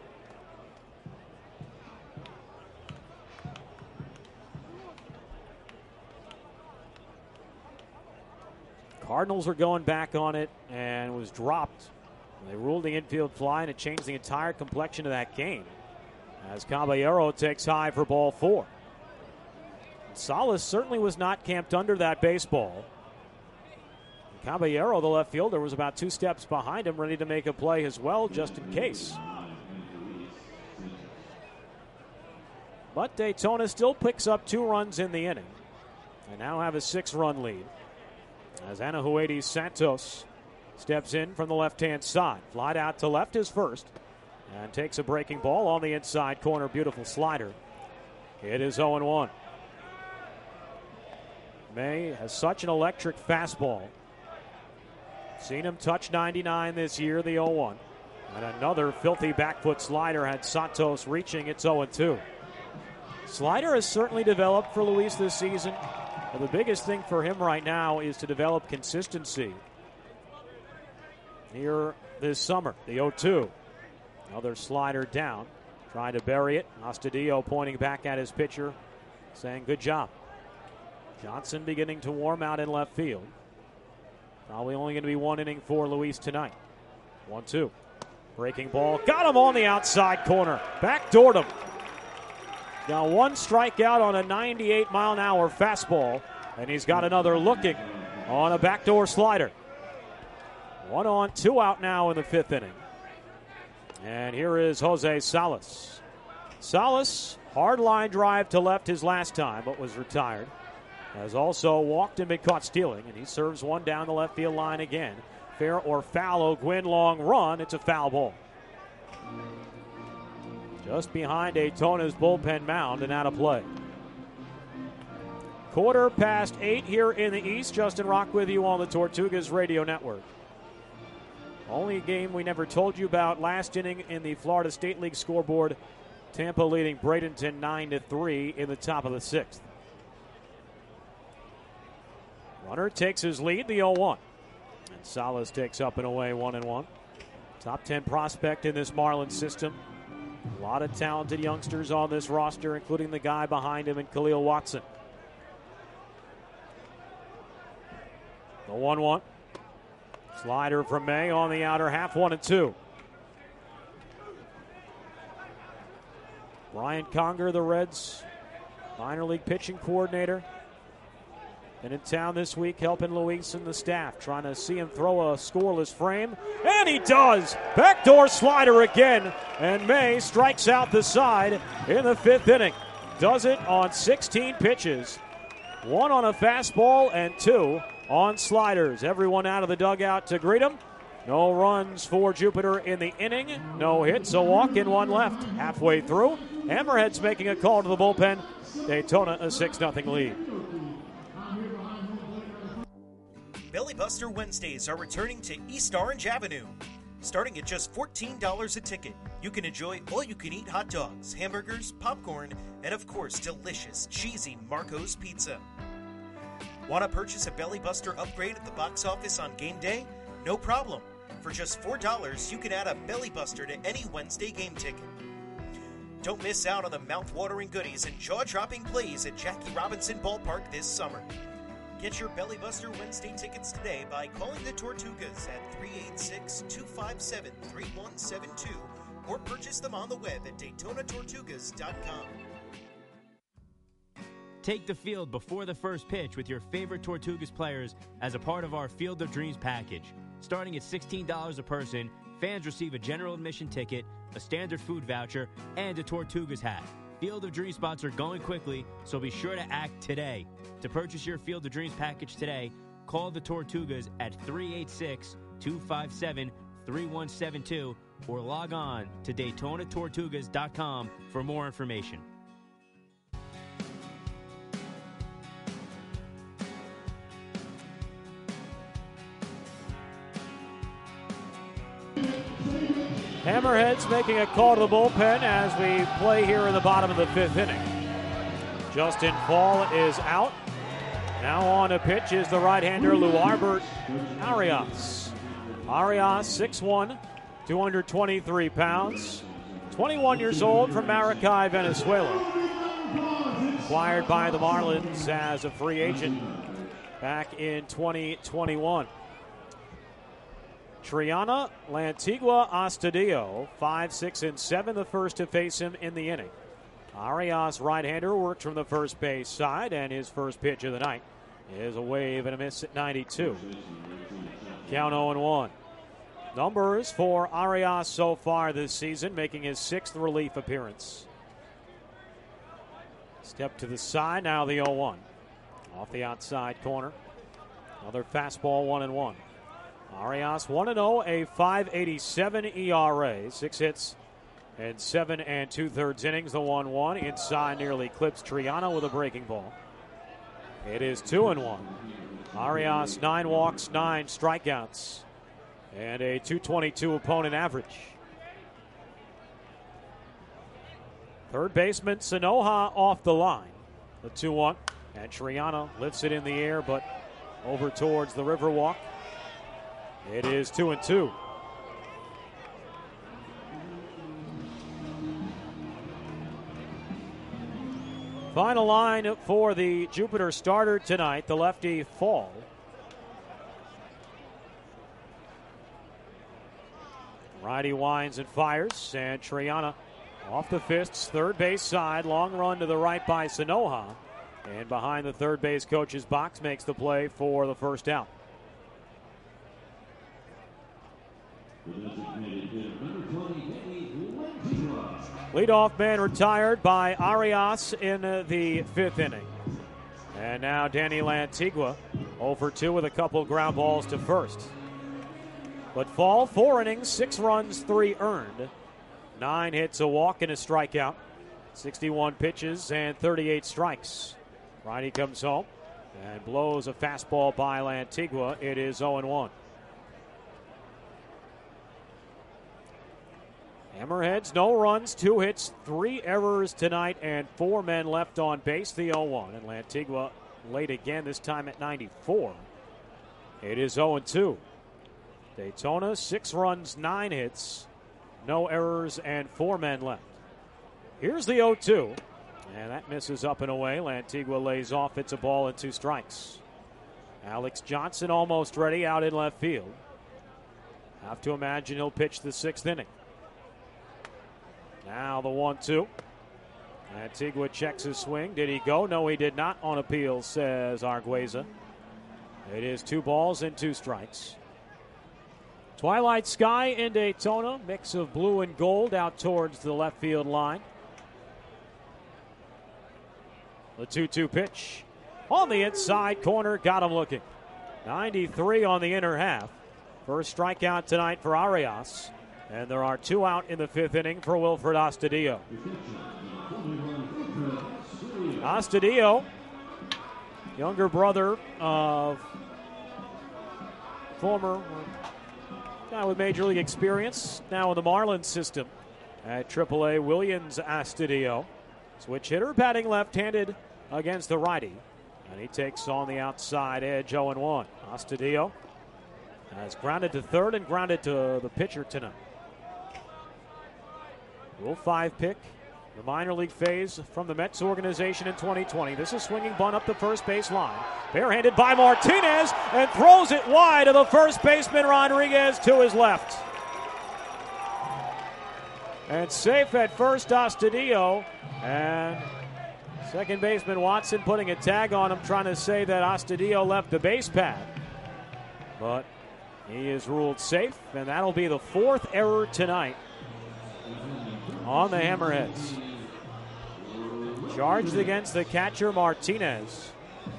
Cardinals are going back on it and was dropped. They ruled the infield fly, and it changed the entire complexion of that game as Caballero takes high for ball four. Salas certainly was not camped under that baseball. Caballero, the left fielder, was about two steps behind him, ready to make a play as well, just in case. But Daytona still picks up two runs in the inning. They now have a six-run lead as Anahuedes Santos steps in from the left-hand side. Flied out to left is first and takes a breaking ball on the inside corner. Beautiful slider. It is oh and one. May has such an electric fastball. Seen him touch ninety-nine this year, the oh one. And another filthy back foot slider had Santos reaching. It's oh and two. Slider has certainly developed for Luis this season. Well, the biggest thing for him right now is to develop consistency. Here this summer, the oh two. Another slider down. Trying to bury it. Astudillo pointing back at his pitcher, saying good job. Johnson beginning to warm out in left field. Probably only going to be one inning for Luis tonight. one two. Breaking ball. Got him on the outside corner. Backdoored him. Now one strikeout on a ninety-eight mile an hour fastball, and he's got another looking on a backdoor slider. One on, two out now in the fifth inning. And here is Jose Salas. Salas, hard line drive to left his last time, but was retired. Has also walked and been caught stealing, and he serves one down the left field line again. Fair or foul, O'Gwyn long run. It's a foul ball. Just behind Daytona's bullpen mound and out of play. Quarter past eight here in the East. Justin Rock with you on the Tortugas Radio Network. Only game we never told you about last inning in the Florida State League scoreboard. Tampa leading Bradenton nine to three in the top of the sixth. Runner takes his lead, the oh one. And Salas takes up and away one and one. Top ten prospect in this Marlins system. A lot of talented youngsters on this roster, including the guy behind him in Khalil Watson. The one one. Slider from May on the outer half, one and two. Brian Conger, the Reds minor league pitching coordinator, been in town this week helping Luis and the staff, trying to see him throw a scoreless frame. And he does! Backdoor slider again, and May strikes out the side in the fifth inning. Does it on sixteen pitches. One on a fastball and two on sliders. Everyone out of the dugout to greet him. No runs for Jupiter in the inning. No hits, a walk, and one left. Halfway through, Hammerhead's making a call to the bullpen. Daytona a six nothing lead. Belly Buster Wednesdays are returning to East Orange Avenue. Starting at just fourteen dollars a ticket, you can enjoy all-you-can-eat hot dogs, hamburgers, popcorn, and of course, delicious, cheesy Marco's Pizza. Want to purchase a Belly Buster upgrade at the box office on game day? No problem. For just four dollars, you can add a Belly Buster to any Wednesday game ticket. Don't miss out on the mouth-watering goodies and jaw-dropping plays at Jackie Robinson Ballpark this summer. Get your Belly Buster Wednesday tickets today by calling the Tortugas at three eight six, two five seven, three one seven two or purchase them on the web at Daytona Tortugas dot com. Take the field before the first pitch with your favorite Tortugas players as a part of our Field of Dreams package. Starting at sixteen dollars a person, fans receive a general admission ticket, a standard food voucher, and a Tortugas hat. Field of Dreams spots are going quickly, so be sure to act today. To purchase your Field of Dreams package today, call the Tortugas at three eight six, two five seven, three one seven two or log on to Daytona Tortugas dot com for more information. Hammerheads making a call to the bullpen as we play here in the bottom of the fifth inning. Justin Fall is out. Now on to pitch is the right-hander Luarbert Arias. Arias, six one, two hundred twenty-three pounds, twenty-one years old, from Maracay, Venezuela. Acquired by the Marlins as a free agent back in twenty twenty-one. Triana, Lantigua, Astudillo, five, six, and seven, the first to face him in the inning. Arias, right-hander, worked from the first base side, and his first pitch of the night is a wave and a miss at ninety-two. Count oh and one. Numbers for Arias so far this season, making his sixth relief appearance. Step to the side, now the oh one. Off the outside corner. Another fastball, one and one. Arias one and oh, a five eighty-seven E R A, six hits and seven and two-thirds innings, the one one. Inside nearly clips Triana with a breaking ball. It is two and one. Arias, nine walks, nine strikeouts, and a two twenty-two opponent average. Third baseman Sanoja off the line. The two one. And Triana lifts it in the air, but over towards the Riverwalk. It is two and two. Final line for the Jupiter starter tonight, the lefty Fall. Righty winds and fires, and Triana off the fists, third base side, long run to the right by Sanoja, and behind the third base coach's box makes the play for the first out. Leadoff man retired by Arias in the fifth inning. And now Danny Lantigua oh for two with a couple ground balls to first. But Fall, four innings, six runs, three earned. Nine hits, a walk, and a strikeout. sixty-one pitches and thirty-eight strikes. Righty comes home and blows a fastball by Lantigua. It is oh and one. Hammerheads, no runs, two hits, three errors tonight, and four men left on base. The oh one, and Lantigua late again, this time at ninety-four. It is oh and two. Daytona, six runs, nine hits, no errors, and four men left. Here's the oh two, and that misses up and away. Lantigua lays off, it's a ball and two strikes. Alex Johnson almost ready out in left field. Have to imagine he'll pitch the sixth inning. Now the one two. Antigua checks his swing. Did he go? No, he did not on appeal, says Argueza. It is two balls and two strikes. Twilight sky in Daytona. Mix of blue and gold out towards the left field line. The two two pitch. On the inside corner, got him looking. ninety-three on the inner half. First strikeout tonight for Arias. And there are two out in the fifth inning for Wilfred Astudillo. Astudillo, younger brother of former guy with Major League experience, now in the Marlins system at triple A, Williams Astudillo. Switch hitter, batting left-handed against the righty. And he takes on the outside edge, oh and one. Astudillo has grounded to third and grounded to the pitcher tonight. Rule five pick, the minor league phase from the Mets organization in twenty twenty. This is swinging bunt up the first base line. Barehanded by Martinez and throws it wide to the first baseman Rodriguez to his left. And safe at first, Astudillo. And second baseman Watson putting a tag on him, trying to say that Astudillo left the base pad. But he is ruled safe, and that'll be the fourth error tonight on the Hammerheads. Charged against the catcher Martinez.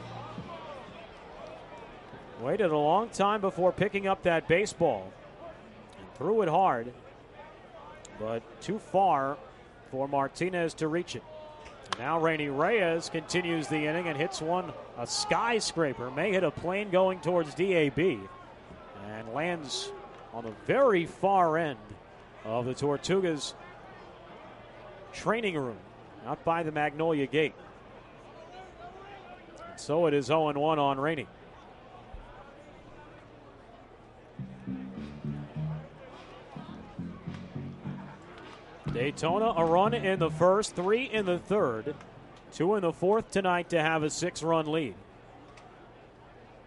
Waited a long time before picking up that baseball and threw it hard, but too far for Martinez to reach it. And now Rainy Reyes continues the inning and hits one, a skyscraper. May hit a plane going towards D A B and lands on the very far end of the Tortugas training room, out by the Magnolia Gate. And so it is oh and one on Rainey. Daytona, a run in the first, three in the third, two in the fourth tonight to have a six-run lead.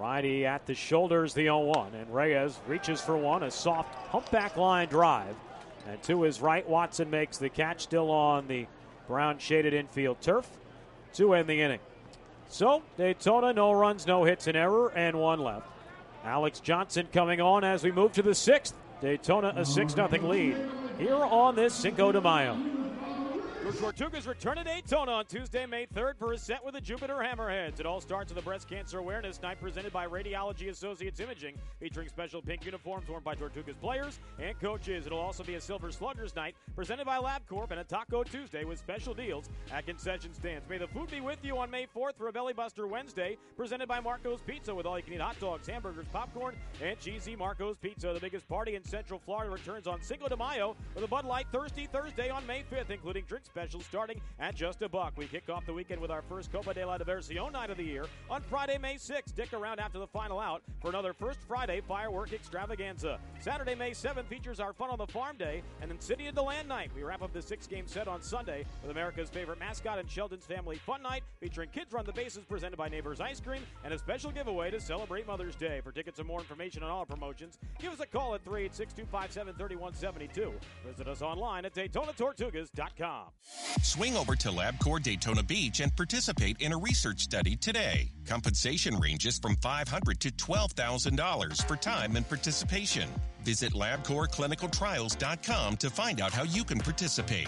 Righty at the shoulders, the oh one, and Reyes reaches for one, a soft humpback line drive. And to his right, Watson makes the catch, still on the brown-shaded infield turf to end the inning. So, Daytona, no runs, no hits, an error, and one left. Alex Johnson coming on as we move to the sixth. Daytona a six nothing lead here on this Cinco de Mayo. Your Tortugas return to Daytona on Tuesday, May third for a set with the Jupiter Hammerheads. It all starts with the Breast Cancer Awareness Night presented by Radiology Associates Imaging, featuring special pink uniforms worn by Tortugas players and coaches. It'll also be a Silver Sluggers Night presented by LabCorp and a Taco Tuesday with special deals at concession stands. May the food be with you on May fourth for a Belly Buster Wednesday presented by Marco's Pizza with all-you-can-eat hot dogs, hamburgers, popcorn, and cheesy Marco's Pizza. The biggest party in Central Florida returns on Cinco de Mayo with a Bud Light Thirsty Thursday on May fifth, including drink specials starting at just a buck. We kick off the weekend with our first Copa de la Diversión night of the year on Friday, May sixth. Stick around after the final out for another First Friday firework extravaganza. Saturday, May seventh features our Fun on the Farm Day and then City of DeLand night. We wrap up the six-game set on Sunday with America's favorite mascot and Sheldon's Family Fun Night featuring Kids Run the Bases presented by Neighbors Ice Cream and a special giveaway to celebrate Mother's Day. For tickets and more information on all our promotions, give us a call at three eight six, two five seven, three one seven two. Visit us online at Daytona Tortugas dot com. Swing over to LabCorp Daytona Beach and participate in a research study today. Compensation ranges from five hundred dollars to twelve thousand dollars for time and participation. Visit LabCorp Clinical Trials dot com to find out how you can participate.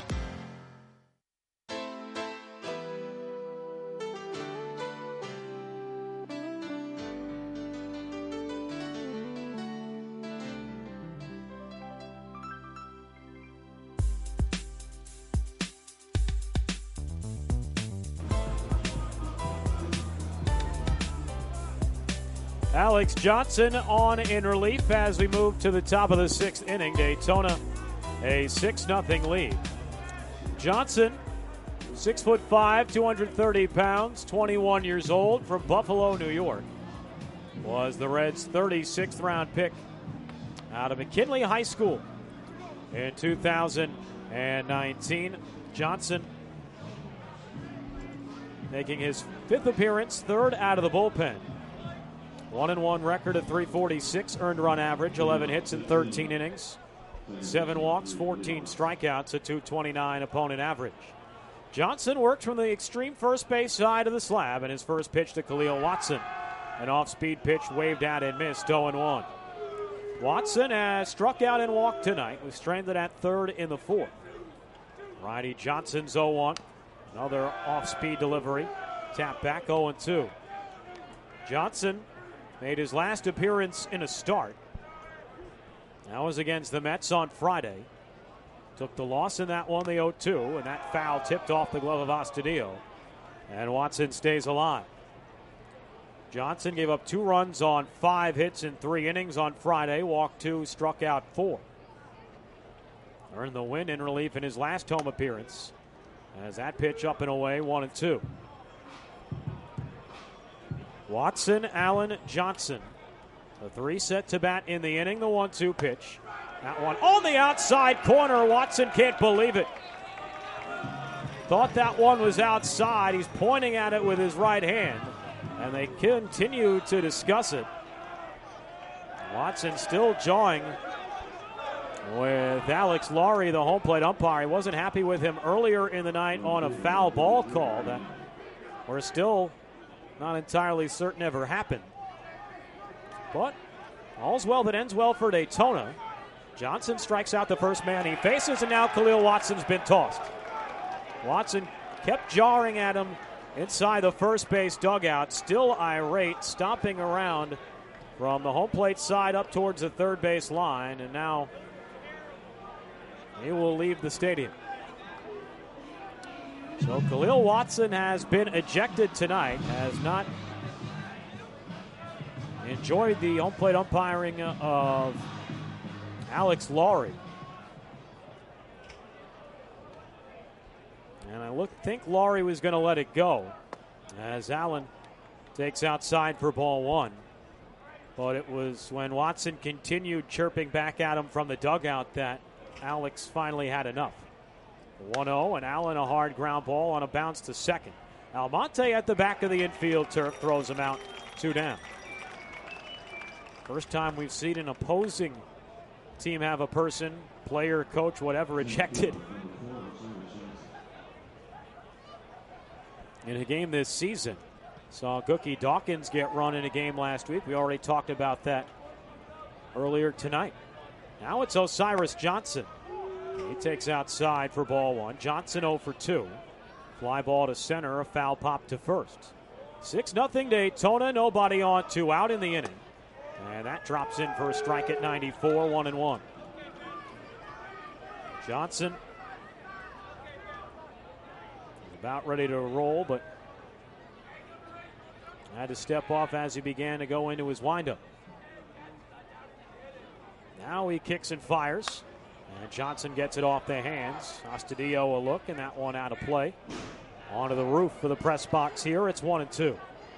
Alex Johnson on in relief as we move to the top of the sixth inning. Daytona a six nothing lead. Johnson, six foot five, two hundred thirty pounds, twenty-one years old, from Buffalo, New York. Was the Reds' thirty-sixth round pick out of McKinley High School in two thousand nineteen. Johnson making his fifth appearance, third out of the bullpen. One and one record of three forty-six earned run average, eleven hits in thirteen innings, seven walks, fourteen strikeouts, a two twenty-nine opponent average. Johnson worked from the extreme first base side of the slab, and his first pitch to Khalil Watson. An off-speed pitch waved at and missed, oh and one. Watson has struck out and walked tonight, was stranded at third in the fourth. Righty Johnson's oh one. Another off-speed delivery. Tap back, oh and two. Johnson made his last appearance in a start. That was against the Mets on Friday. Took the loss in that one, the oh two, and that foul tipped off the glove of Astudillo. And Watson stays alive. Johnson gave up two runs on five hits in three innings on Friday, walked two, struck out four. Earned the win in relief in his last home appearance. As that pitch up and away, one and two. Watson, Allen, Johnson. The three set to bat in the inning. The one two pitch. That one on the outside corner. Watson can't believe it. Thought that one was outside. He's pointing at it with his right hand. And they continue to discuss it. Watson still jawing with Alex Laurie, the home plate umpire. He wasn't happy with him earlier in the night on a foul ball call that we're still not entirely certain ever happened. But all's well that ends well for Daytona. Johnson strikes out the first man he faces, and now Khalil Watson's been tossed. Watson kept jarring at him inside the first base dugout, still irate, stomping around from the home plate side up towards the third base line, and now he will leave the stadium. So Khalil Watson has been ejected tonight, has not enjoyed the home plate umpiring of Alex Laurie. And I look, think Laurie was going to let it go as Allen takes outside for ball one. But it was when Watson continued chirping back at him from the dugout that Alex finally had enough. one oh, and Allen a hard ground ball on a bounce to second. Almonte at the back of the infield turf throws him out, two down. First time we've seen an opposing team have a person, player, coach, whatever, ejected in a game this season. Saw Gookie Dawkins get run in a game last week. We already talked about that earlier tonight. Now it's Osiris Johnson. He takes outside for ball one. Johnson oh for two. Fly ball to center, a foul pop to first. six nothing Daytona, nobody on, two out in the inning. And that drops in for a strike at ninety-four, one and one. Johnson is about ready to roll, but had to step off as he began to go into his windup. Now he kicks and fires, and Johnson gets it off the hands. Astudillo a look, and that one out of play. Onto the roof for the press box here. It's one and two.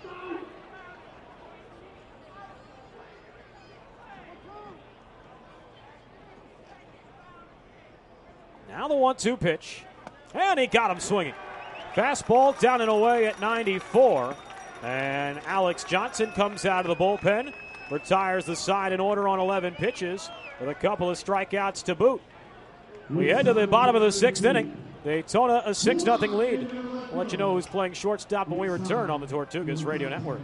Now the one two pitch, and he got him swinging. Fastball down and away at ninety-four, and Alex Johnson comes out of the bullpen, retires the side in order on eleven pitches with a couple of strikeouts to boot. We head to the bottom of the sixth inning. Daytona a six nothing lead. We'll let you know who's playing shortstop when we return on the Tortugas Radio Network.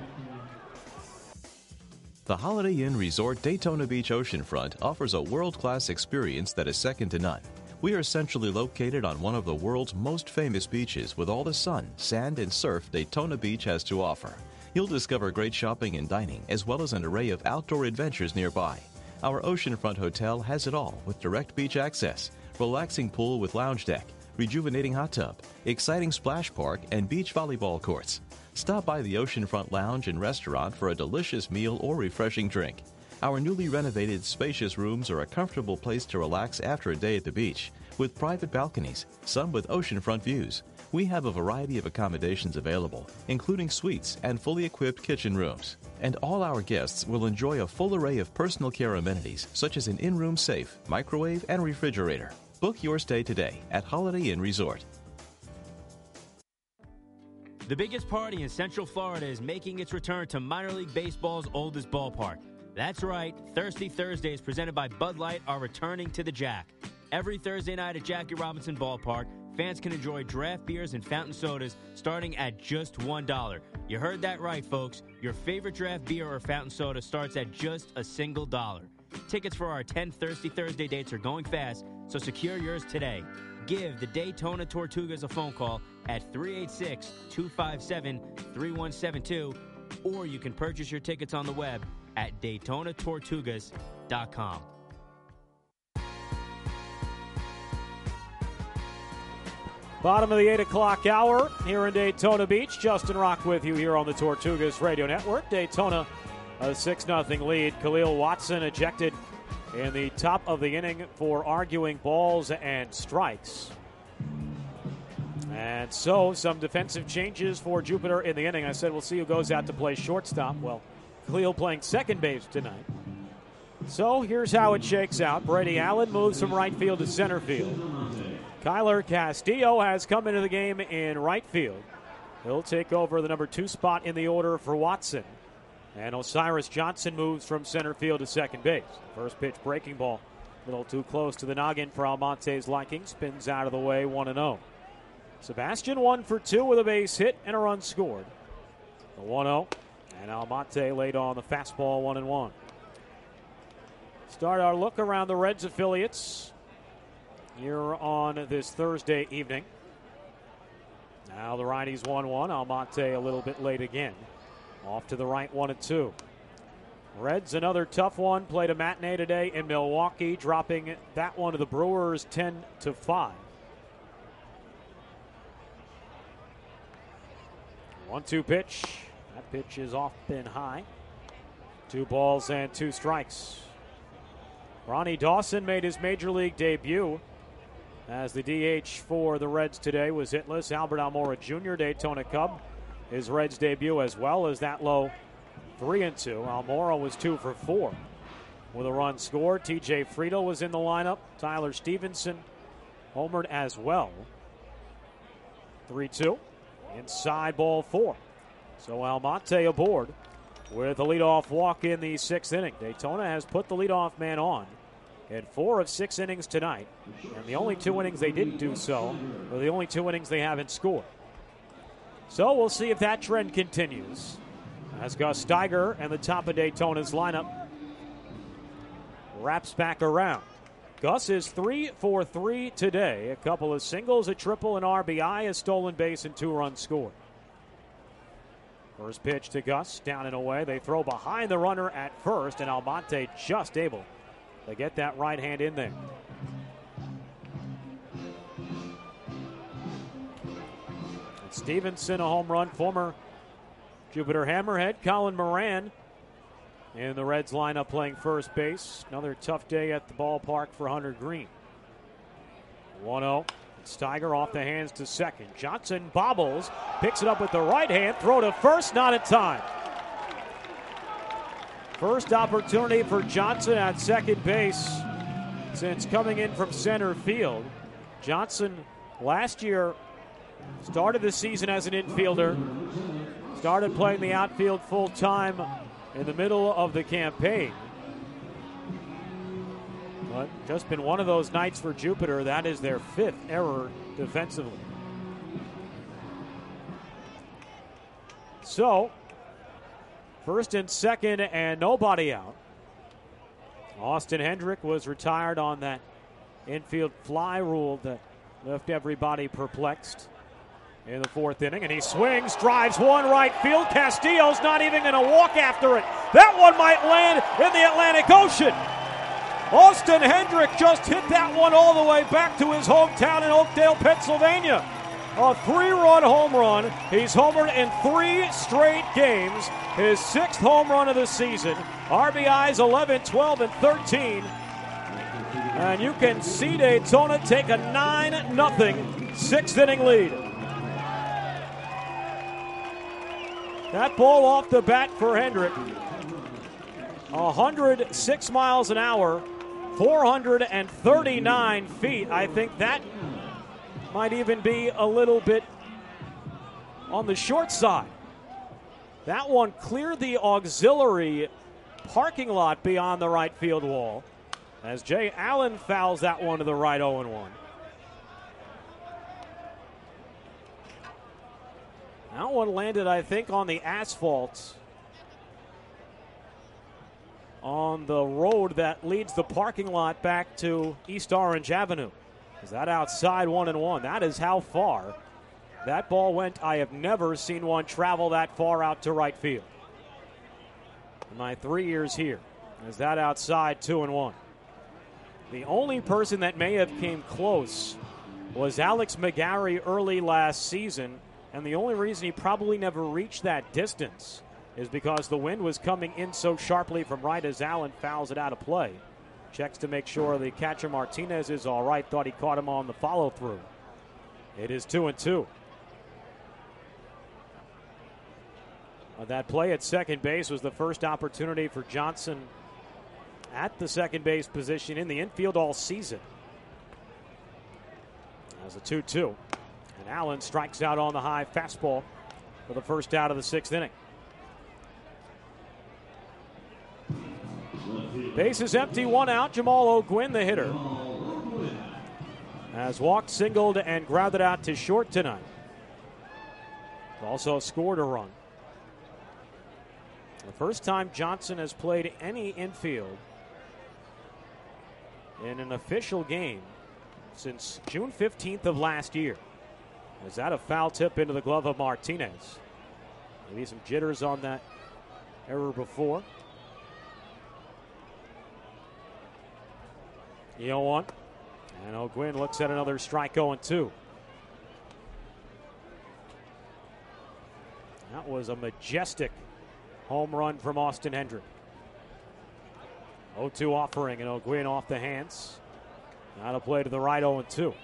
The Holiday Inn Resort Daytona Beach Oceanfront offers a world-class experience that is second to none. We are centrally located on one of the world's most famous beaches with all the sun, sand, and surf Daytona Beach has to offer. You'll discover great shopping and dining, as well as an array of outdoor adventures nearby. Our oceanfront hotel has it all with direct beach access, relaxing pool with lounge deck, rejuvenating hot tub, exciting splash park, and beach volleyball courts. Stop by the Oceanfront Lounge and Restaurant for a delicious meal or refreshing drink. Our newly renovated, spacious rooms are a comfortable place to relax after a day at the beach, with private balconies, some with oceanfront views. We have a variety of accommodations available, including suites and fully equipped kitchen rooms. And all our guests will enjoy a full array of personal care amenities, such as an in-room safe, microwave, and refrigerator. Book your stay today at Holiday Inn Resort. The biggest party in Central Florida is making its return to minor league baseball's oldest ballpark. That's right, Thirsty Thursdays presented by Bud Light are returning to the Jack. Every Thursday night at Jackie Robinson Ballpark, fans can enjoy draft beers and fountain sodas starting at just one dollar. You heard that right, folks. Your favorite draft beer or fountain soda starts at just a single dollar. Tickets for our ten Thirsty Thursday dates are going fast, so secure yours today. Give the Daytona Tortugas a phone call at three eight six, two five seven, three one seven two, or you can purchase your tickets on the web at Daytona Tortugas dot com. Bottom of the eight o'clock hour here in Daytona Beach. Justin Rock with you here on the Tortugas Radio Network. Daytona a six nothing lead. Khalil Watson ejected in the top of the inning for arguing balls and strikes. And so some defensive changes for Jupiter in the inning. I said we'll see who goes out to play shortstop. Well, Khalil playing second base tonight. So here's how it shakes out. Brady Allen moves from right field to center field. Kyler Castillo has come into the game in right field. He'll take over the number two spot in the order for Watson. And Osiris Johnson moves from center field to second base. First pitch breaking ball. A little too close to the noggin for Almonte's liking. Spins out of the way, one and oh. Sebastian one for two with a base hit and a run scored. The one oh. And Almonte laid on the fastball, one and one. Start our look around the Reds affiliates here on this Thursday evening. Now the righties one one. Almonte a little bit late again. Off to the right, one and two. Reds, another tough one. Played a matinee today in Milwaukee, dropping that one to the Brewers ten to five. one two pitch. That pitch is off and high. Two balls and two strikes. Ronnie Dawson made his major league debut as the D H for the Reds today was hitless. Albert Almora Junior, Daytona Cub, his Reds debut as well as that low three and two. Almora was two for four with a run scored. T J Friedel was in the lineup. Tyler Stevenson homered as well. three two. Inside ball four. So Almonte aboard with the leadoff walk in the sixth inning. Daytona has put the leadoff man on in four of six innings tonight, and the only two innings they didn't do so are the only two innings they haven't scored. So we'll see if that trend continues as Gus Steiger and the top of Daytona's lineup wraps back around. Gus is three for three today. A couple of singles, a triple, an R B I, a stolen base, and two runs scored. First pitch to Gus, down and away. They throw behind the runner at first, and Almonte just able to get that right hand in there. And Stevenson, a home run. Former Jupiter Hammerhead, Colin Moran, in the Reds lineup playing first base. Another tough day at the ballpark for Hunter Green. one oh. Steiger off the hands to second. Johnson bobbles, picks it up with the right hand, throw to first, not in time. First opportunity for Johnson at second base since coming in from center field. Johnson last year started the season as an infielder, started playing the outfield full time in the middle of the campaign. But just been one of those nights for Jupiter. That is their fifth error defensively. So, first and second and nobody out. Austin Hendrick was retired on that infield fly rule that left everybody perplexed in the fourth inning. And he swings, drives one right field. Castillo's not even going to walk after it. That one might land in the Atlantic Ocean. Austin Hendrick just hit that one all the way back to his hometown in Oakdale, Pennsylvania. A three-run home run. He's homered in three straight games. His sixth home run of the season. R B Is eleven, twelve, and thirteen. And you can see Daytona take a nine nothing sixth inning lead. That ball off the bat for Hendrick. one hundred six miles an hour. four hundred thirty-nine feet. I think that might even be a little bit on the short side. That one cleared the auxiliary parking lot beyond the right field wall as Jay Allen fouls that one to the right, oh and one. That one landed, I think, on the asphalt on the road that leads the parking lot back to East Orange Avenue. Is that outside one and one? That is how far that ball went. I have never seen one travel that far out to right field in my three years here. Is that outside two and one? The only person that may have came close was Alex McGarry early last season, and the only reason he probably never reached that distance is because the wind was coming in so sharply from right as Allen fouls it out of play. Checks to make sure the catcher Martinez is all right. Thought he caught him on the follow-through. It is two and two. Uh, that play at second base was the first opportunity for Johnson at the second base position in the infield all season. As a two two. And Allen strikes out on the high fastball for the first out of the sixth inning. Base is empty, one out. Jamal O'Gwyn, the hitter, has walked, singled, and grounded out to short tonight. Also scored a run. The first time Johnson has played any infield in an official game since June fifteenth of last year. Is that a foul tip into the glove of Martinez? Maybe some jitters on that error before. E oh one. And O'Gwyn looks at another strike, oh and two. That was a majestic home run from Austin Hendrick. oh two offering, and O'Gwyn off the hands. Now to play to the right, oh and two.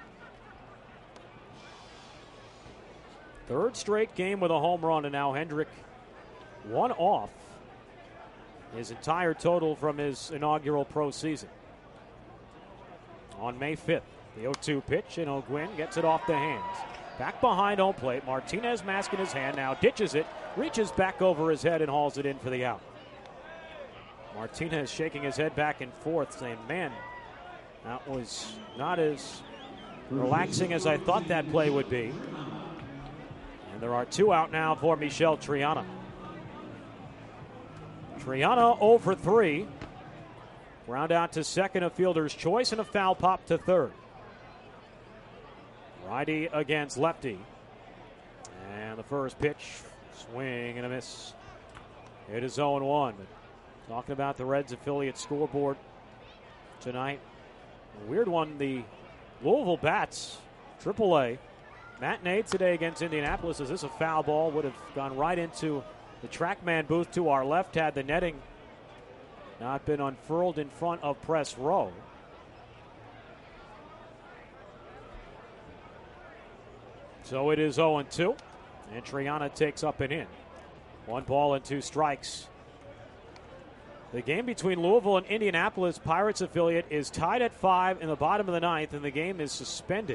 Third straight game with a home run, and now Hendrick one off his entire total from his inaugural pro season. On May fifth, the oh two pitch, and O'Gwyn gets it off the hands. Back behind home plate. Martinez mask in his hand, now ditches it, reaches back over his head and hauls it in for the out. Martinez shaking his head back and forth, saying, man, that was not as relaxing as I thought that play would be. And there are two out now for Michel Triana. Triana oh for three. Ground out to second, a fielder's choice, and a foul pop to third. Righty against lefty. And the first pitch, swing and a miss. It is oh one. Talking about the Reds affiliate scoreboard tonight. A weird one, the Louisville Bats, triple A. Matinee today against Indianapolis. Is this a foul ball? Would have gone right into the TrackMan booth to our left had the netting not been unfurled in front of press row. So it is oh two, and Triana takes up and in. One ball and two strikes. The game between Louisville and Indianapolis Pirates affiliate is tied at five in the bottom of the ninth, and the game is suspended.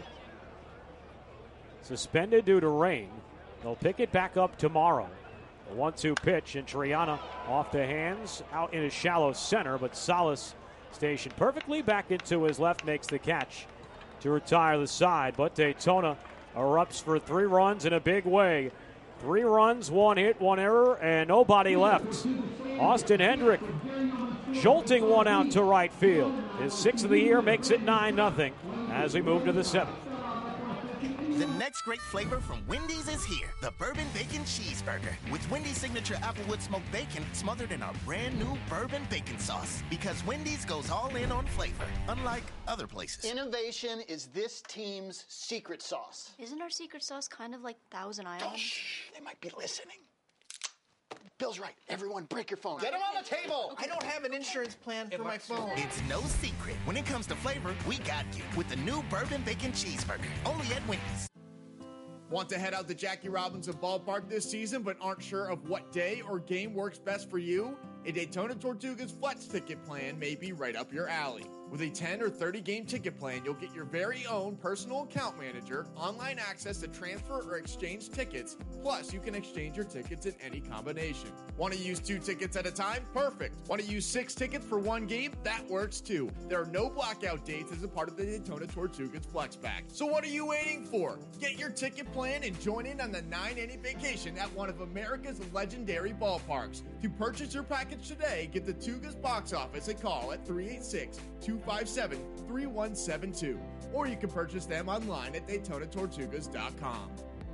Suspended due to rain. They'll pick it back up tomorrow. A one two pitch, and Triana off the hands, out in a shallow center, but Salas stationed perfectly back into his left, makes the catch to retire the side. But Daytona erupts for three runs in a big way. Three runs, one hit, one error, and nobody left. Austin Hendrick jolting one out to right field. His sixth of the year makes it nine nothing as we move to the seventh. The next great flavor from Wendy's is here. The Bourbon Bacon Cheeseburger. With Wendy's signature Applewood smoked bacon smothered in our brand new Bourbon Bacon sauce. Because Wendy's goes all in on flavor, unlike other places. Innovation is this team's secret sauce. Isn't our secret sauce kind of like Thousand Island? Shh, they might be listening. Bill's right. Everyone break your phone. Get 'em on the table. I don't have an insurance plan for my phone. It's no secret. When it comes to flavor, we got you. With the new Bourbon Bacon Cheeseburger. Only at Wendy's. Want to head out to Jackie Robinson Ballpark this season but aren't sure of what day or game works best for you? A Daytona Tortugas Flex ticket plan may be right up your alley. With a ten or thirty game ticket plan, you'll get your very own personal account manager, online access to transfer or exchange tickets, plus you can exchange your tickets in any combination. Want to use two tickets at a time? Perfect. Want to use six tickets for one game? That works too. There are no blackout dates as a part of the Daytona Tortugas Flex Pack. So what are you waiting for? Get your ticket plan and join in on the nine inning vacation at one of America's legendary ballparks. To purchase your package today, get the Tugas box office a call at three eight six, two five seven, three one seven two. Or you can purchase them online at Daytona Tortugas dot com.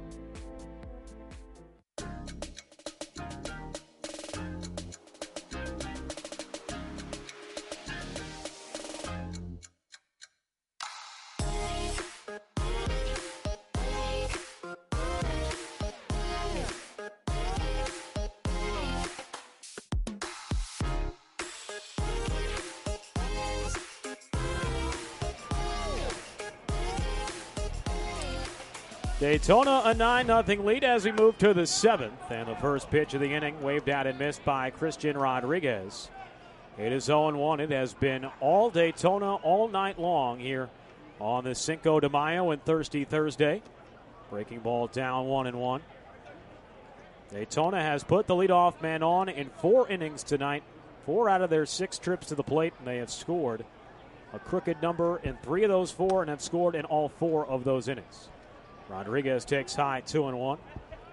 Daytona a nine nothing lead as we move to the seventh. And the first pitch of the inning waved out and missed by Christian Rodriguez. It is oh one. It has been all Daytona all night long here on the Cinco de Mayo and Thirsty Thursday. Breaking ball down one and one. Daytona has put the leadoff man on in four innings tonight. Four out of their six trips to the plate, and they have scored a crooked number in three of those four and have scored in all four of those innings. Rodriguez takes high, two and one.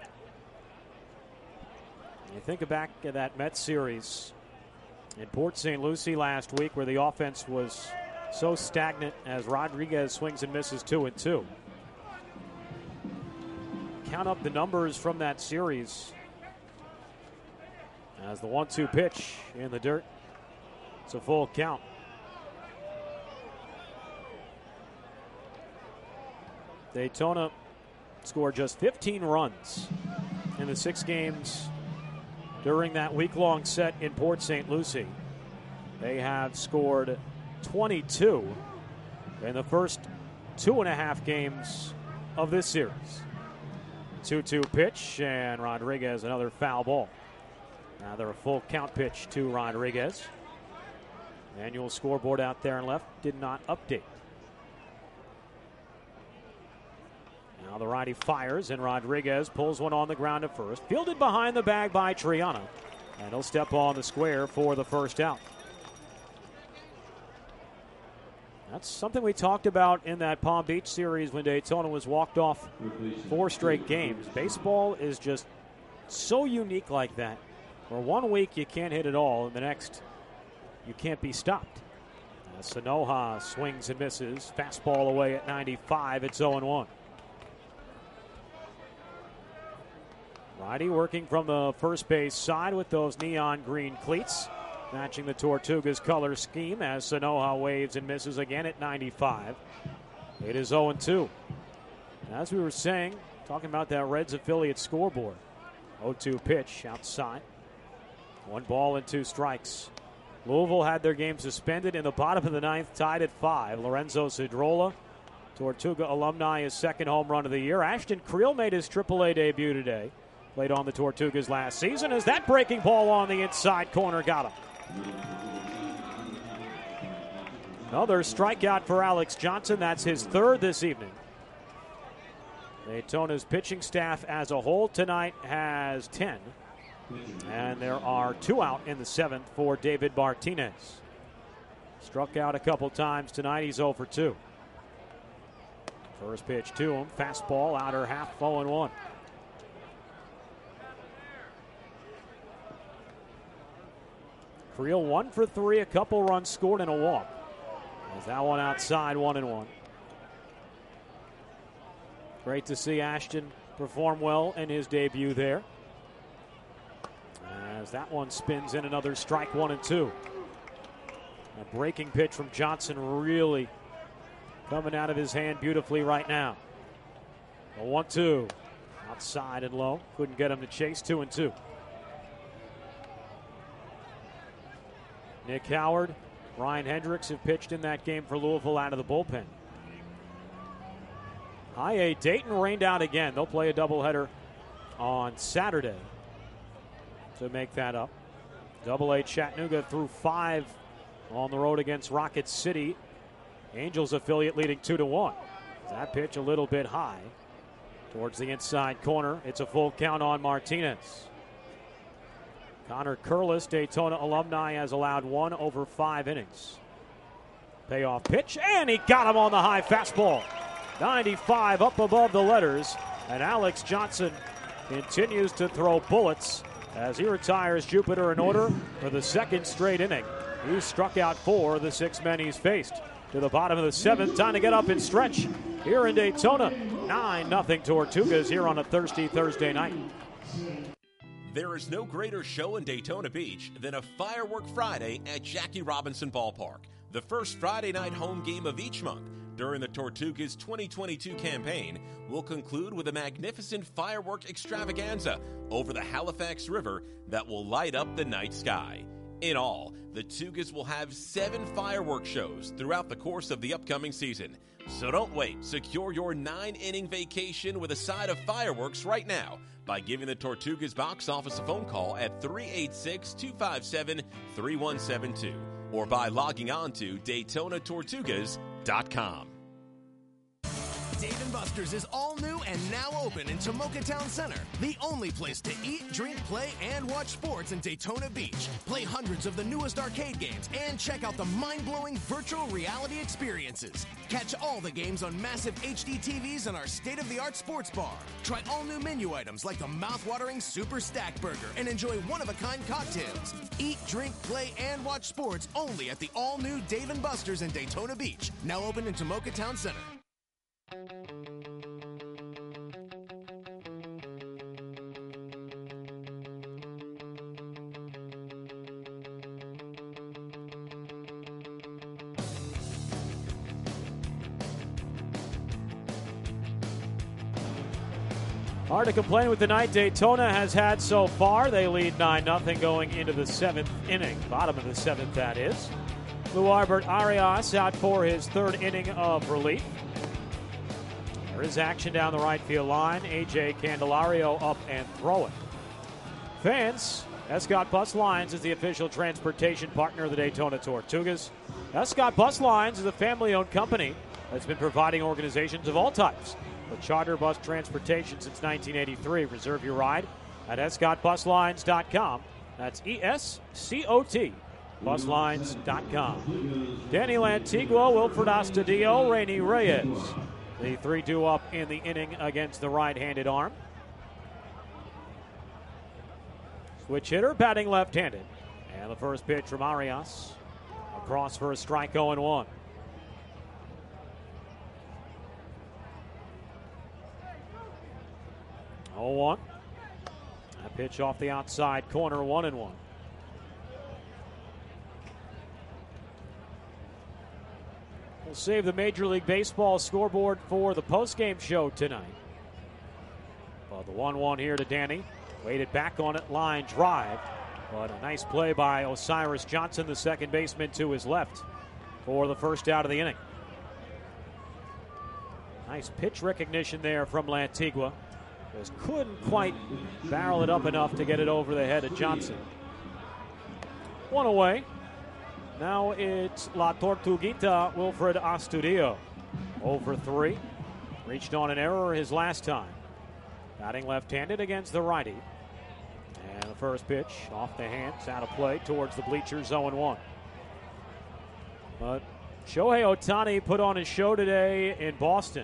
You think back at that Mets series in Port Saint Lucie last week, where the offense was so stagnant as Rodriguez swings and misses two and two. Count up the numbers from that series as the one two pitch in the dirt. It's a full count. Daytona scored just fifteen runs in the six games during that week-long set in Port Saint Lucie. They have scored twenty-two in the first two and a half games of this series. two two pitch, and Rodriguez another foul ball. Now they're a full count pitch to Rodriguez. Manual scoreboard out there and left did not update. Now the righty fires, and Rodriguez pulls one on the ground at first. Fielded behind the bag by Triana. And he'll step on the square for the first out. That's something we talked about in that Palm Beach series when Daytona was walked off four straight games. Baseball is just so unique like that, where one week you can't hit it all, and the next you can't be stopped. Uh, Sanoja swings and misses. Fastball away at ninety-five. It's oh and one. Righty working from the first base side with those neon green cleats, matching the Tortugas color scheme as Sanoja waves and misses again at ninety-five. It is oh and two. As we were saying, talking about that Reds affiliate scoreboard. oh two pitch outside. One ball and two strikes. Louisville had their game suspended in the bottom of the ninth, tied at five. Lorenzo Cedrola, Tortuga alumni, his second home run of the year. Ashton Creel made his triple A debut today. Played on the Tortugas last season as that breaking ball on the inside corner got him. Another strikeout for Alex Johnson. That's his third this evening. Daytona's pitching staff as a whole tonight has ten. And there are two out in the seventh for David Martinez. Struck out a couple times tonight. He's oh for two. First pitch to him. Fastball, outer half, oh and one. Creel one for three, a couple runs scored and a walk. As that one outside, one and one. Great to see Ashton perform well in his debut there. As that one spins in, another strike, one and two. A breaking pitch from Johnson really coming out of his hand beautifully right now. A one two. Outside and low. Couldn't get him to chase, two and two. Nick Howard, Ryan Hendricks have pitched in that game for Louisville out of the bullpen. High A Dayton rained out again. They'll play a doubleheader on Saturday to make that up. Double A Chattanooga threw five on the road against Rocket City. Angels affiliate leading two to one. That pitch a little bit high towards the inside corner. It's a full count on Martinez. Connor Curlis, Daytona alumni, has allowed one over five innings. Payoff pitch, and he got him on the high fastball. ninety-five up above the letters, and Alex Johnson continues to throw bullets as he retires Jupiter in order for the second straight inning. He struck out four of the six men he's faced. To the bottom of the seventh, time to get up and stretch here in Daytona. nine nothing Tortugas here on a thirsty Thursday night. There is no greater show in Daytona Beach than a Firework Friday at Jackie Robinson Ballpark, the first Friday night home game of each month during the Tortugas twenty twenty-two campaign will conclude with a magnificent firework extravaganza over the Halifax River that will light up the night sky. In all, the Tugas will have seven fireworks shows throughout the course of the upcoming season. So don't wait. Secure your nine-inning vacation with a side of fireworks right now by giving the Tortugas box office a phone call at three eight six, two five seven, three one seven two or by logging on to Daytona Tortugas dot com. Dave and Buster's is all new and now open in Tomoka Town Center, the only place to eat, drink, play, and watch sports in Daytona Beach. Play hundreds of the newest arcade games and check out the mind-blowing virtual reality experiences. Catch all the games on massive H D T Vs in our state-of-the-art sports bar. Try all new menu items like the mouth-watering Super Stack Burger and enjoy one-of-a-kind cocktails. Eat, drink, play, and watch sports only at the all-new Dave and Buster's in Daytona Beach, now open in Tomoka Town Center. Hard to complain with the night Daytona has had so far. They lead nine nothing going into the seventh inning. Bottom of the seventh, that is. Lou Albert Arias out for his third inning of relief. There is action down the right field line. A J Candelario up and throwing. Fans, Escott Bus Lines is the official transportation partner of the Daytona Tortugas. Escott Bus Lines is a family-owned company that's been providing organizations of all types with charter bus transportation since nineteen eighty-three. Reserve your ride at escott bus lines dot com. That's E S C O T, bus lines dot com. Danny Lantigua, Wilfred Astudillo, Rainy Reyes. The three two up in the inning against the right-handed arm. Switch hitter, batting left-handed. And the first pitch from Arias. Across for a strike, oh and one. oh one. A pitch off the outside corner, one and one. We'll save the Major League Baseball scoreboard for the postgame show tonight. Well, the one one here to Danny. Waited back on it, line drive. But a nice play by Osiris Johnson, the second baseman, to his left for the first out of the inning. Nice pitch recognition there from Lantigua. Just couldn't quite barrel it up enough to get it over the head of Johnson. One away. Now it's La Tortuguita, Wilfred Astudillo. oh for three. Reached on an error his last time. Batting left-handed against the righty. And the first pitch off the hands, out of play towards the bleachers, oh and one. But Shohei Ohtani put on his show today in Boston.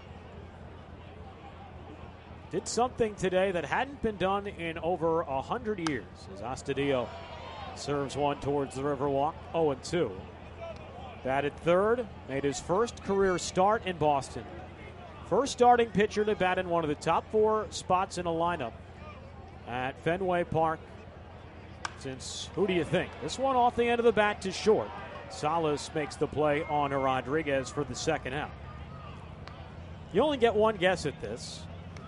Did something today that hadn't been done in over one hundred years as Astudillo serves one towards the Riverwalk, oh and two. Batted third, made his first career start in Boston. First starting pitcher to bat in one of the top four spots in a lineup at Fenway Park since, who do you think? This one off the end of the bat to short. Salas makes the play on Rodriguez for the second out. You only get one guess at this.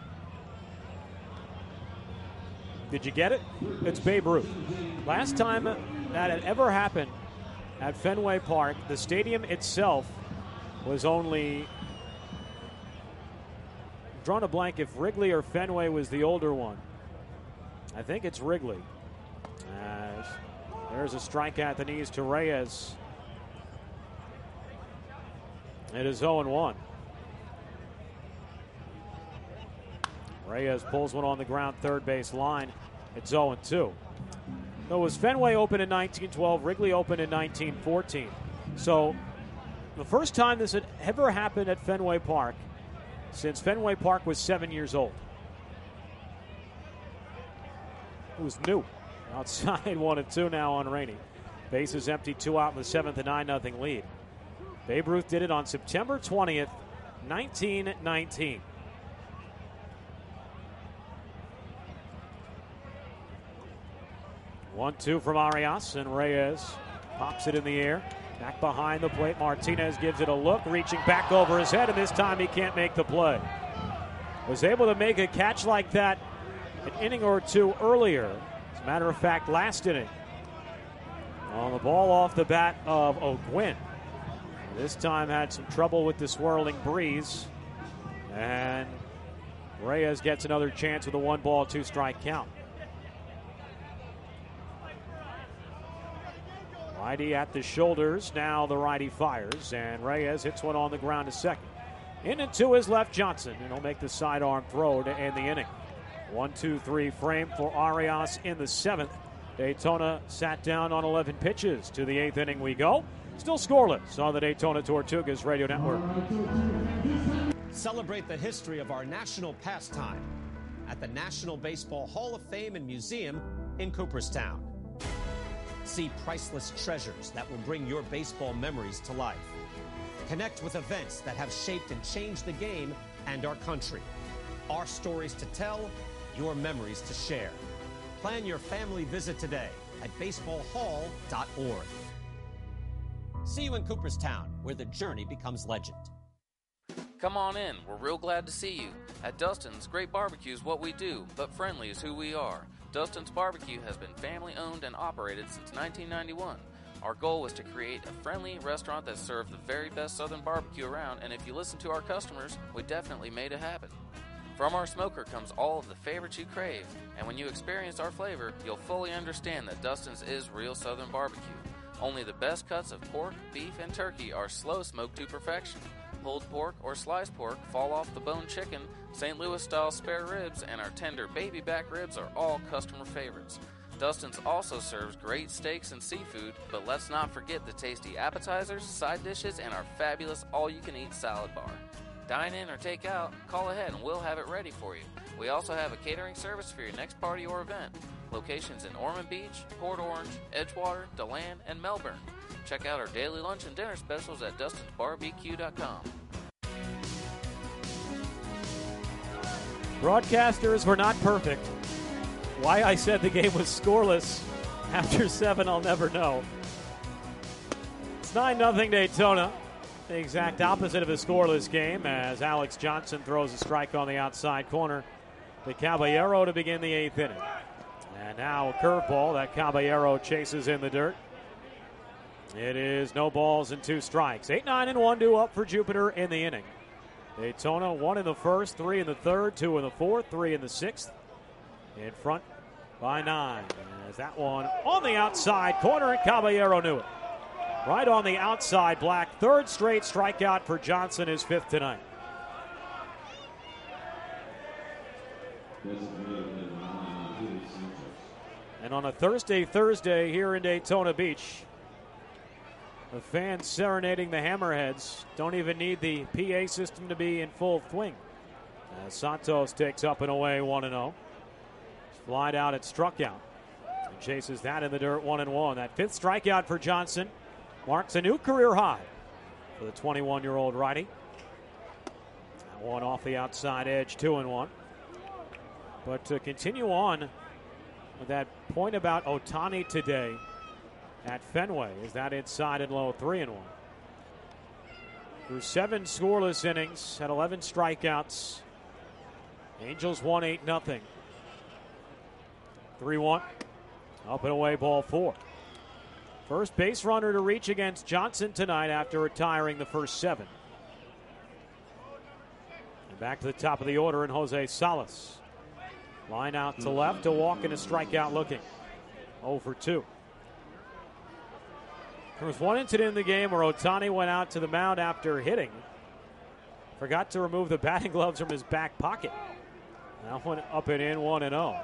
Did you get it? It's Babe Ruth. Last time that had ever happened at Fenway Park, the stadium itself was only, I'm drawing a blank if Wrigley or Fenway was the older one. I think it's Wrigley. As there's a strike at the knees to Reyes. It is oh and one. Reyes pulls one on the ground, third base line. It's oh and two. It was Fenway open in nineteen twelve, Wrigley open in nineteen fourteen. So the first time this had ever happened at Fenway Park since Fenway Park was seven years old. It was new. Outside one and two now on Rainey. Bases empty, two out in the seventh, a nine nothing lead. Babe Ruth did it on September twentieth, nineteen nineteen. one two from Arias, and Reyes pops it in the air. Back behind the plate, Martinez gives it a look, reaching back over his head, and this time he can't make the play. Was able to make a catch like that an inning or two earlier. As a matter of fact, last inning. On the ball off the bat of O'Gwyn. This time had some trouble with the swirling breeze. And Reyes gets another chance with a one ball, two strike count. Righty at the shoulders. Now the righty fires, and Reyes hits one on the ground to second. In and to his left, Johnson, and he'll make the sidearm throw to end the inning. One, two, three frame for Arias in the seventh. Daytona sat down on eleven pitches. To the eighth inning we go. Still scoreless on the Daytona Tortugas Radio Network. Celebrate the history of our national pastime at the National Baseball Hall of Fame and Museum in Cooperstown. See priceless treasures that will bring your baseball memories to life. Connect with events that have shaped and changed the game and our country. Our stories to tell, your memories to share. Plan your family visit today at baseball hall dot org. See you in Cooperstown, where the journey becomes legend. Come on in. We're real glad to see you. At Dustin's, great barbecue is what we do, but friendly is who we are. Dustin's Barbecue has been family-owned and operated since nineteen ninety-one. Our goal was to create a friendly restaurant that served the very best Southern barbecue around, and if you listen to our customers, we definitely made it happen. From our smoker comes all of the favorites you crave, and when you experience our flavor, you'll fully understand that Dustin's is real Southern barbecue. Only the best cuts of pork, beef, and turkey are slow smoked to perfection. pulled pork, or sliced pork, fall off the bone chicken, Saint Louis style spare ribs, and our tender baby back ribs are all customer favorites. Dustin's also serves great steaks and seafood, but let's not forget the tasty appetizers, side dishes, and our fabulous all-you-can-eat salad bar. Dine in or take out, call ahead and we'll have it ready for you. We also have a catering service for your next party or event. Locations in Ormond Beach, Port Orange, Edgewater, DeLand, and Melbourne. Check out our daily lunch and dinner specials at dustins bar b q dot com. Broadcasters were not perfect. Why I said the game was scoreless after seven, I'll never know. It's nine nothing Daytona. The exact opposite of a scoreless game as Alex Johnson throws a strike on the outside corner to Caballero to begin the eighth inning. And now a curveball that Caballero chases in the dirt. It is no balls and two strikes. eight nine and one due up for Jupiter in the inning. Daytona one in the first, three in the third, two in the fourth, three in the sixth. In front by nine. As that one on the outside corner, and Caballero knew it. Right on the outside black. Third straight strikeout for Johnson, his fifth tonight. And on a Thursday, Thursday here in Daytona Beach, the fans serenading the Hammerheads don't even need the P A system to be in full swing. As Santos takes up and away one and oh. Flied out and struck out. And chases that in the dirt one and one. That fifth strikeout for Johnson marks a new career high for the twenty-one-year-old righty. That one off the outside edge, two and one. But to continue on with that point about Ohtani today at Fenway, is that inside and low, three and one. Through seven scoreless innings, had eleven strikeouts. Angels won eight nothing. three one. Up and away, ball four. First base runner to reach against Johnson tonight after retiring the first seven. And back to the top of the order in Jose Salas. Line out to left, a walk and a strikeout looking. oh for two. There was one incident in the game where Ohtani went out to the mound after hitting. Forgot to remove the batting gloves from his back pocket. That one up and in, one and oh.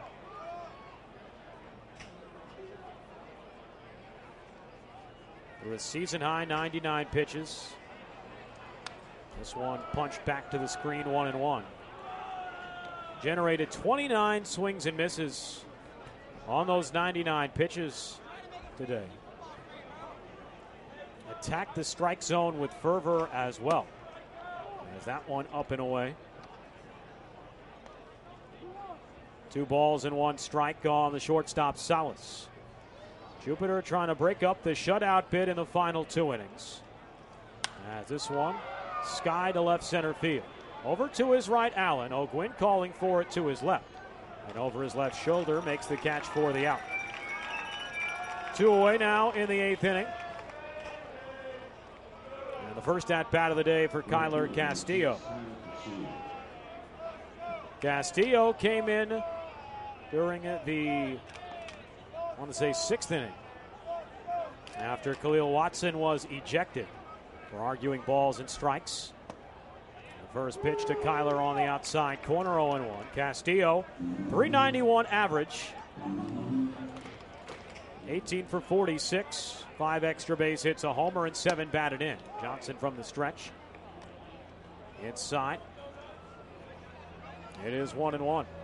With season high ninety-nine pitches. This one punched back to the screen, one and one. Generated twenty-nine swings and misses on those ninety-nine pitches today. Attacked the strike zone with fervor as well. As that one up and away. Two balls and one strike on the shortstop Salas. Jupiter trying to break up the shutout bid in the final two innings. As this one, sky to left center field. Over to his right, Allen. O'Gwyn calling for it to his left. And over his left shoulder makes the catch for the out. Two away now in the eighth inning. And the first at-bat of the day for Kyler Castillo. Castillo came in during the, I want to say, sixth inning, after Khalil Watson was ejected for arguing balls and strikes. The first pitch to Kyler on the outside corner, oh and one. Castillo, three ninety-one average, eighteen for forty-six, five extra base hits, a homer, and seven batted in. Johnson from the stretch. Inside. It is one and one.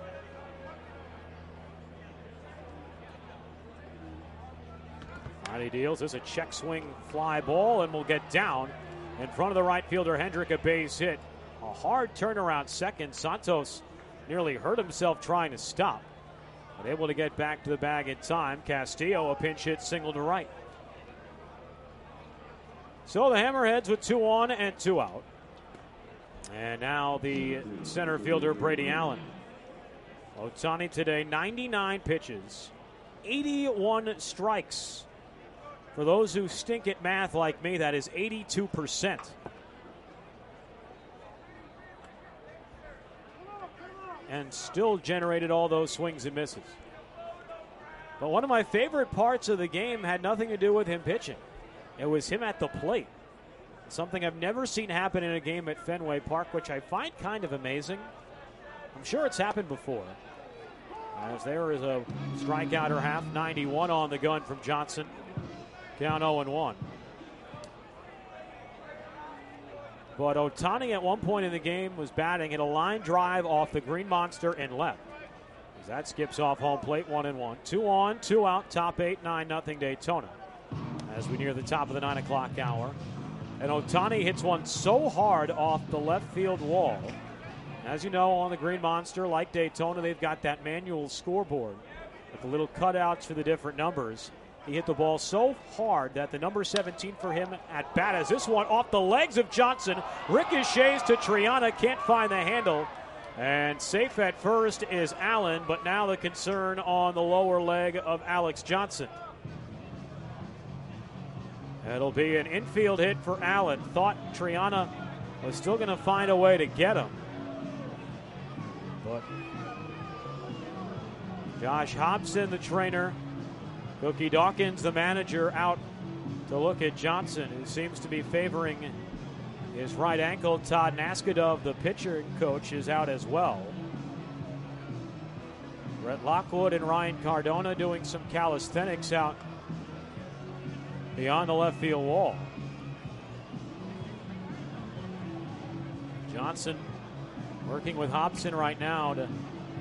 He deals. This is a check swing fly ball and will get down in front of the right fielder Hendrick, a base hit. A hard turnaround second. Santos nearly hurt himself trying to stop, but able to get back to the bag in time. Castillo, a pinch hit single to right. So the Hammerheads with two on and two out. And now the center fielder Brady Allen. Ohtani today, ninety-nine pitches, eighty-one strikes. For those who stink at math like me, that is eighty-two percent. And still generated all those swings and misses. But one of my favorite parts of the game had nothing to do with him pitching. It was him at the plate. Something I've never seen happen in a game at Fenway Park, which I find kind of amazing. I'm sure it's happened before. As there is a strikeout or half, ninety-one on the gun from Johnson. Down oh and one. But Ohtani at one point in the game was batting, hit a line drive off the Green Monster and left. As that skips off home plate, one and one. Two on, two out, top eight, nine nothing Daytona. As we near the top of the nine o'clock hour. And Ohtani hits one so hard off the left field wall. As you know, on the Green Monster, like Daytona, they've got that manual scoreboard with the little cutouts for the different numbers. He hit the ball so hard that the number seventeen for him at bat, as this one off the legs of Johnson, ricochets to Triana, can't find the handle. And safe at first is Allen, but now the concern on the lower leg of Alex Johnson. It'll be an infield hit for Allen. Thought Triana was still going to find a way to get him. But Josh Hobson, the trainer, Cookie Dawkins, the manager, out to look at Johnson, who seems to be favoring his right ankle. Todd Naskadov, the pitcher coach, is out as well. Brett Lockwood and Ryan Cardona doing some calisthenics out beyond the left field wall. Johnson working with Hobson right now to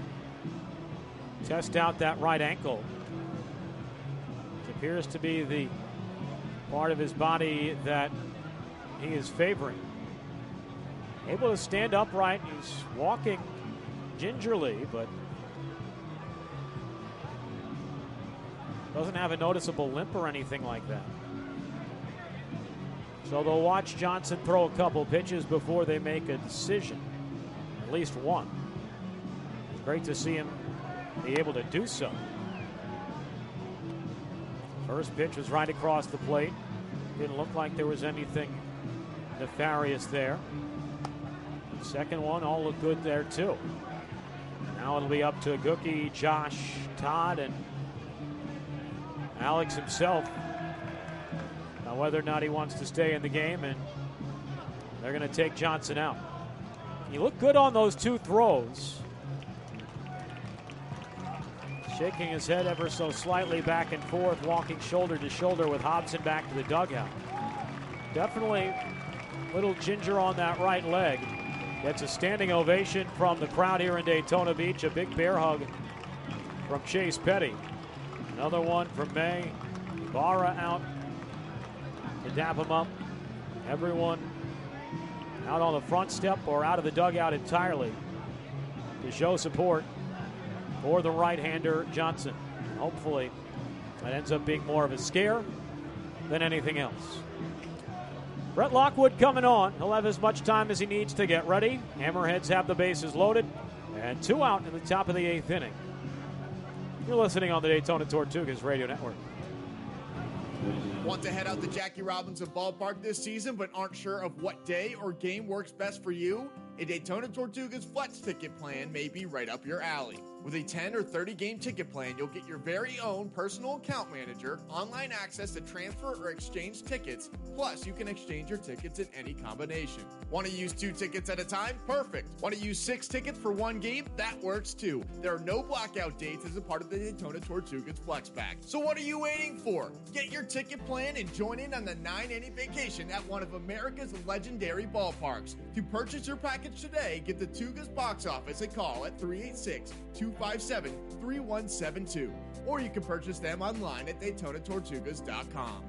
test out that right ankle. It appears to be the part of his body that he is favoring. Able to stand upright. He's walking gingerly, but doesn't have a noticeable limp or anything like that. So they'll watch Johnson throw a couple pitches before they make a decision. At least one. It's great to see him be able to do so. First pitch was right across the plate. Didn't look like there was anything nefarious there. Second one, all looked good there too. Now it'll be up to Gookie, Josh, Todd, and Alex himself. Now whether or not he wants to stay in the game, and they're going to take Johnson out. He looked good on those two throws. Shaking his head ever so slightly back and forth, walking shoulder to shoulder with Hobson back to the dugout. Definitely a little ginger on that right leg. Gets a standing ovation from the crowd here in Daytona Beach. A big bear hug from Chase Petty. Another one from May. Ibarra out to dap him up. Everyone out on the front step or out of the dugout entirely to show support for the right-hander Johnson. Hopefully that ends up being more of a scare than anything else. Brett Lockwood coming on. He'll have as much time as he needs to get ready. Hammerheads have the bases loaded. And two out in the top of the eighth inning. You're listening on the Daytona Tortugas Radio Network. Want to head out to Jackie Robinson Ballpark this season but aren't sure of what day or game works best for you? A Daytona Tortugas Flex ticket plan may be right up your alley. With a ten or thirty game ticket plan, you'll get your very own personal account manager, online access to transfer or exchange tickets, plus you can exchange your tickets in any combination. Want to use two tickets at a time? Perfect. Want to use six tickets for one game? That works too. There are no blackout dates as a part of the Daytona Tortugas Flex Pack. So what are you waiting for? Get your ticket plan and join in on the nine inning vacation at one of America's legendary ballparks. To purchase your package today, get the Tugas box office a call at three eight six, two five seven, three one seven two, or you can purchase them online at Daytona Tortugas dot com.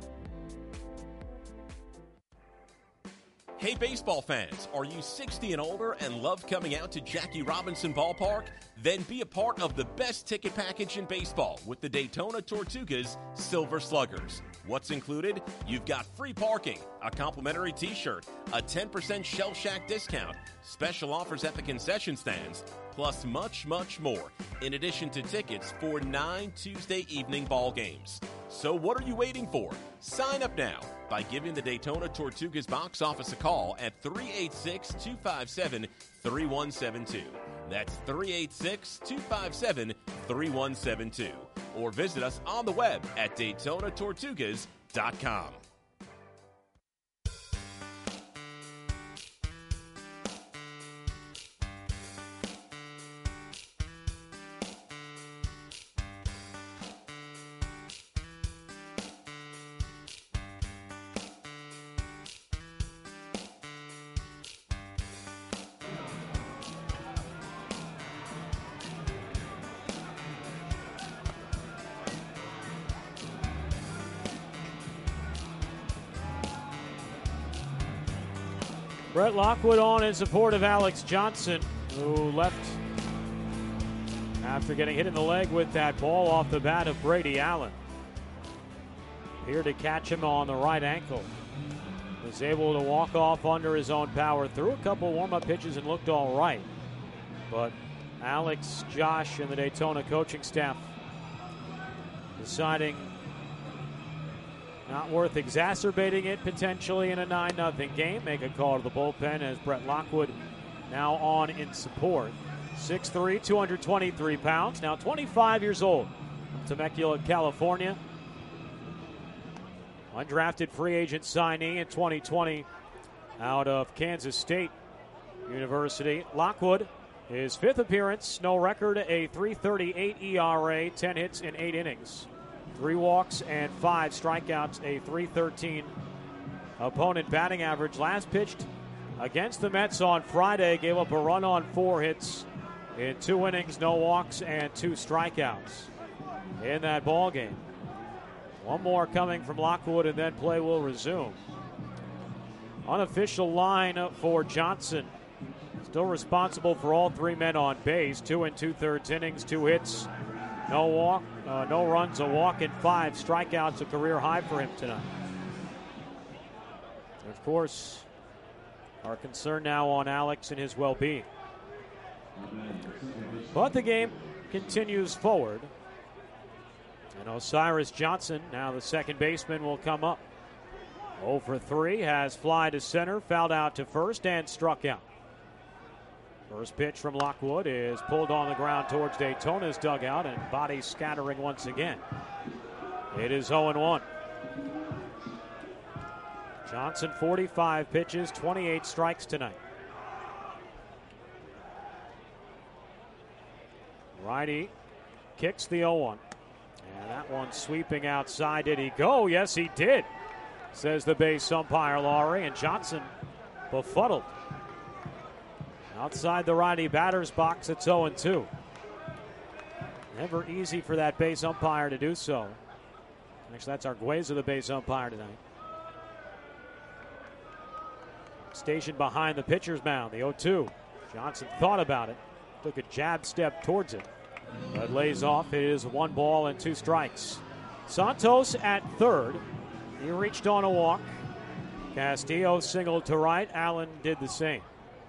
Hey baseball fans, are you sixty and older and love coming out to Jackie Robinson Ballpark? Then be a part of the best ticket package in baseball with the Daytona Tortugas Silver Sluggers. What's included? You've got free parking, a complimentary t-shirt, a ten percent Shell Shack discount, special offers at the concession stands, plus much, much more, in addition to tickets for nine Tuesday evening ball games. So what are you waiting for? Sign up now by giving the Daytona Tortugas box office a call at three eight six, two five seven, three one seven two. That's three eight six, two five seven, three one seven two. Or visit us on the web at Daytona Tortugas dot com. Brett Lockwood on in support of Alex Johnson, who left after getting hit in the leg with that ball off the bat of Brady Allen. Here to catch him on the right ankle. Was able to walk off under his own power, threw a couple warm-up pitches and looked all right. But Alex, Josh, and the Daytona coaching staff deciding not worth exacerbating it potentially in a nine nothing game. Make a call to the bullpen as Brett Lockwood now on in support. six three, two hundred twenty-three pounds, now twenty-five years old, from Temecula, California. Undrafted free agent signee in twenty twenty out of Kansas State University. Lockwood, his fifth appearance, no record, a three thirty-eight E R A, ten hits in eight innings. Three walks and five strikeouts, a three thirteen opponent batting average. Last pitched against the Mets on Friday, gave up a run on four hits in two innings, no walks, and two strikeouts in that ball game. One more coming from Lockwood, and then play will resume. Unofficial line for Johnson. Still responsible for all three men on base. Two and two-thirds innings, two hits, no walk, uh, no runs, a walk, and five strikeouts, a career high for him tonight. And of course, our concern now on Alex and his well-being. But the game continues forward. And Osiris Johnson, now the second baseman, will come up. oh for three, has fly to center, fouled out to first, and struck out. First pitch from Lockwood is pulled on the ground towards Daytona's dugout, and body scattering once again. It is oh and one. Johnson, forty-five pitches, twenty-eight strikes tonight. Righty kicks the oh one. And that one sweeping outside. Did he go? Yes, he did, says the base umpire, Laurie. And Johnson befuddled. Outside the righty batter's box, it's oh and two. Never easy for that base umpire to do so. Actually, that's Argueza, the base umpire tonight. Stationed behind the pitcher's mound, the oh two. Johnson thought about it, took a jab step towards it, but lays off. It is one ball and two strikes. Santos at third. He reached on a walk. Castillo singled to right. Allen did the same.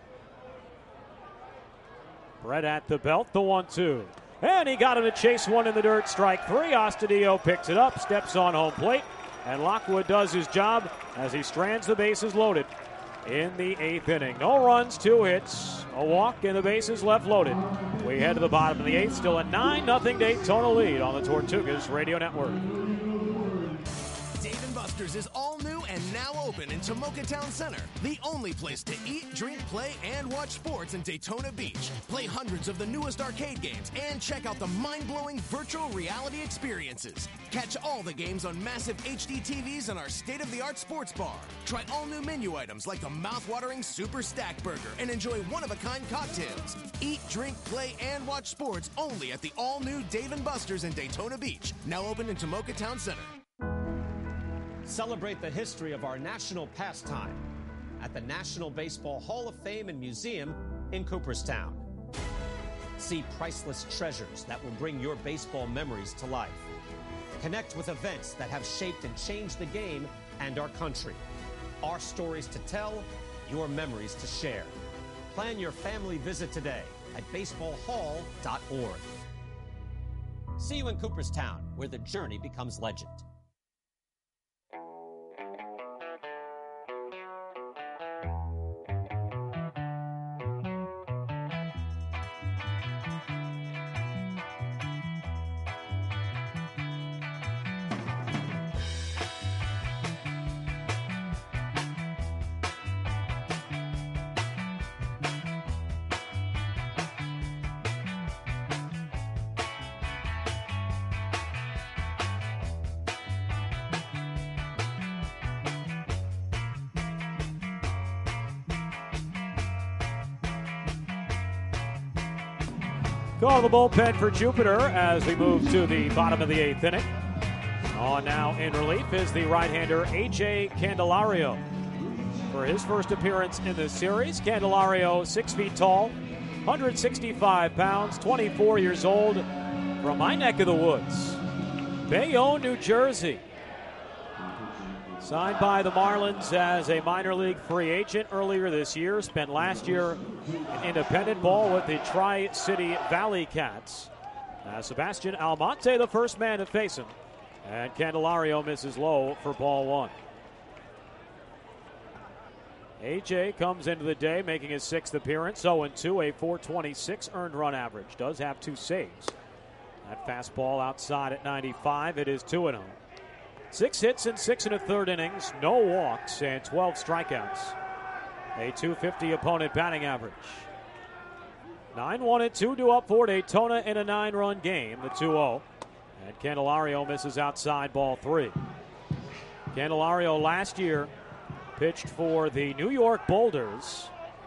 Brett at the belt, the one two. And he got him to chase one in the dirt. Strike three. Astudillo picks it up, steps on home plate, and Lockwood does his job as he strands the bases loaded in the eighth inning. No runs, two hits, a walk, and the bases left loaded. We head to the bottom of the eighth. Still a nine nothing Daytona lead on the Tortugas Radio Network. Dave and Buster's is all new and now open in Tomoka Town Center, the only place to eat, drink, play, and watch sports in Daytona Beach. Play hundreds of the newest arcade games and check out the mind-blowing virtual reality experiences. Catch all the games on massive H D T Vs in our state-of-the-art sports bar. Try all new menu items like the mouth-watering Super Stack Burger and enjoy one-of-a-kind cocktails. Eat, drink, play, and watch sports only at the all-new Dave and Buster's in Daytona Beach, now open in Tomoka Town Center. Celebrate the history of our national pastime at the National Baseball Hall of Fame and Museum in Cooperstown. See priceless treasures that will bring your baseball memories to life. Connect with events that have shaped and changed the game and our country. Our stories to tell, your memories to share. Plan your family visit today at baseball hall dot org. See you in Cooperstown, where the journey becomes legend. Call the bullpen for Jupiter as we move to the bottom of the eighth inning. On now in relief is the right-hander A J Candelario. for his first appearance in this series. Candelario, six feet tall, one hundred sixty-five pounds, twenty-four years old, from my neck of the woods, Bayonne, New Jersey. Signed by the Marlins as a minor league free agent earlier this year. Spent last year in independent ball with the Tri-City Valley Cats. Now Sebastian Almonte, the first man to face him. And Candelario misses low for ball one. A J comes into the day making his sixth appearance. oh and two, a four twenty-six earned run average. Does have two saves. That fastball outside at ninety-five. It is two and oh. Six hits in six and a third innings, no walks, and twelve strikeouts. A two fifty opponent batting average. nine one and two to up for Daytona in a nine-run game, the two oh. And Candelario misses outside ball three. Candelario last year pitched for the New York Boulders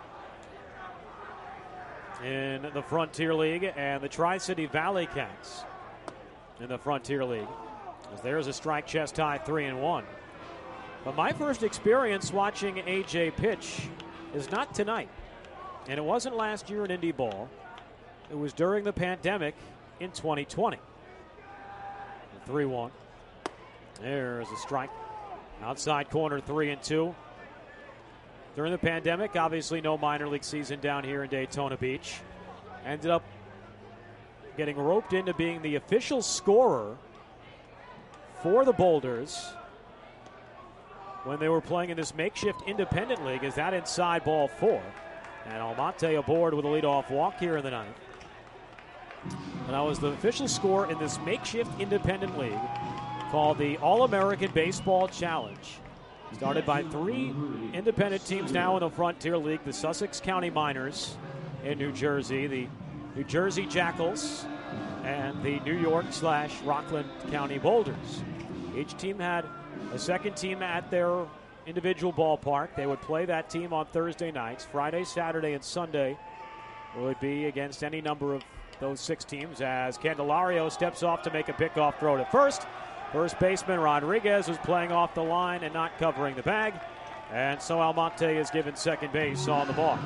in the Frontier League and the Tri-City Valley Cats in the Frontier League. As there's a strike chest high three and one. But my first experience watching A J pitch is not tonight. And it wasn't last year in Indy Ball. It was during the pandemic in twenty twenty. three one. There's a strike. Outside corner, three and two. During the pandemic, obviously no minor league season down here in Daytona Beach. Ended up getting roped into being the official scorer for the Boulders when they were playing in this makeshift independent league. Is that inside ball four? And Almonte aboard with a leadoff walk here in the ninth. And I was the official scorer in this makeshift independent league called the All-American Baseball Challenge. Started by three independent teams now in the Frontier League, the Sussex County Miners in New Jersey, the New Jersey Jackals, and the New York slash Rockland County Boulders. Each team had a second team at their individual ballpark. They would play that team on Thursday nights. Friday, Saturday, and Sunday would be against any number of those six teams as Candelario steps off to make a pickoff throw to first. First baseman Rodriguez was playing off the line and not covering the bag. And so Almonte is given second base on the ball.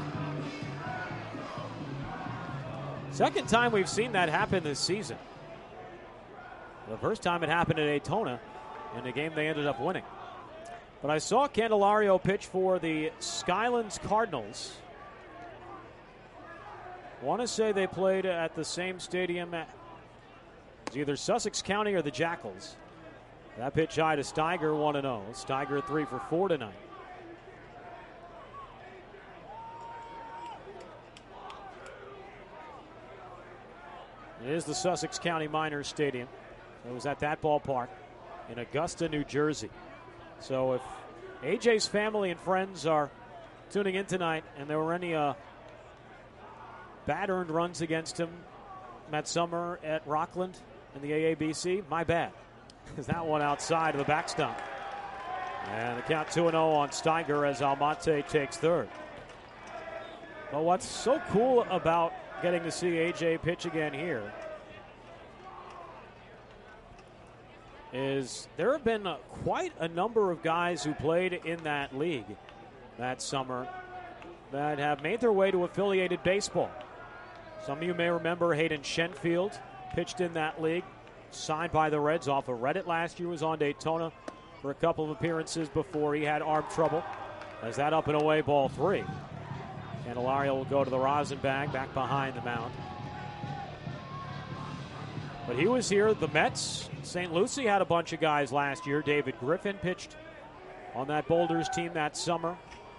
Second time we've seen that happen this season. The first time it happened at Daytona in a game they ended up winning. But I saw Candelario pitch for the Skylands Cardinals. I want to say they played at the same stadium. At, it was either Sussex County or the Jackals. That pitch high to Steiger, one and oh. Steiger three for four tonight. It is the Sussex County Miners Stadium. It was at that ballpark in Augusta, New Jersey. So if A J's family and friends are tuning in tonight and there were any uh, bad earned runs against him that summer at Rockland in the A A B C, my bad. Because that one outside of the backstop. And the count two and oh on Steiger as Almonte takes third. But what's so cool about getting to see A J pitch again here is there have been uh, quite a number of guys who played in that league that summer that have made their way to affiliated baseball. Some of you may remember Hayden Shenfield pitched in that league, signed by the Reds off of Reddit last year, was on Daytona for a couple of appearances before he had arm trouble. As that up and away, ball three. Candelario will go to the rosin bag back behind the mound. But he was here. The Mets, Saint Lucie had a bunch of guys last year. David Griffin pitched on that Boulders team that summer.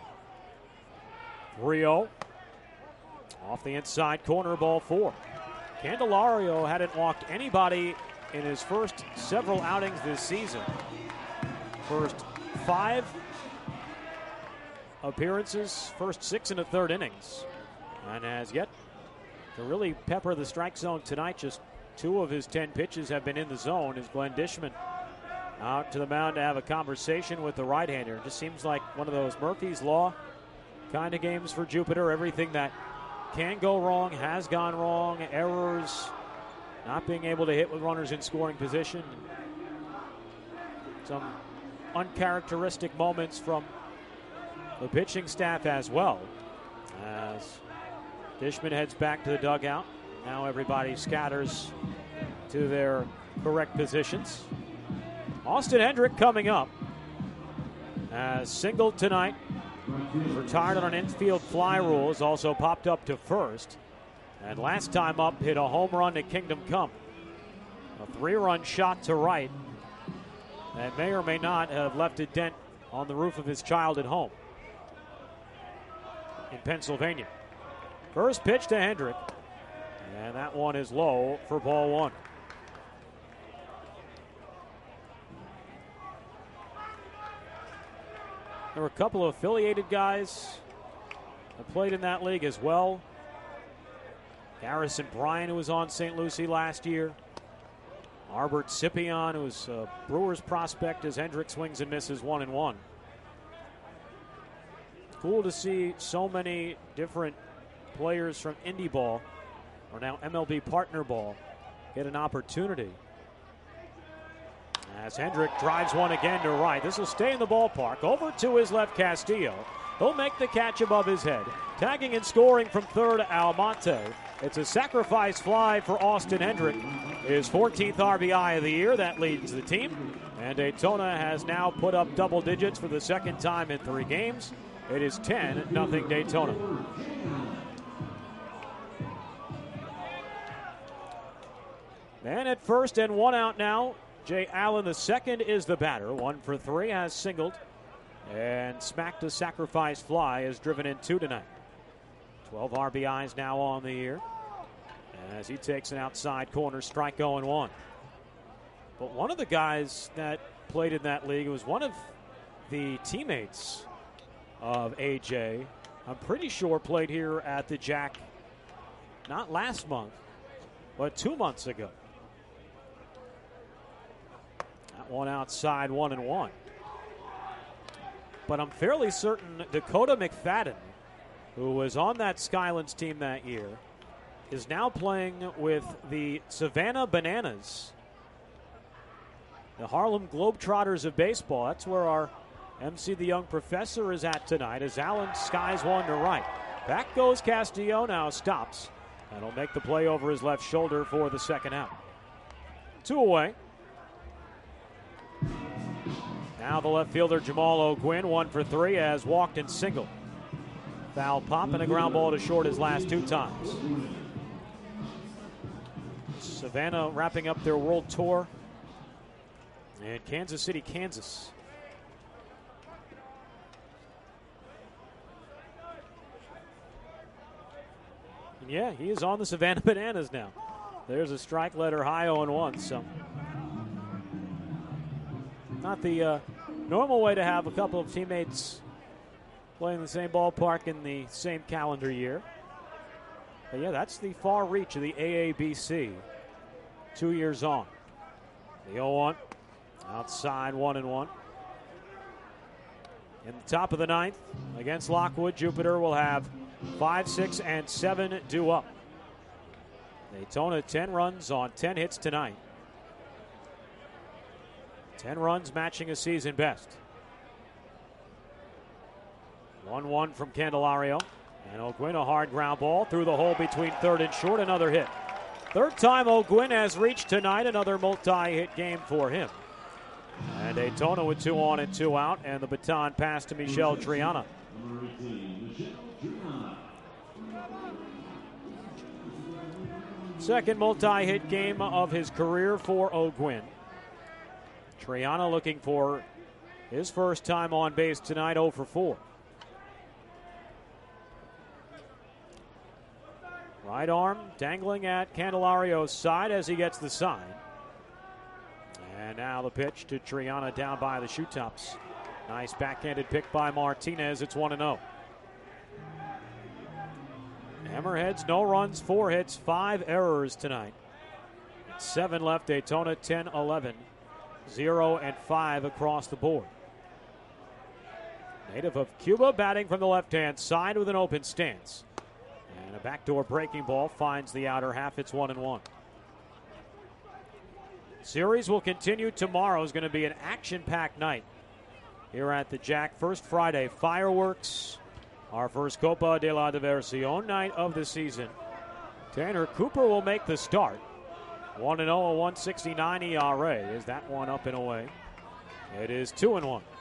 three oh. Off the inside corner, ball four. Candelario hadn't walked anybody in his first several outings this season. First five appearances, first six and a third innings. And has yet to really pepper the strike zone tonight. Just two of his ten pitches have been in the zone as Glenn Dishman out to the mound to have a conversation with the right-hander. It just seems like one of those Murphy's Law kind of games for Jupiter. Everything that can go wrong has gone wrong. Errors, not being able to hit with runners in scoring position. Some uncharacteristic moments from the pitching staff as well. As Dishman heads back to the dugout. Now everybody scatters to their correct positions. Austin Hendrick coming up. Has singled tonight. Retired on an infield fly rule. Has also popped up to first. And last time up hit a home run to Kingdom Come. A three-run shot to right. And may or may not have left a dent on the roof of his childhood home in Pennsylvania. First pitch to Hendrick. And that one is low for ball one. There were a couple of affiliated guys that played in that league as well. Garrison Bryan, who was on Saint Lucie last year. Arbert Scipion, who was a Brewers prospect as Hendrick swings and misses one and one. Cool to see so many different players from indie ball, or now M L B partner ball, get an opportunity. As Hendrick drives one again to right. This will stay in the ballpark. Over to his left, Castillo. He'll make the catch above his head. Tagging and scoring from third, Almonte. It's a sacrifice fly for Austin Hendrick. His fourteenth R B I of the year. That leads the team. And Daytona has now put up double digits for the second time in three games. It is ten nothing Daytona. Man at first and one out now. Jay Allen, the second, is the batter. One for three, has singled. And smacked a sacrifice fly, has driven in two tonight. twelve R B Is now on the year. As he takes an outside corner strike, going one. But one of the guys that played in that league was one of the teammates of A J. I'm pretty sure played here at the Jack not last month, but two months ago. That one outside, one and one. But I'm fairly certain Dakota McFadden, who was on that Skylands team that year, is now playing with the Savannah Bananas, the Harlem Globetrotters of baseball. That's where our M C the Young Professor is at tonight as Allen skies one to right. Back goes Castillo, now stops. And he'll make the play over his left shoulder for the second out. Two away. Now the left fielder Jamal O'Gwyn, one for three, has walked and singled. Foul pop and a ground ball to short his last two times. Savannah wrapping up their world tour in Kansas City, Kansas. And yeah, he is on the Savannah Bananas now. There's a strike letter high oh and one, so not the uh, normal way to have a couple of teammates playing the same ballpark in the same calendar year. But yeah, that's the far reach of the A A B C. Two years on. The oh one. Outside, one and one. In the top of the ninth, against Lockwood, Jupiter will have five, six, and seven due up. Daytona, ten runs on ten hits tonight. ten runs matching a season best. one one from Candelario. And O'Gwyn, a hard ground ball through the hole between third and short. Another hit. Third time O'Gwyn has reached tonight. Another multi-hit game for him. And Daytona with two on and two out. And the baton pass to Michel Triana. Second multi-hit game of his career for O'Gwyn. Triana looking for his first time on base tonight, oh for four. Right arm dangling at Candelario's side as he gets the sign. And now the pitch to Triana down by the shoe tops. Nice backhanded pick by Martinez. It's one and oh. Hammerheads, no runs, four hits, five errors tonight. Seven left, Daytona ten eleven. Zero and five across the board. Native of Cuba batting from the left-hand side with an open stance. And a backdoor breaking ball finds the outer half. It's one and one. Series will continue tomorrow. Is going to be an action-packed night here at the Jack. First Friday fireworks. Our first Copa de la Diversión night of the season. Tanner Cooper will make the start. one and oh, a one sixty-nine E R A. Is that one up and away? It is two and one.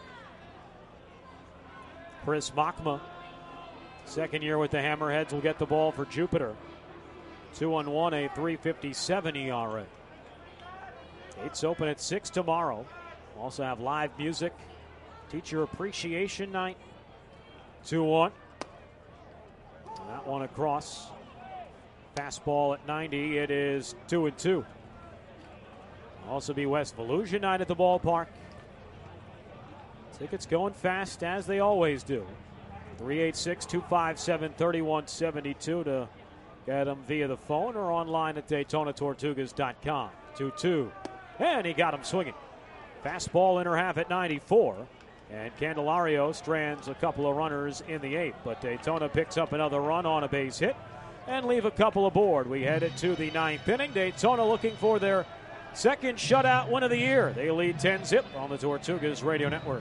Chris Machma, second year with the Hammerheads, will get the ball for Jupiter. two and one, a three fifty-seven E R A. Gates open at six tomorrow. Also have live music. Teacher Appreciation Night. two one. That one across. Fastball at ninety. It is two and two. Also be West Volusia Night at the ballpark. Tickets going fast as they always do. three eight six, two five seven, three one seven two to get them via the phone or online at Daytona Tortugas dot com. two two. And he got him swinging. Fastball inner half at ninety-four. And Candelario strands a couple of runners in the eighth. But Daytona picks up another run on a base hit and leave a couple aboard. We headed to the ninth inning. Daytona looking for their second shutout win of the year. They lead ten zip on the Tortugas Radio Network.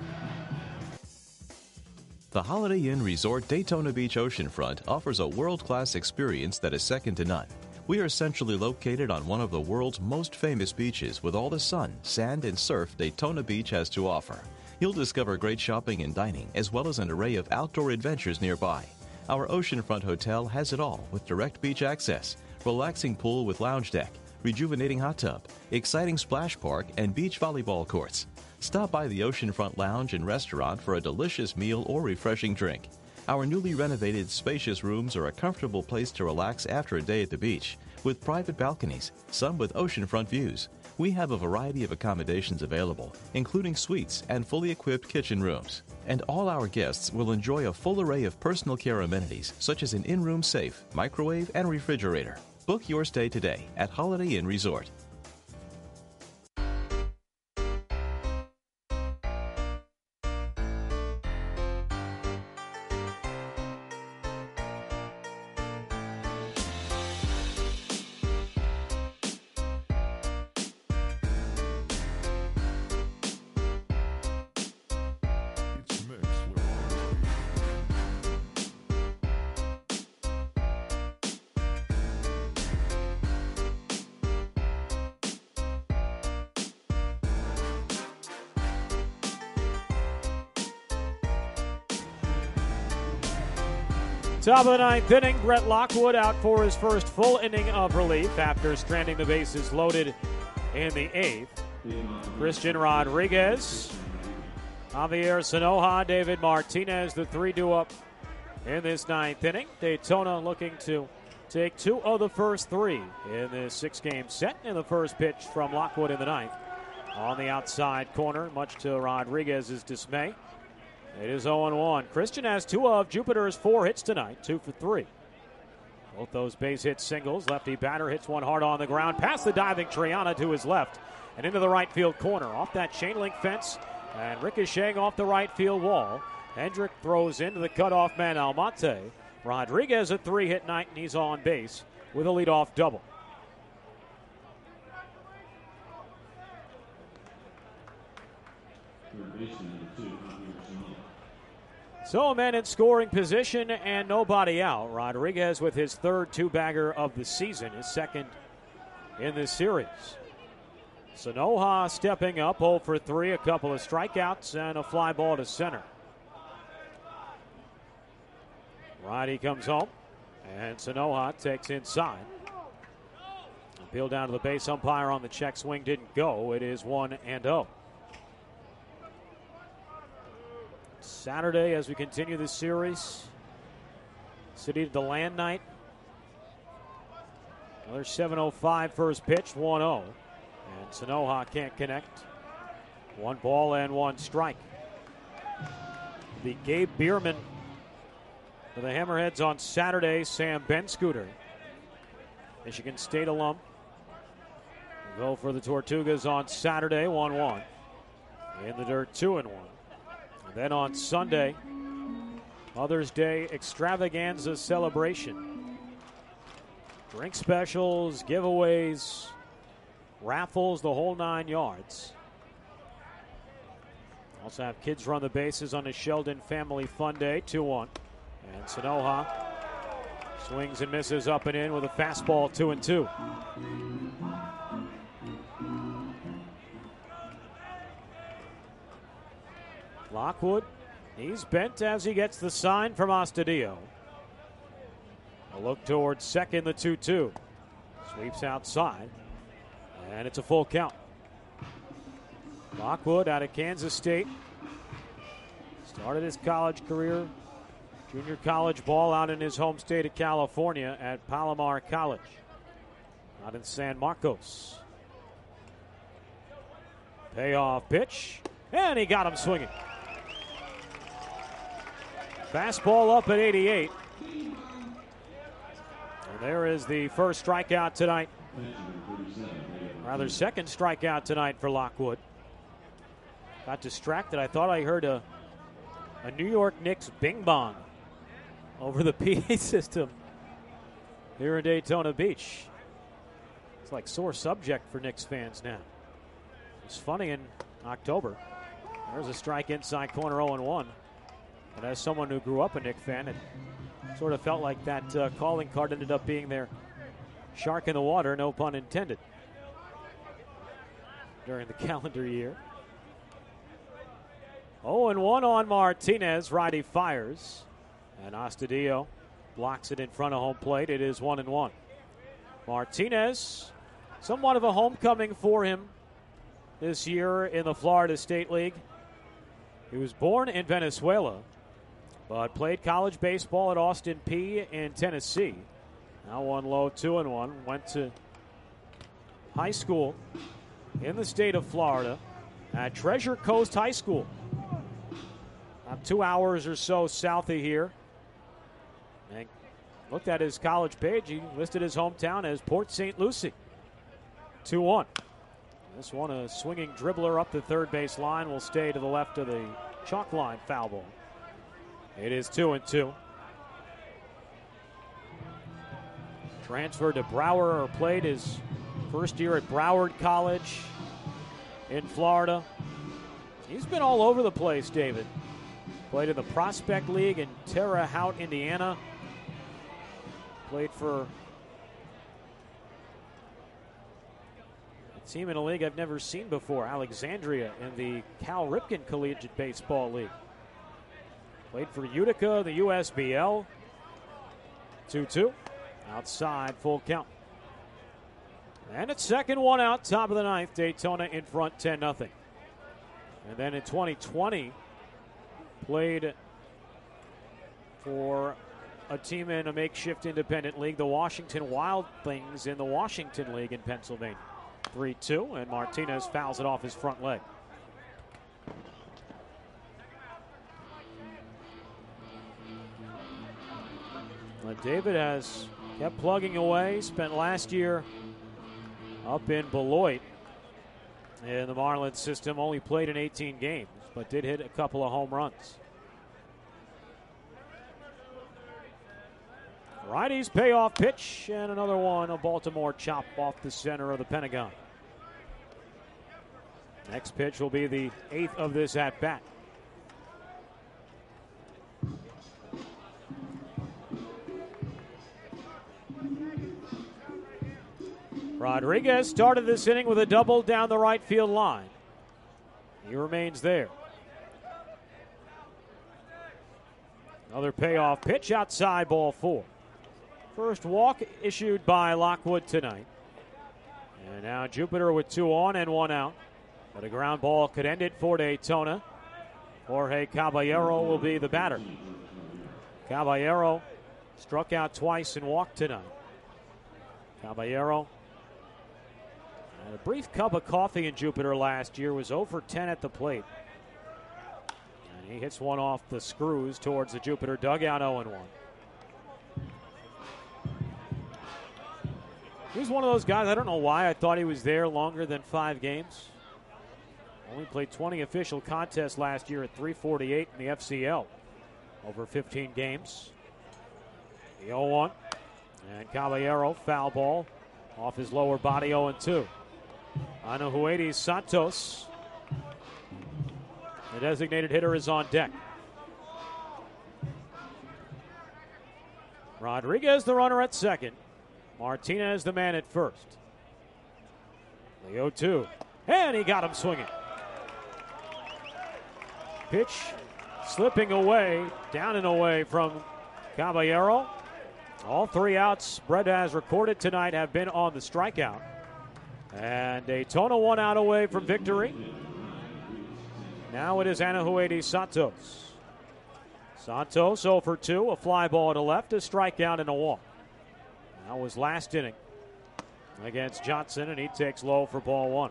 The Holiday Inn Resort Daytona Beach Oceanfront offers a world-class experience that is second to none. We are centrally located on one of the world's most famous beaches with all the sun, sand, and surf Daytona Beach has to offer. You'll discover great shopping and dining, as well as an array of outdoor adventures nearby. Our oceanfront hotel has it all with direct beach access, relaxing pool with lounge deck, rejuvenating hot tub, exciting splash park, and beach volleyball courts. Stop by the Oceanfront Lounge and Restaurant for a delicious meal or refreshing drink. Our newly renovated spacious rooms are a comfortable place to relax after a day at the beach, with private balconies, some with oceanfront views. We have a variety of accommodations available, including suites and fully equipped kitchen rooms. And all our guests will enjoy a full array of personal care amenities, such as an in-room safe, microwave, and refrigerator. Book your stay today at Holiday Inn Resort. Top of the ninth inning, Brett Lockwood out for his first full inning of relief after stranding the bases loaded in the eighth. Christian Rodriguez, Javier Sanoja, David Martinez, the three due up in this ninth inning. Daytona looking to take two of the first three in this six-game set. In the first pitch from Lockwood in the ninth on the outside corner, much to Rodriguez's dismay. It is oh and one. Christian has two of Jupiter's four hits tonight, two for three. Both those base hit singles. Lefty batter hits one hard on the ground, past the diving Triana to his left and into the right field corner. Off that chain link fence and ricocheting off the right field wall. Hendrick throws into the cutoff man Almonte. Rodriguez a three-hit night, and he's on base with a leadoff double. So men in scoring position and nobody out. Rodriguez with his third two-bagger of the season, his second in this series. Sanoja stepping up, oh for three, a couple of strikeouts and a fly ball to center. Righty comes home, and Sanoja takes inside. Appeal down to the base umpire on the check swing didn't go. It is one and oh. Saturday, as we continue this series, City to the Land night. Another seven oh five first pitch, one oh. And Sanoja can't connect. One ball and one strike. The Gabe Bierman for the Hammerheads on Saturday, Sam Benscooter, Michigan State alum. Go for the Tortugas on Saturday, one one. In the dirt, two and one. And then on Sunday, Mother's Day extravaganza celebration. Drink specials, giveaways, raffles, the whole nine yards. Also have kids run the bases on the Sheldon Family Fun Day, two one. And Sanoha swings and misses up and in with a fastball, two and two. Lockwood, he's bent as he gets the sign from Astudillo. A look towards second, the two two. Sweeps outside, and it's a full count. Lockwood out of Kansas State. Started his college career, junior college ball out in his home state of California at Palomar College, out in San Marcos. Payoff pitch, and he got him swinging. Fastball up at eighty-eight. And there is the first strikeout tonight. Rather, second strikeout tonight for Lockwood. Got distracted. I thought I heard a, a New York Knicks bing bong over the P A system here in Daytona Beach. It's like sore subject for Knicks fans now. It's funny in October. There's a strike inside corner, oh and one. And as someone who grew up a Knicks fan, it sort of felt like that uh, calling card ended up being their shark in the water, no pun intended, during the calendar year. oh and one on Martinez. Righty fires. And Astudillo blocks it in front of home plate. It is one and one. Martinez, somewhat of a homecoming for him this year in the Florida State League. He was born in Venezuela, but played college baseball at Austin Peay in Tennessee. Now one low, two and one. Went to high school in the state of Florida at Treasure Coast High School, about two hours or so south of here. And looked at his college page. He listed his hometown as Port Saint Lucie. two one. This one, a swinging dribbler up the third base line, will stay to the left of the chalk line. Foul ball. It is two and two. Transferred to Broward, or played his first year at Broward College in Florida. He's been all over the place, David. Played in the Prospect League in Terre Haute, Indiana. Played for a team in a league I've never seen before, Alexandria, in the Cal Ripken Collegiate Baseball League. Played for Utica, the U S B L. two two. Outside, full count. And it's second, one out, top of the ninth. Daytona in front, ten nothing. And then in twenty twenty, played for a team in a makeshift independent league, the Washington Wild Things in the Washington League in Pennsylvania. three two, and Martinez fouls it off his front leg. But David has kept plugging away. Spent last year up in Beloit in the Marlins system. Only played in eighteen games, but did hit a couple of home runs. Righties payoff pitch, and another one, a Baltimore chop off the center of the Pentagon. Next pitch will be the eighth of this at-bat. Rodriguez started this inning with a double down the right field line. He remains there. Another payoff pitch outside, ball four. First walk issued by Lockwood tonight. And now Jupiter with two on and one out. But a ground ball could end it for Daytona. Jorge Caballero will be the batter. Caballero struck out twice and walked tonight. Caballero had a brief cup of coffee in Jupiter last year, was oh for ten at the plate. And he hits one off the screws towards the Jupiter dugout, oh and one. He's one of those guys, I don't know why I thought he was there longer than five games. Only played twenty official contests last year at three forty-eight in the F C L over fifteen games. The oh one. And Caballero, foul ball off his lower body, oh and two. Anahuedes Santos The designated hitter is on deck. Rodriguez, the runner at second. Martinez, the man at first. The oh two. And he got him swinging. Pitch slipping away, down and away from Caballero. All three outs Brett has recorded tonight have been on the strikeout. And Daytona one out away from victory. Now it is Anahuedi Santos. Santos oh for two, a fly ball to left, a strikeout and a walk. That was last inning against Johnson, and he takes low for ball one.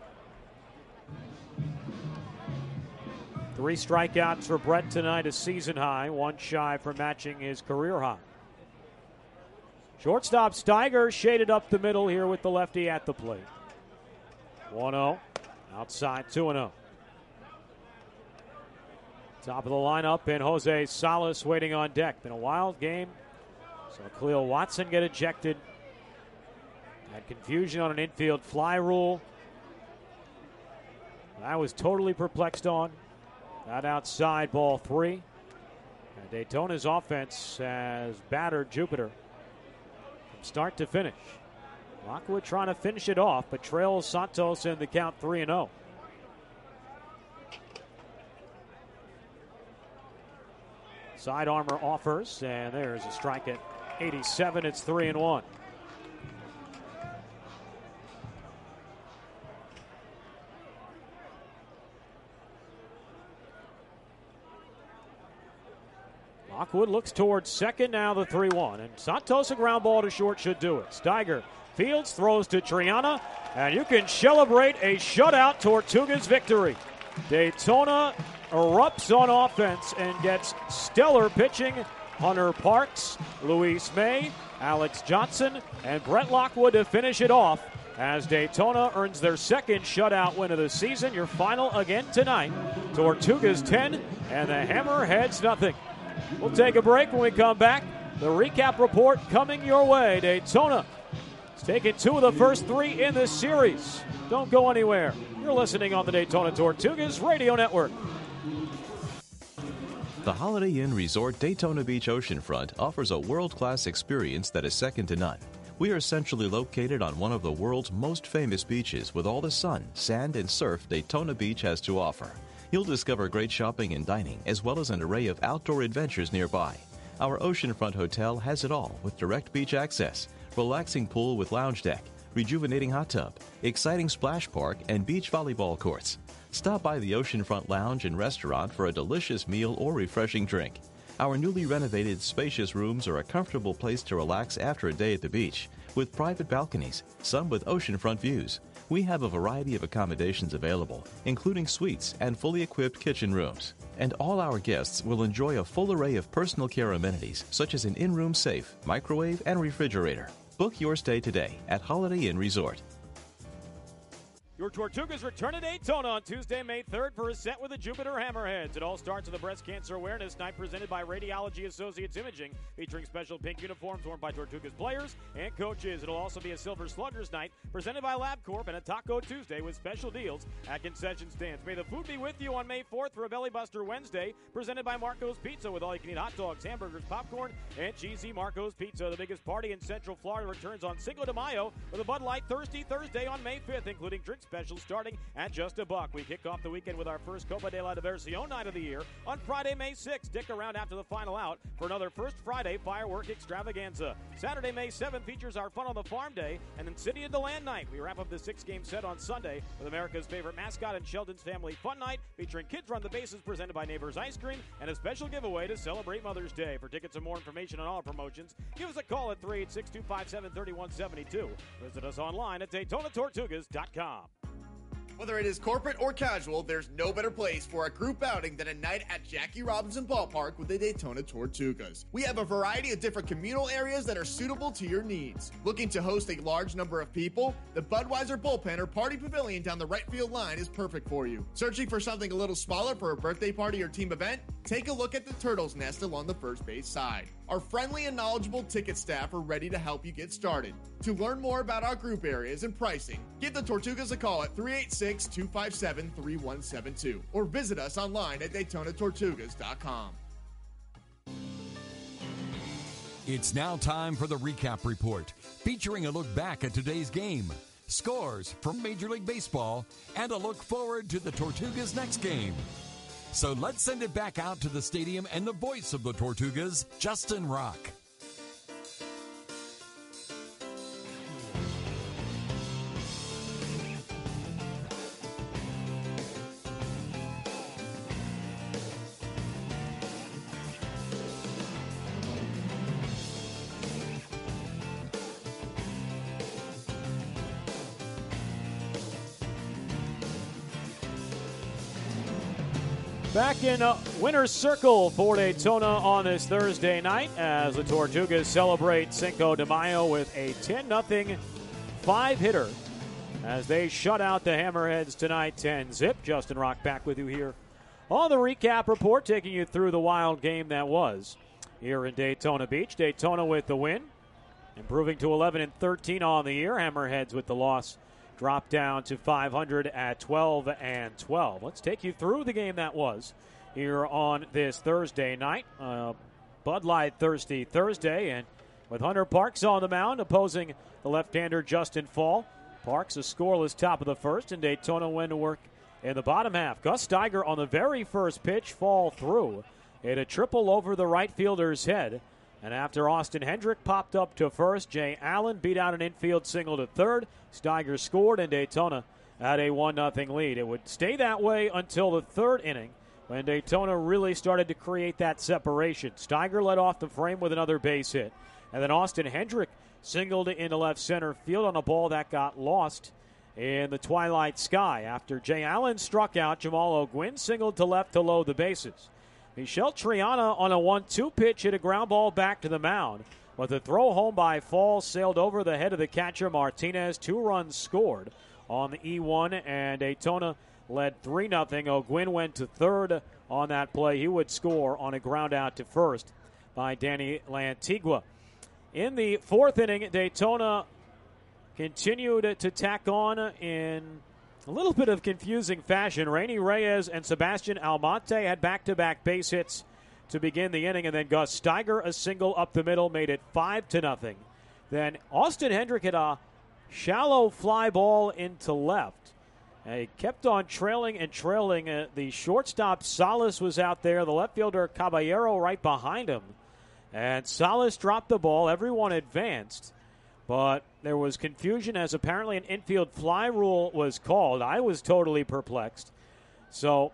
Three strikeouts for Brett tonight, a season high, one shy from matching his career high. Shortstop Steiger shaded up the middle here with the lefty at the plate. one oh, outside two and oh. Top of the lineup, and Jose Salas waiting on deck. Been a wild game. So Khalil Watson get ejected. Had confusion on an infield fly rule. I was totally perplexed on. That outside ball three. And Daytona's offense has battered Jupiter from start to finish. Lockwood trying to finish it off, but trails Santos in the count three and oh. Side armor offers, and there's a strike at eighty-seven. It's three and one. Lockwood looks towards second, now the three one. And Santos, a ground ball to short, should do it. Steiger fields, throws to Triana, and you can celebrate a shutout Tortugas victory. Daytona erupts on offense and gets stellar pitching. Hunter Parks, Luis May, Alex Johnson, and Brett Lockwood to finish it off as Daytona earns their second shutout win of the season. Your final again tonight. Tortugas ten and the Hammerheads nothing. We'll take a break. When we come back, the recap report coming your way. Daytona has taken two of the first three in this series. Don't go anywhere. You're listening on the Daytona Tortugas Radio Network. The Holiday Inn Resort Daytona Beach Oceanfront offers a world-class experience that is second to none. We are centrally located on one of the world's most famous beaches with all the sun, sand, and surf Daytona Beach has to offer. You'll discover great shopping and dining, as well as an array of outdoor adventures nearby. Our oceanfront hotel has it all with direct beach access, relaxing pool with lounge deck, rejuvenating hot tub, exciting splash park, and beach volleyball courts. Stop by the Oceanfront Lounge and Restaurant for a delicious meal or refreshing drink. Our newly renovated, spacious rooms are a comfortable place to relax after a day at the beach, with private balconies, some with oceanfront views. We have a variety of accommodations available, including suites and fully equipped kitchen rooms. And all our guests will enjoy a full array of personal care amenities, such as an in-room safe, microwave, and refrigerator. Book your stay today at Holiday Inn Resort. Your Tortugas return to Daytona on Tuesday, May third for a set with the Jupiter Hammerheads. It all starts with the Breast Cancer Awareness Night presented by Radiology Associates Imaging, featuring special pink uniforms worn by Tortugas players and coaches. It'll also be a Silver Sluggers Night presented by LabCorp and a Taco Tuesday with special deals at concession stands. May the food be with you on May fourth for a Belly Buster Wednesday presented by Marco's Pizza with all-you-can-eat hot dogs, hamburgers, popcorn, and cheesy Marco's Pizza. The biggest party in Central Florida returns on Cinco de Mayo with a Bud Light Thirsty Thursday on May fifth, including drinks specials starting at just a buck. We kick off the weekend with our first Copa de la Diversión night of the year on Friday, May sixth. Stick around after the final out for another First Friday firework extravaganza. Saturday, May seventh features our Fun on the Farm Day and then City of DeLand night. We wrap up the six-game set on Sunday with America's favorite mascot and Sheldon's Family Fun Night featuring Kids Run the Bases presented by Neighbors Ice Cream and a special giveaway to celebrate Mother's Day. For tickets and more information on all our promotions, give us a call at three eight six, two five seven, three one seven two. Visit us online at Daytona Tortugas dot com. Whether it is corporate or casual, there's no better place for a group outing than a night at Jackie Robinson Ballpark with the Daytona Tortugas. We have a variety of different communal areas that are suitable to your needs. Looking to host a large number of people? The Budweiser Bullpen or Party Pavilion down the right field line is perfect for you. Searching for something a little smaller for a birthday party or team event? Take a look at the Turtle's Nest along the first base side. Our friendly and knowledgeable ticket staff are ready to help you get started. To learn more about our group areas and pricing, give the Tortugas a call at three eight six, two five seven, three one seven two or visit us online at Daytona Tortugas dot com. It's now time for the recap report, featuring a look back at today's game, scores from Major League Baseball, and a look forward to the Tortugas' next game. So let's send it back out to the stadium and the voice of the Tortugas, Justin Rock. Back in uh, winner's circle for Daytona on this Thursday night as the Tortugas celebrate Cinco de Mayo with a ten nothing five-hitter as they shut out the Hammerheads tonight ten zip. Justin Rock back with you here on the recap report, taking you through the wild game that was here in Daytona Beach. Daytona with the win, improving to eleven and thirteen on the year. Hammerheads with the loss, dropped down to five hundred at twelve and twelve. Let's take you through the game that was here on this Thursday night. Uh, Bud Light Thirsty Thursday, and with Hunter Parks on the mound opposing the left-hander Justin Fall. Parks a scoreless top of the first, and Daytona went to work in the bottom half. Gus Steiger on the very first pitch, Fall through. Hit a triple over the right fielder's head. And after Austin Hendrick popped up to first, Jay Allen beat out an infield single to third. Steiger scored, and Daytona had a one nothing lead. It would stay that way until the third inning when Daytona really started to create that separation. Steiger led off the frame with another base hit. And then Austin Hendrick singled into left center field on a ball that got lost in the twilight sky. After Jay Allen struck out, Jamal O'Gwyn singled to left to load the bases. Michel Triana on a one two pitch hit a ground ball back to the mound, but the throw home by Fall sailed over the head of the catcher Martinez. Two runs scored on the E one, and Daytona led three nothing. O'Gwyn went to third on that play. He would score on a ground out to first by Danny Lantigua. In the fourth inning, Daytona continued to tack on in a little bit of confusing fashion. Rainy Reyes and Sebastian Almonte had back-to-back base hits to begin the inning, and then Gus Steiger, a single up the middle, made it five to nothing. Then Austin Hendrick hit a shallow fly ball into left. And he kept on trailing and trailing. Uh, the shortstop Salas was out there. The left fielder Caballero right behind him. And Salas dropped the ball. Everyone advanced. But there was confusion as apparently an infield fly rule was called. I was totally perplexed. So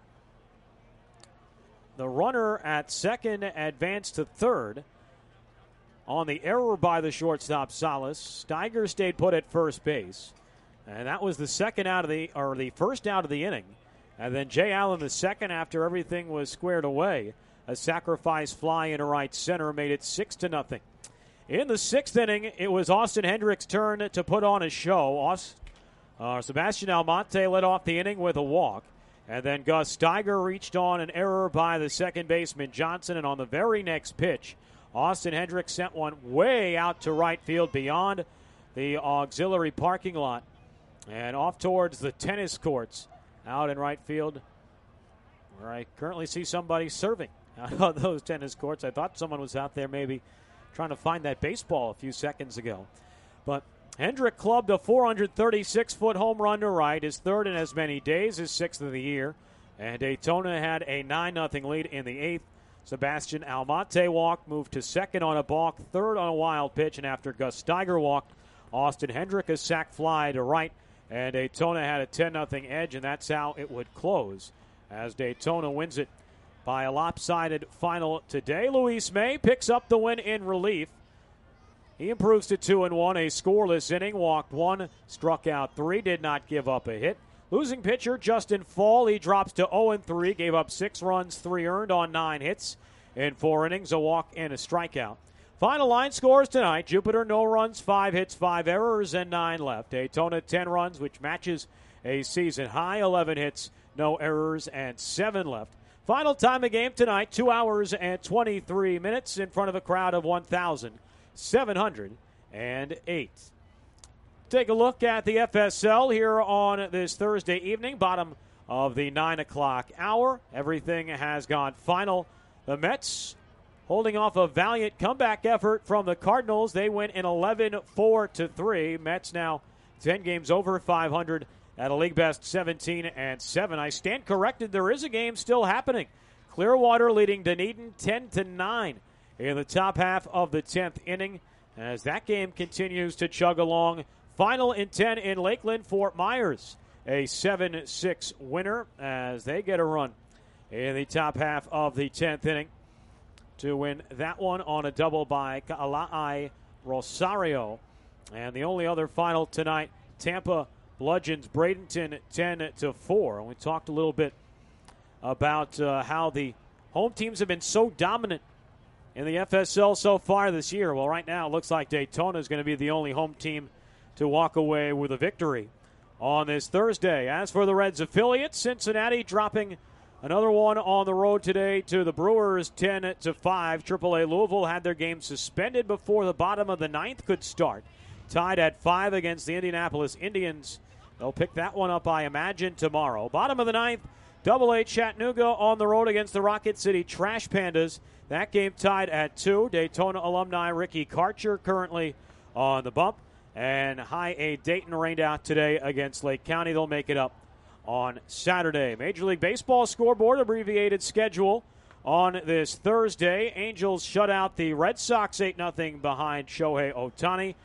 the runner at second advanced to third on the error by the shortstop Salas. Steiger stayed put at first base. And that was the second out of the, or the first out of the inning. And then Jay Allen, the second after everything was squared away. A sacrifice fly into right center made it six to nothing. In the sixth inning, it was Austin Hendrick's turn to put on a show. Aust- uh, Sebastian Almonte led off the inning with a walk. And then Gus Steiger reached on an error by the second baseman Johnson. And on the very next pitch, Austin Hendrick sent one way out to right field beyond the auxiliary parking lot and off towards the tennis courts out in right field, where I currently see somebody serving out on those tennis courts. I thought someone was out there maybe trying to find that baseball a few seconds ago. But Hendrick clubbed a four hundred thirty-six foot home run to right, his third in as many days, his sixth of the year. And Daytona had a nine nothing lead in the eighth. Sebastian Almonte walked, moved to second on a balk, third on a wild pitch, and after Gus Steiger walked, Austin Hendrick a sac fly to right, and Daytona had a ten nothing edge, and that's how it would close as Daytona wins it by a lopsided final today. Luis May picks up the win in relief. He improves to two and one, a scoreless inning, walked one, struck out three, did not give up a hit. Losing pitcher Justin Fall, he drops to oh and three, gave up six runs, three earned on nine hits in four innings, a walk and a strikeout. Final line scores tonight: Jupiter no runs, five hits, five errors, and nine left. Daytona ten runs, which matches a season high, eleven hits, no errors, and seven left. Final time of game tonight, two hours and twenty-three minutes in front of a crowd of one thousand seven hundred eight. Take a look at the F S L here on this Thursday evening, bottom of the nine o'clock hour. Everything has gone final. The Mets holding off a valiant comeback effort from the Cardinals. They win in eleven four to three. Mets now ten games over five hundred at a league best seventeen and seven. I stand corrected. There is a game still happening. Clearwater leading Dunedin ten to nine in the top half of the tenth inning as that game continues to chug along. Final in ten in Lakeland. Fort Myers, a seven six winner as they get a run in the top half of the tenth inning to win that one on a double by Ka'alai Rosario. And the only other final tonight, Tampa bludgeons Bradenton ten to four. And we talked a little bit about uh, how the home teams have been so dominant in the F S L so far this year. Well, right now it looks like Daytona is going to be the only home team to walk away with a victory on this Thursday. As for the Reds affiliates, Cincinnati dropping another one on the road today to the Brewers ten to five. triple A Louisville had their game suspended before the bottom of the ninth could start. Tied at five against the Indianapolis Indians. They'll pick that one up, I imagine, tomorrow. Bottom of the ninth, double A Chattanooga on the road against the Rocket City Trash Pandas. That game tied at two. Daytona alumni Ricky Karcher currently on the bump. And High A Dayton rained out today against Lake County. They'll make it up on Saturday. Major League Baseball scoreboard, abbreviated schedule on this Thursday. Angels shut out the Red Sox eight nothing behind Shohei Ohtani.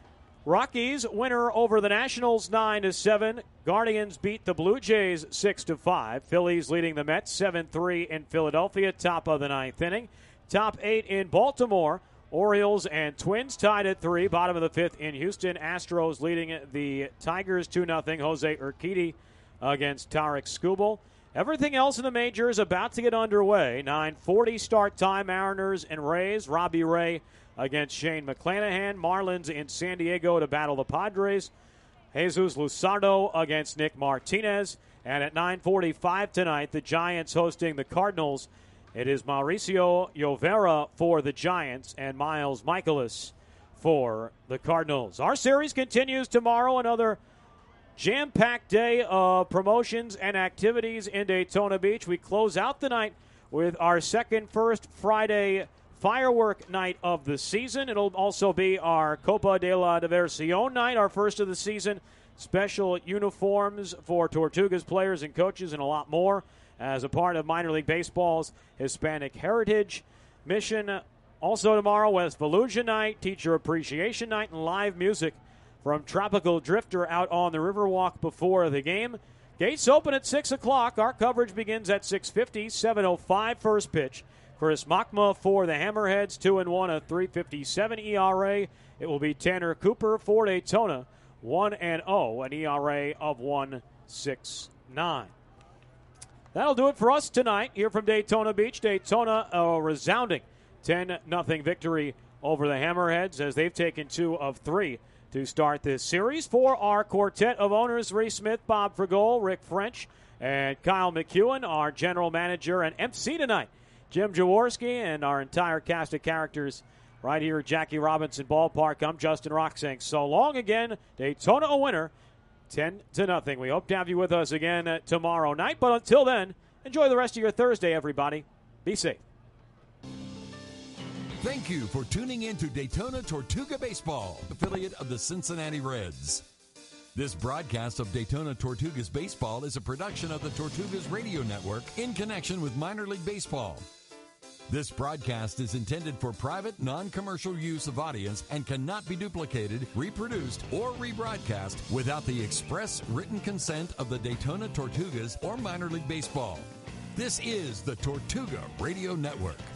Rockies winner over the Nationals nine to seven. Guardians beat the Blue Jays six to five. Phillies leading the Mets seven three in Philadelphia, top of the ninth inning. Top eight in Baltimore. Orioles and Twins tied at three. Bottom of the fifth in Houston. Astros leading the Tigers two nothing. Jose Urquidy against Tarek Skubal. Everything else in the majors about to get underway. nine forty start time. Mariners and Rays. Robbie Ray against Shane McClanahan. Marlins in San Diego to battle the Padres. Jesus Luzardo against Nick Martinez. And at nine forty-five tonight, the Giants hosting the Cardinals. It is Mauricio Llovera for the Giants and Miles Michaelis for the Cardinals. Our series continues tomorrow. Another jam-packed day of promotions and activities in Daytona Beach. We close out the night with our second First Friday firework night of the season. It'll also be our Copa de la Diversión night, our first of the season. Special uniforms for Tortugas players and coaches and a lot more as a part of minor league baseball's Hispanic Heritage Mission. Also tomorrow, West Volusia night, teacher appreciation night, and live music from Tropical Drifter out on the Riverwalk before the game. Gates open at six o'clock. Our coverage begins at six fifty, seven oh five first pitch. Chris Machma for the Hammerheads, two and one, a three fifty-seven E R A. It will be Tanner Cooper for Daytona, one and oh, an E R A of one sixty-nine. That'll do it for us tonight here from Daytona Beach. Daytona, a resounding ten nothing victory over the Hammerheads as they've taken two of three to start this series. For our quartet of owners, Reese Smith, Bob Fragole, Rick French, and Kyle McEwen, our general manager and M C tonight, Jim Jaworski, and our entire cast of characters right here at Jackie Robinson Ballpark. I'm Justin Rock saying so long again. Daytona a winner, ten to nothing. We hope to have you with us again uh, tomorrow night. But until then, enjoy the rest of your Thursday, everybody. Be safe. Thank you for tuning in to Daytona Tortuga Baseball, affiliate of the Cincinnati Reds. This broadcast of Daytona Tortugas Baseball is a production of the Tortugas Radio Network in connection with minor league baseball. This broadcast is intended for private, non-commercial use of audience and cannot be duplicated, reproduced, or rebroadcast without the express written consent of the Daytona Tortugas or minor league baseball. This is the Tortuga Radio Network.